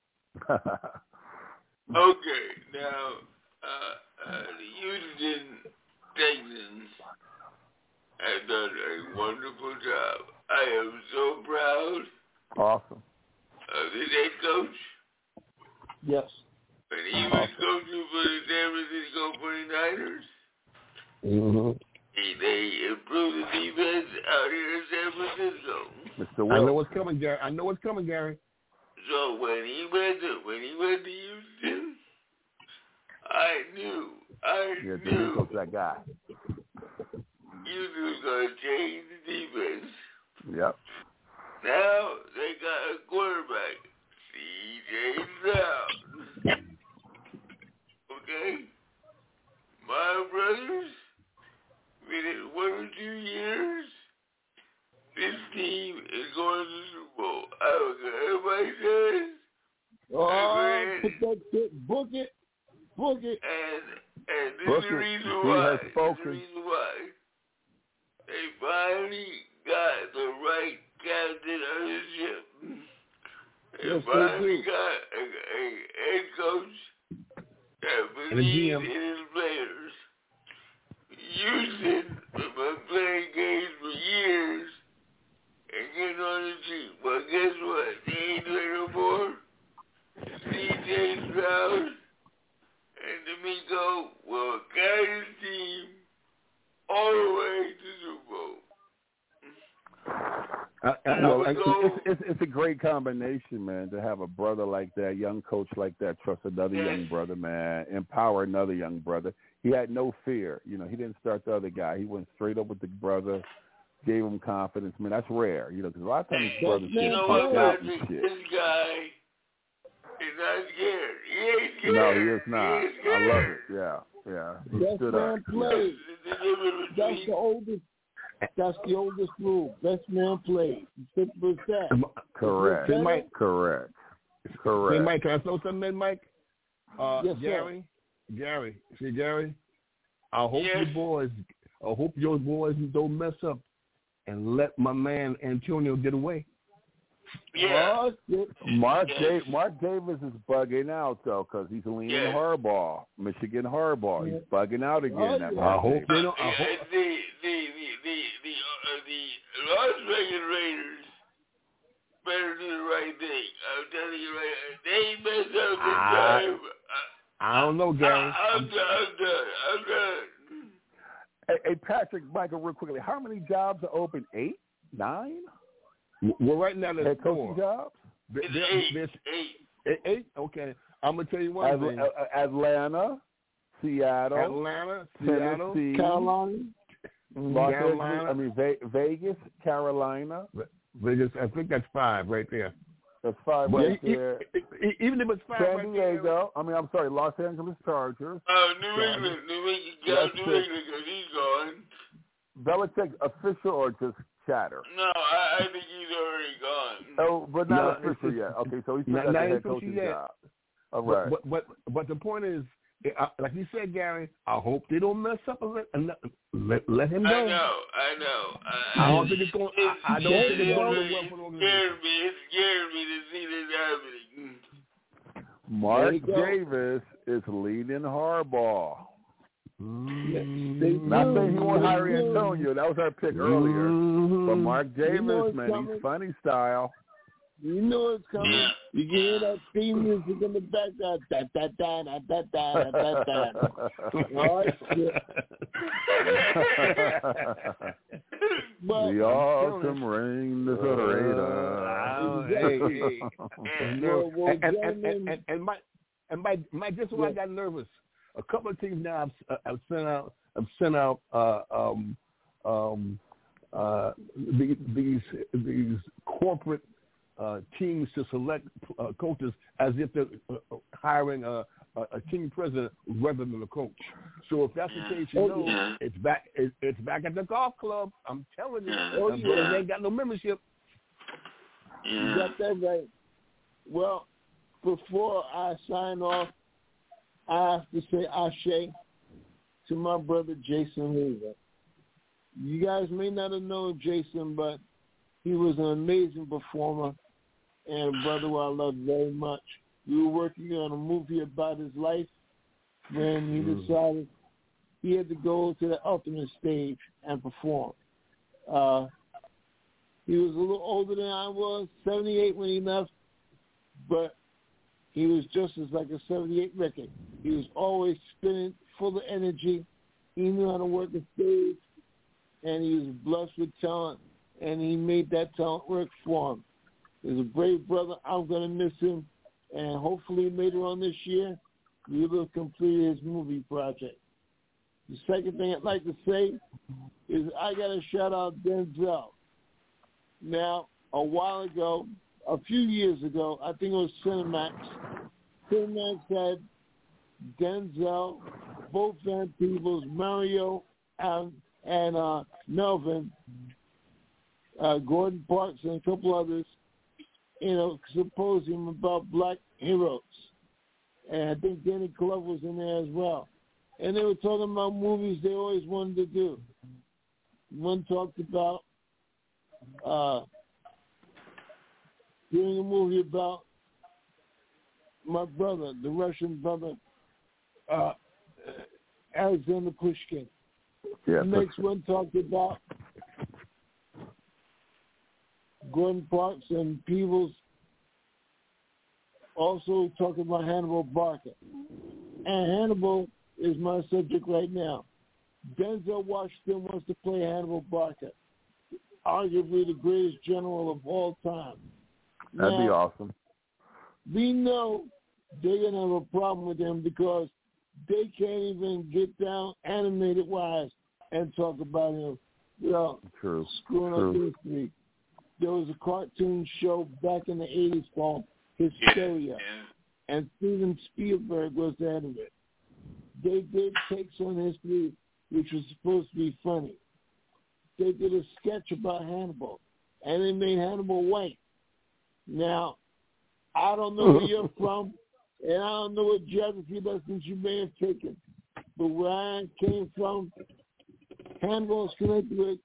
Speaker 6: Okay, now the Houston Texans have done a wonderful job. I am so proud.
Speaker 9: Awesome.
Speaker 6: Of the head coach.
Speaker 5: Yes.
Speaker 6: And he was coaching for the San Francisco 49ers.
Speaker 10: Mm-hmm.
Speaker 6: They improved the defense out here in San Francisco.
Speaker 10: I know what's coming, Gary.
Speaker 6: So when he went to Houston, I knew
Speaker 9: that guy.
Speaker 6: Houston was going to change the defense.
Speaker 9: Yep.
Speaker 6: Now they got a quarterback, C.J. Stroud. Okay? My brothers, within 1 or 2 years, this team is going to the Super Bowl. I don't care what everybody says.
Speaker 5: Put that shit, book it.
Speaker 6: And this is the reason why. They finally got the right captain of the ship. They finally got a head coach that believes in his players. Houston Daniel will carry his team all the way to Super Bowl.
Speaker 9: It's a great combination, man, to have a brother like that, young coach like that, trust another young brother, man, empower another young brother. He had no fear. You know, he didn't start the other guy. He went straight up with the brother, gave him confidence. Man, that's rare, you know, because a lot of times brothers get punked out and shit.
Speaker 6: This guy is not scared. He ain't scared.
Speaker 9: No, he is not. I love it. Yeah. He stood up.
Speaker 5: Played. That's the oldest rule. Best man played. Simple as that.
Speaker 9: Correct. Correct.
Speaker 10: Hey, Mike, can I throw something in, Mike?
Speaker 5: Yes,
Speaker 10: Gary. See, Gary, I hope your boys don't mess up and let my man Antonio get away.
Speaker 6: Yeah.
Speaker 9: Mark Davis is bugging out, though, because he's leaning Harbaugh, Michigan Harbaugh. He's bugging out again.
Speaker 10: I hope they don't.
Speaker 6: The Las Vegas Raiders better do the right thing. I'm telling you right now. They messed up this time.
Speaker 10: I don't know, Gary.
Speaker 6: I'm done.
Speaker 9: Hey, Patrick, Michael, real quickly, how many jobs are open? 8? 9?
Speaker 10: Well, right now there's
Speaker 9: head coaching
Speaker 10: 4.
Speaker 9: Jobs?
Speaker 10: There's 8? Okay. I'm going to tell you one thing.
Speaker 9: Atlanta, Seattle,
Speaker 10: Tennessee,
Speaker 5: Carolina,
Speaker 9: Los Angeles, I mean, Vegas, Carolina.
Speaker 10: Vegas, I think that's 5 right there.
Speaker 9: That's 5 right there.
Speaker 10: Even if it's 5
Speaker 9: San
Speaker 10: right
Speaker 9: Diego, there. Los Angeles Chargers.
Speaker 6: New England, because he's gone.
Speaker 9: Belichick official or just chatter?
Speaker 6: No, I think he's already gone.
Speaker 9: Oh, but not official yet. Okay, so he's still got the head coaching job. All right.
Speaker 10: But the point is, like you said, Gary, I hope they don't mess up and let him go.
Speaker 6: I know.
Speaker 10: I don't think it's going. I don't think it's going to well for the organization.
Speaker 6: It scared me to see this happening.
Speaker 9: Mark Davis is leading Harbaugh. Not saying he won't hire Antonio. That was our pick earlier. But Mark Davis, man, he's funny style.
Speaker 5: You know it's coming. Yeah. You can hear that theme music in the background. All right.
Speaker 9: The awesome rain is a radar.
Speaker 10: And Mike, this is why I got nervous. A couple of teams now I've sent out these corporate teams to select coaches as if they're hiring a team president rather than a coach. So if that's the case, it's back at the golf club. I'm telling you, they ain't got no membership.
Speaker 5: You got that right. Well, before I sign off, I have to say ashe to my brother Jason Lever. You guys may not have known Jason, but he was an amazing performer and a brother who I love very much. We were working on a movie about his life when he decided he had to go to the ultimate stage and perform. He was a little older than I was, 78 when he left, but he was just as like a 78 record. He was always spinning, full of energy. He knew how to work the stage, and he was blessed with talent, and he made that talent work for him. He's a brave brother. I'm going to miss him, and hopefully later on this year, we will complete his movie project. The second thing I'd like to say is I got to shout out Denzel. Now, a while ago, a few years ago, I think it was Cinemax. Cinemax had Denzel, both Van Peebles, Mario, and Melvin, Gordon Parks, and a couple others, in a symposium about black heroes. And I think Danny Glover was in there as well. And they were talking about movies they always wanted to do. One talked about doing a movie about my brother, the Russian brother, Alexander Pushkin.
Speaker 9: Yeah,
Speaker 5: the next one talked about Gordon Parks and Peebles. Also talking about Hannibal Barker. And Hannibal is my subject right now. Denzel Washington wants to play Hannibal Barca, arguably the greatest general of all time.
Speaker 9: That'd be awesome.
Speaker 5: We know they're going to have a problem with him because they can't even get down animated-wise and talk about him without screwing up history. There was a cartoon show back in the 80s called Hysteria, and Steven Spielberg was the head of it. They did takes on history, which was supposed to be funny. They did a sketch about Hannibal, and they made Hannibal white. Now, I don't know where you're from, and I don't know what geography lessons you may have taken, but where I came from, Hannibal is connected with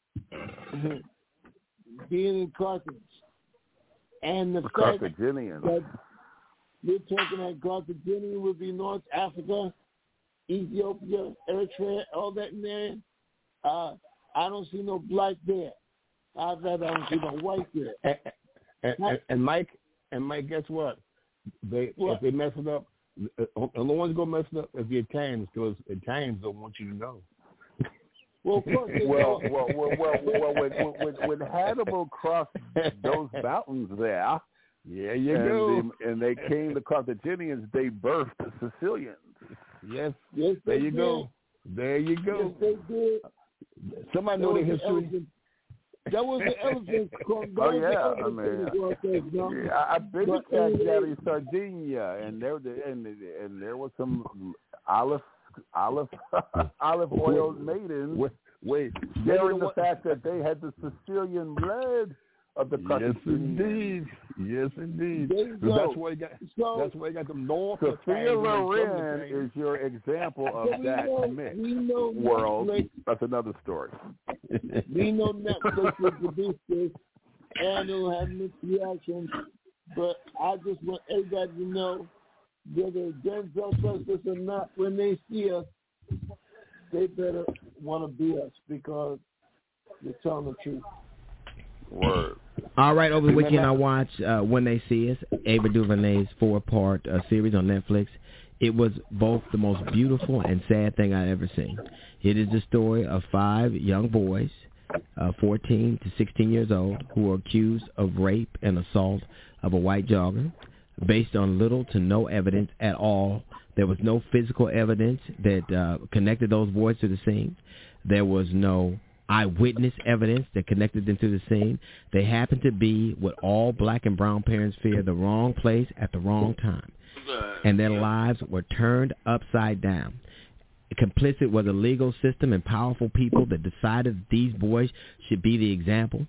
Speaker 5: being in Carthage. And the fact
Speaker 9: Carthaginian.
Speaker 5: that we're talking that Carthaginian would be North Africa, Ethiopia, Eritrea, all that in there. I don't see no black there. I don't see no white there.
Speaker 10: And Mike, guess what? If they mess it up, the ones gonna mess it up is the Italians, because Italians don't want you to know.
Speaker 5: Well, of course
Speaker 9: when Hannibal crossed those mountains there, and they came to Carthaginians, they birthed the Sicilians.
Speaker 10: Yes, there you go.
Speaker 5: Yes, they did.
Speaker 10: Somebody know their history.
Speaker 5: That was the elephant.
Speaker 9: I've been to Cagliari, Sardinia, and there was some olive oil maidens. Sharing the fact that they had the Sicilian blood of the Carthaginians.
Speaker 10: Yes, indeed. That's why you got them north.
Speaker 9: Sophia Loren is your example of that myth world. That's another story.
Speaker 5: We know Netflix will produce this, and it'll have mixed reactions. But I just want everybody to know whether Denzel does this or not, when they see us, they better want to be us because they're telling the truth.
Speaker 9: Word.
Speaker 11: All right, over the weekend I watched When They See Us, Ava DuVernay's 4-part series on Netflix. It was both the most beautiful and sad thing I've ever seen. It is the story of 5 young boys, 14 to 16 years old, who are accused of rape and assault of a white jogger based on little to no evidence at all. There was no physical evidence that connected those boys to the scene. There was no eyewitness evidence that connected them to the scene. They happened to be what all black and brown parents fear, the wrong place at the wrong time. And their lives were turned upside down. Complicit was a legal system and powerful people that decided that these boys should be the example.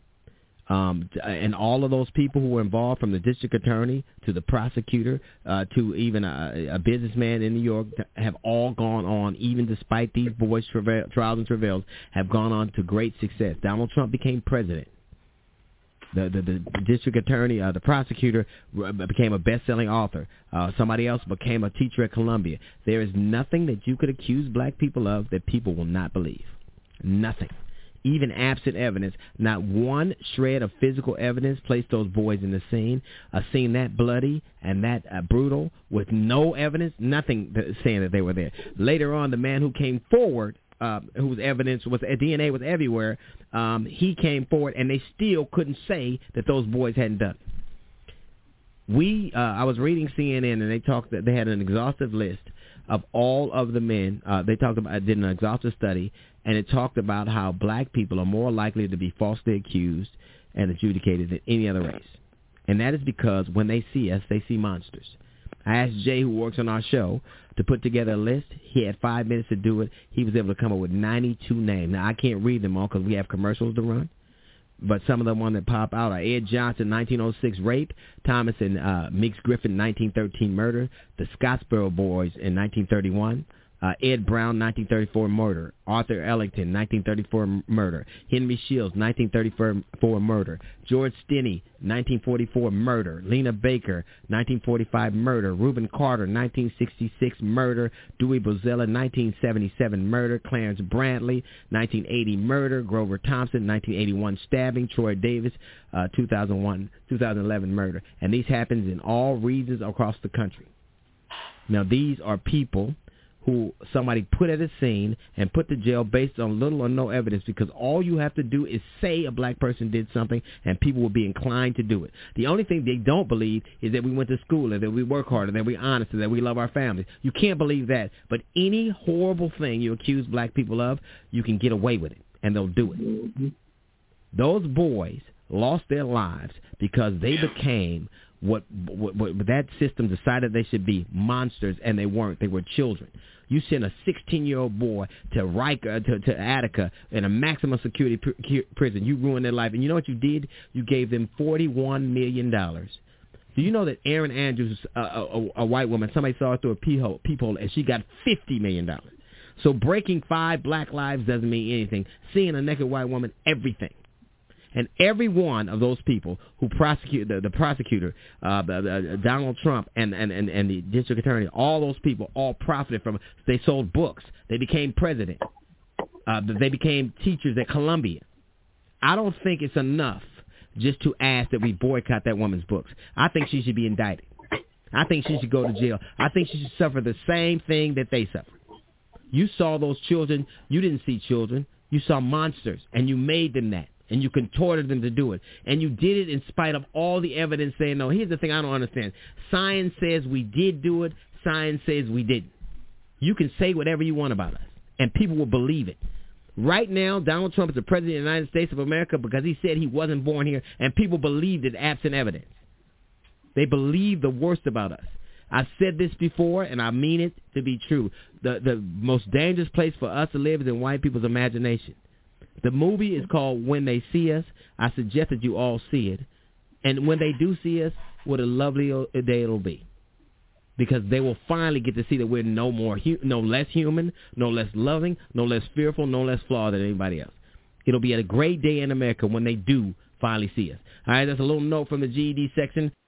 Speaker 11: And all of those people who were involved, from the district attorney to the prosecutor to even a businessman in New York, have all gone on, even despite these boys' trials and travails, have gone on to great success. Donald Trump became president. The district attorney, the prosecutor, became a best-selling author. Somebody else became a teacher at Columbia. There is nothing that you could accuse black people of that people will not believe. Nothing. Even absent evidence, not one shred of physical evidence placed those boys in the scene. A scene that bloody and that brutal with no evidence, nothing saying that they were there. Later on, the man who came forward, whose evidence was DNA was everywhere, he came forward, and they still couldn't say that those boys hadn't done it. I was reading CNN, and they talked that they had an exhaustive list of all of the men. They talked about, did an exhaustive study, and it talked about how black people are more likely to be falsely accused and adjudicated than any other race. And that is because when they see us, they see monsters. I asked Jay, who works on our show, to put together a list. He had 5 minutes to do it. He was able to come up with 92 names. Now, I can't read them all because we have commercials to run. But some of the ones that pop out are Ed Johnson, 1906 rape, Thomas and Meeks Griffin, 1913 murder, the Scottsboro Boys in 1931, Ed Brown, 1934 murder, Arthur Ellington, 1934 murder, Henry Shields, 1934 murder, George Stinney, 1944 murder, Lena Baker, 1945 murder, Reuben Carter, 1966 murder, Dewey Bozella, 1977 murder, Clarence Brantley, 1980 murder, Grover Thompson, 1981 stabbing, Troy Davis, 2011 murder. And these happens in all regions across the country. Now, these are people who somebody put at a scene and put to jail based on little or no evidence, because all you have to do is say a black person did something and people will be inclined to do it. The only thing they don't believe is that we went to school, or that we work hard, or that we're honest, or that we love our families. You can't believe that. But any horrible thing you accuse black people of, you can get away with it, and they'll do it. Those boys lost their lives because they became what that system decided they should be, monsters, and they weren't. They were children. You sent a 16-year-old boy to Riker, to Attica in a maximum security prison. You ruined their life. And you know what you did? You gave them $41 million. Do you know that Erin Andrews, a white woman, somebody saw her through a peephole, and she got $50 million. So breaking 5 black lives doesn't mean anything. Seeing a naked white woman, everything. And every one of those people who prosecute the prosecutor, Donald Trump, and the district attorney, all those people all profited from it. They sold books. They became president. They became teachers at Columbia. I don't think it's enough just to ask that we boycott that woman's books. I think she should be indicted. I think she should go to jail. I think she should suffer the same thing that they suffered. You saw those children. You didn't see children. You saw monsters, and you made them that. And you contorted them to do it. And you did it in spite of all the evidence saying no. Here's the thing I don't understand. Science says we did do it. Science says we didn't. You can say whatever you want about us, and people will believe it. Right now, Donald Trump is the president of the United States of America because he said he wasn't born here, and people believed it absent evidence. They believe the worst about us. I've said this before, and I mean it to be true. The most dangerous place for us to live is in white people's imagination. The movie is called When They See Us. I suggest that you all see it. And when they do see us, what a lovely day it'll be. Because they will finally get to see that we're no less human, no less loving, no less fearful, no less flawed than anybody else. It'll be a great day in America when they do finally see us. All right, that's a little note from the GED section.